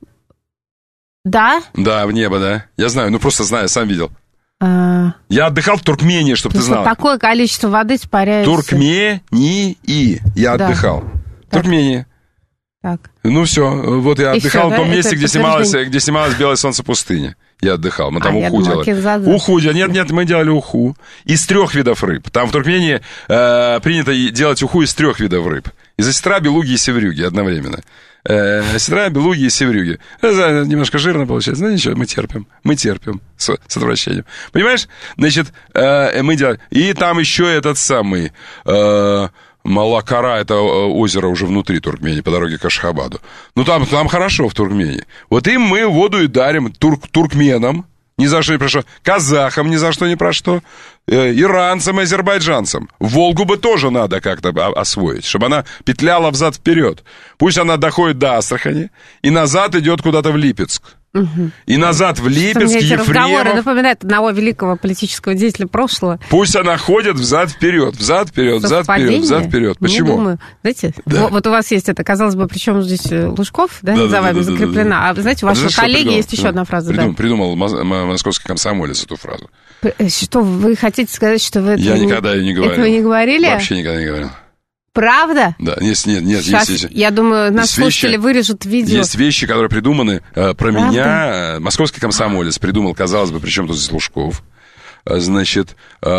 Да? Да, в небо, да. Я знаю, ну просто знаю, сам видел. А... Я отдыхал в Туркмении, чтобы ты знала. Такое количество воды испаряется. Туркмении. Я да. отдыхал. В Туркмении. Так. Ну все, вот я И отдыхал все, в том да? месте, Это где снималось, где снималось «Белое солнце пустыни». Я отдыхал, мы там а, уху думала, делали. Уху делали. Нет, нет, мы делали уху. Из трех видов рыб. Там в Туркмении э, принято делать уху из трех видов рыб. Из осетра, белуги и севрюги одновременно. Э, осетра, белуги и севрюги. Это немножко жирно получается. Ну ничего, мы терпим. Мы терпим с, с отвращением. Понимаешь? Значит, э, мы делали. И там еще этот самый... Э, Малакара, это озеро уже внутри Туркмении, по дороге к Ашхабаду. Ну, там, там хорошо в Туркмении. Вот им мы воду и дарим, турк, туркменам, ни за что ни про что, казахам ни за что ни про что, э, иранцам и азербайджанцам. Волгу бы тоже надо как-то освоить, чтобы она петляла взад-вперед. Пусть она доходит до Астрахани и назад идет куда-то в Липецк. Угу. И назад в Липецк, Ефремов. Эти разговоры напоминают одного великого политического деятеля прошлого. Пусть она ходит взад-вперед, взад-вперед, взад-вперед, взад-вперед. Почему? Не думаю. Знаете, да. вот у вас есть это, казалось бы, причем здесь Лужков, да, да за да, вами да, закреплена. Да, да, да. А знаете, у вашего а коллеги придумал, есть еще да, одна фраза. Придумал, да. придумал московский комсомолец эту фразу. Что, вы хотите сказать, что вы Я это никогда не, не говорил. этого не говорили? Вообще никогда не говорил. Правда? Да, нет, нет, нет. Сейчас, есть, есть, я думаю, наши есть слушатели вещи, вырежут видео. Есть вещи, которые придуманы э, про Правда? меня. Московский комсомолец придумал, казалось бы, при чем тут здесь Лужков. Значит,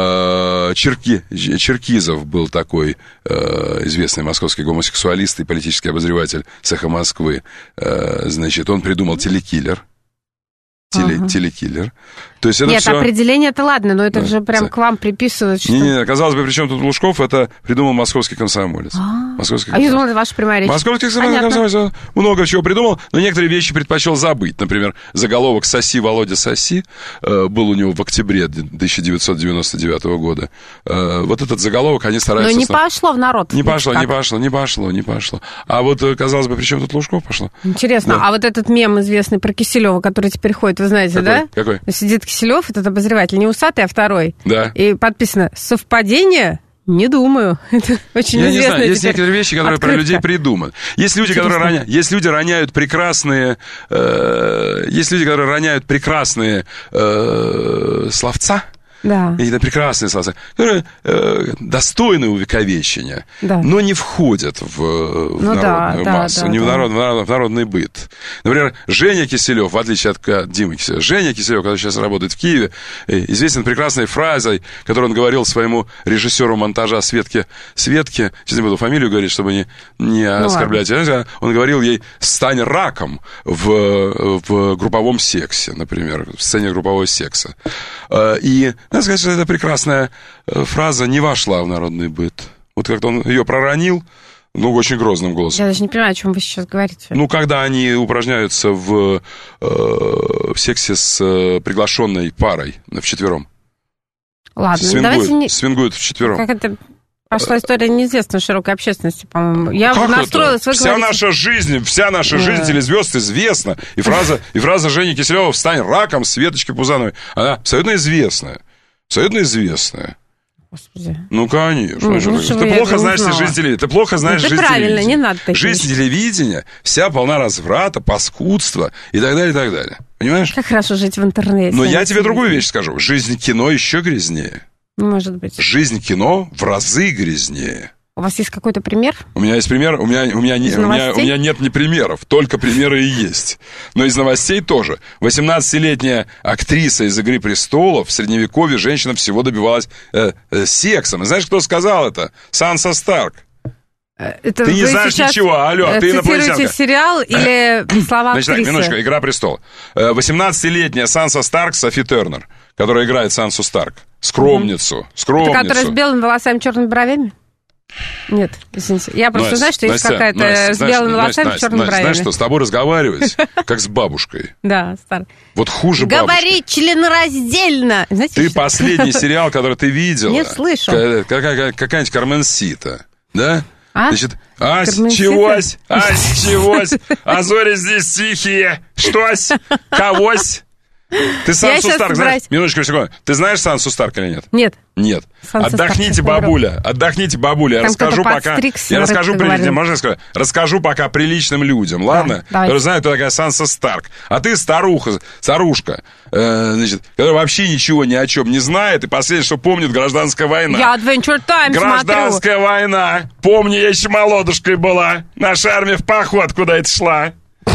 э, Черки, Черкизов был такой э, известный московский гомосексуалист и политический обозреватель «Эхо Москвы». Э, значит, он придумал телекиллер. Теле, ага. Телекиллер. То есть это Нет, все... определение это ладно, но это да, же прям да. к вам приписывают, что... Не-не, казалось бы, при чем тут Лужков, это придумал московский комсомолец. А, московский а я думала, это ваша прямая речь. Московский комсомолец много чего придумал, но некоторые вещи предпочел забыть. Например, заголовок «Соси, Володя, соси» был у него в октябре тысяча девятьсот девяносто девятого года. Вот этот заголовок они стараются... Но не пошло в народ. Не пошло, не пошло, не пошло, не пошло. А вот, казалось бы, при чем тут Лужков пошло? Интересно, да. А вот этот мем известный про Киселева, который теперь ходит, вы знаете, Какой? да? Какой? Сидит Киселев, этот обозреватель, не усатый, а второй. Да. И подписано «Совпадение?» Не думаю. Это очень Я известно. Не знаю, есть некоторые вещи, которые открытка. Про людей придуманы. Есть люди, Интересно. которые роняют, есть люди, роняют прекрасные, э, есть люди, которые роняют прекрасные э, словца. Да. И это прекрасные слова, которые э, достойны увековечения, да. но не входят в, в ну, народную да, массу, да, не да, в, народ, да. в народный быт. Например, Женя Киселев, в отличие от, от Димы Киселева, Женя Киселев, который сейчас работает в Киеве, известен прекрасной фразой, которую он говорил своему режиссеру монтажа Светке, Светке, сейчас не буду фамилию говорить, чтобы не, не ну, оскорблять, ладно. Он говорил ей «стань раком» в, в групповом сексе, например, в сцене группового секса. И надо сказать, что эта прекрасная фраза не вошла в народный быт. Вот как-то он ее проронил, ну, очень грозным голосом. Я даже не понимаю, о чем вы сейчас говорите. Ну, когда они упражняются в, э, в сексе с приглашенной парой вчетвером. Ладно, свингуют, давайте не... свингуют вчетвером. Как это пошла история, неизвестна широкой общественности, по-моему. Я как настроилась, вы Вся говорите... наша жизнь, вся наша Да. жизнь телезвезд известна. И фраза, и фраза Жени Киселева «Встань раком» Светочки Пузановой, она абсолютно известная. Абсолютно известная. Господи. Ну, конечно. Ну, ты лучше бы ты я плохо это знаешь узнала. жизнь телевидения. Ты плохо знаешь Ну, ты жизнь правильно, телевидения. не надо таких Жизнь вещей. телевидения вся полна разврата, паскудства и так далее, и так далее. Понимаешь? Как хорошо жить в интернете. Но я тебе другую вещь скажу. Жизнь кино еще грязнее. Может быть. Жизнь кино в разы грязнее. У вас есть какой-то пример? У меня есть пример, у меня, у, меня не, Из у, меня, новостей? у меня нет ни примеров, только примеры и есть. Но из новостей тоже. восемнадцатилетняя актриса из «Игры престолов» в Средневековье женщина всего добивалась э, э, сексом. И знаешь, кто сказал это? Санса Старк. Это ты не вы знаешь сейчас ничего, алло, ты цитируете инопланетянка. сериал или слова Значит, так, актрисы? минуточку, «Игра престолов». Э, восемнадцатилетняя Санса Старк, Софи Тернер, которая играет Сансу Старк. Скромницу, скромницу. Это которая с белыми волосами, черными бровями? Нет, извините. Я просто Настя, знаю, что есть Настя, какая-то Настя, с знаешь, белыми знаешь, волосами, Настя, черными Настя, бровями. знаешь что, с тобой разговаривать, как с бабушкой. Да, старый. Вот хуже бабушки. Говори членораздельно. Знаете, Ты что? последний сериал, который ты видела. Не слышу. Ка- ка- Какая-нибудь Карменсита, да? А? Значит, а Карменсита? чегось, а чегось, а зори здесь тихие, штось, когось. Ты Сансу щас Старк собираюсь. знаешь? Минуточку, секунду. Ты знаешь Сансу Старк или нет? Нет. Нет. Санса Отдохните, Старк, бабуля, отдохните, бабуля. Я Там расскажу кто-то пока. подстригся, Я рыбка расскажу говорил. приличным, можно я скажу? Расскажу пока приличным людям, ладно? давайте. Которые знают, кто такая Санса Старк. А ты старуха, старушка, э, значит, которая вообще ничего ни о чем не знает, и последнее, что помнит, гражданская война. Я Adventure Time Гражданская смотрю. война. Помню, я еще молодушкой была. Наша армия в поход куда-то шла.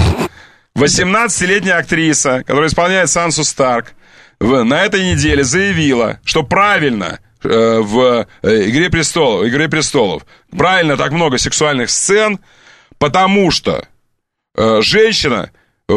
восемнадцатилетняя актриса, которая исполняет Сансу Старк, в, на этой неделе заявила, что правильно э, в э, «Игре престолов», «Игре престолов» правильно так много сексуальных сцен, потому что э, женщина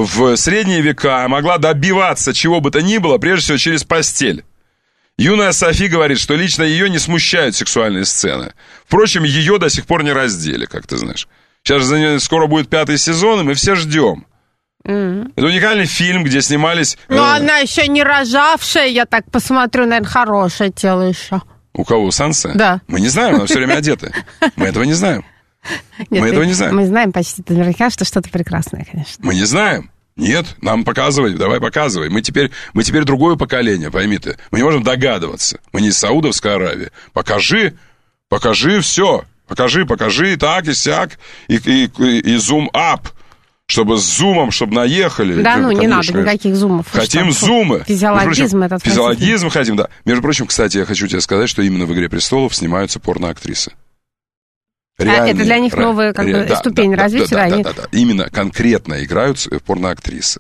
в средние века могла добиваться чего бы то ни было, прежде всего через постель. Юная Софи говорит, что лично ее не смущают сексуальные сцены. Впрочем, ее до сих пор не раздели, как ты знаешь. Сейчас же скоро будет пятый сезон, и мы все ждем. Mm-hmm. Это уникальный фильм, где снимались... Но э, она еще не рожавшая, я так посмотрю, наверное, хорошее тело еще. У кого? У Сансы? Да. Мы не знаем, она все время одета. Мы этого не знаем. Нет, мы этого не знаем. Мы знаем почти наверняка, что что-то прекрасное, конечно. Мы не знаем. Нет, нам показывай, давай показывай. Мы теперь, мы теперь другое поколение, пойми ты. Мы не можем догадываться. Мы не из Саудовской Аравии. Покажи, покажи все. Покажи, покажи, и так, и сяк, и, и, и, и зум-ап. Чтобы с зумом, чтобы наехали. Да, ну, конечно, не надо никаких зумов. Хотим что? зумы. Физиологизм этот. Физиологизм хотим, да. Между прочим, кстати, я хочу тебе сказать, что именно в «Игре престолов» снимаются порноактрисы. Реальные, а это для них новая как ре, бы, да, ступень да, развития? Да, да, они... да, да, да. Именно конкретно играют порноактрисы.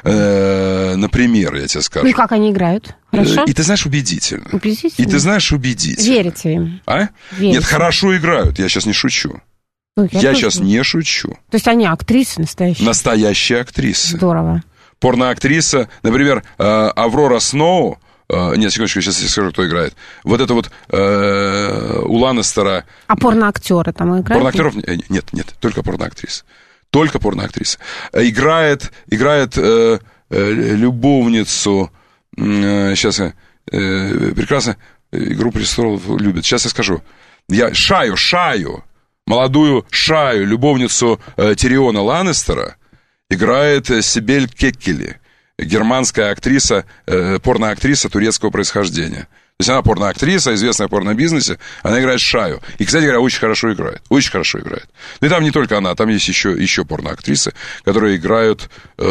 Э-э, например, я тебе скажу. Ну и как они играют? Хорошо? И ты знаешь, убедительно. Убедительно? И ты знаешь, убедительно. Верите им? А? Верите. Нет, хорошо играют, я сейчас не шучу. Ну, я я тоже... сейчас не шучу. То есть они актрисы настоящие? Настоящие актрисы. Здорово. Порноактриса, например, Аврора Сноу. Нет, секундочку, сейчас я скажу, кто играет. Вот это вот э, у Ланнестера... А порноактеры там играют? Порноактеров нет, нет, только порноактриса. Только порноактриса. Играет, играет э, э, любовницу... Э, сейчас я... Э, прекрасно «Игру престолов» любят. Сейчас я скажу. Я, Шаю, Шаю, молодую Шаю, любовницу э, Тириона Ланнестера, играет э, Сибель Кеккели. Германская актриса, э, порноактриса турецкого происхождения. То есть она порноактриса, известная в порнобизнесе, она играет Шаю. И, кстати говоря, очень хорошо играет. Очень хорошо играет. Ну и там не только она, там есть еще, еще порноактрисы, которые играют э,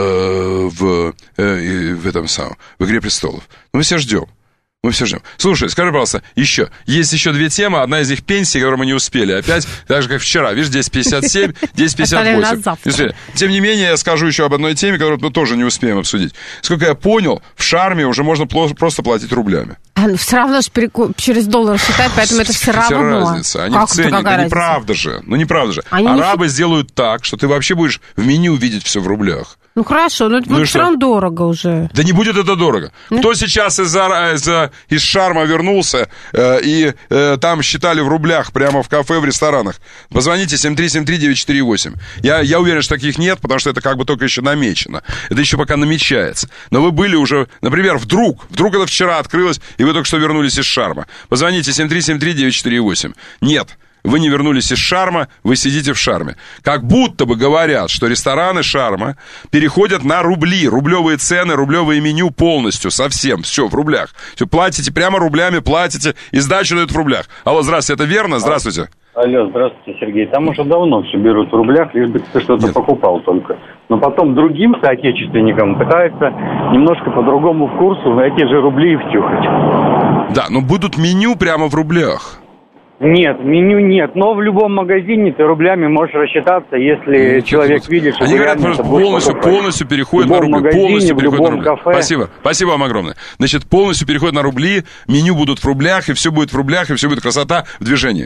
в, э, в этом самом, в «Игре престолов». Но мы все ждем. Мы все ждем. Слушай, скажи, пожалуйста, еще. Есть еще две темы. Одна из них пенсии, которую мы не успели. Опять, так же, как вчера. Видишь, десять пятьдесят семь, десять пятьдесят восемь. Тем не менее, я скажу еще об одной теме, которую мы тоже не успеем обсудить. Сколько я понял, в Шарме уже можно просто платить рублями. А, ну, все равно же переку... через доллар считать, поэтому это все равно. Вся разница. Они как в цене. Да разница? неправда же. Ну, неправда же. Они Арабы не... сделают так, что ты вообще будешь в меню видеть все в рублях. Ну, Ну хорошо, но это Ну и будет все что? равно дорого уже. Да не будет это дорого. Кто сейчас из, из, из Шарма вернулся э, и э, там считали в рублях прямо в кафе, в ресторанах? Позвоните семь три семь три девять четыре восемь. Я, я уверен, что таких нет, потому что это как бы только еще намечено. Это еще пока намечается. Но вы были уже, например, вдруг, вдруг это вчера открылось, и вы только что вернулись из Шарма. Позвоните семь три семь три девять четыре восемь. Нет. Вы не вернулись из Шарма, вы сидите в Шарме. Как будто бы говорят, что рестораны Шарма переходят на рубли, рублевые цены, рублевое меню полностью, совсем, все в рублях. Все, платите, прямо рублями платите, и сдачу дают в рублях. Алло, здравствуйте, это верно? Здравствуйте. Алло, здравствуйте, Сергей. Там уже давно все берут в рублях, лишь бы ты что-то Нет. покупал только. Но потом другим соотечественникам пытаются немножко по-другому в курсу эти же рубли и втюхать. Да, но будут меню прямо в рублях. Нет, меню нет, но в любом магазине ты рублями можешь рассчитаться, если ну, человек видит, что... Они говорят, просто полностью, полностью переходят на рубли. Полностью переходят на рубли. Кафе. Спасибо, спасибо вам огромное. Значит, полностью переходят на рубли, меню будут в рублях, и все будет в рублях, и все будет красота в движении.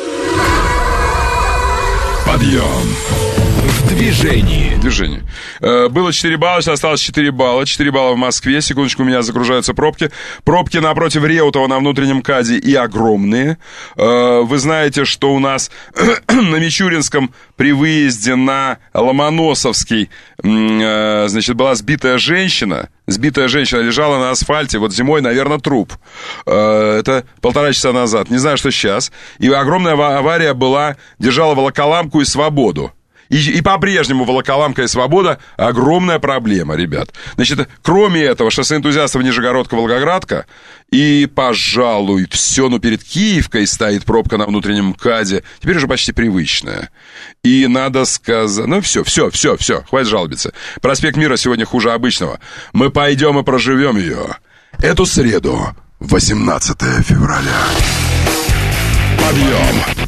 Подъем в движении. Движение. Э, было четыре балла, сейчас осталось четыре балла. четыре балла в Москве. Секундочку, у меня загружаются пробки. Пробки напротив Реутова на внутреннем КАДе и огромные. Э, вы знаете, что у нас на Мичуринском при выезде на Ломоносовский э, значит, была сбитая женщина. Сбитая женщина лежала на асфальте, вот зимой, наверное, труп. Э, это полтора часа назад. Не знаю, что сейчас. И огромная авария была, держала Волоколамку и Свободу. И, и по-прежнему Волоколамка и Свобода огромная проблема, ребят. Значит, кроме этого, шоссе энтузиастов Нижегородка-Волгоградка и, пожалуй, все, ну, перед Киевкой стоит пробка на внутреннем КАДе. Теперь уже почти привычная. И надо сказать... Ну, все, все, все, все, хватит жалобиться. Проспект Мира сегодня хуже обычного. Мы пойдем и проживем ее. Эту среду, восемнадцатое февраля. Подъем!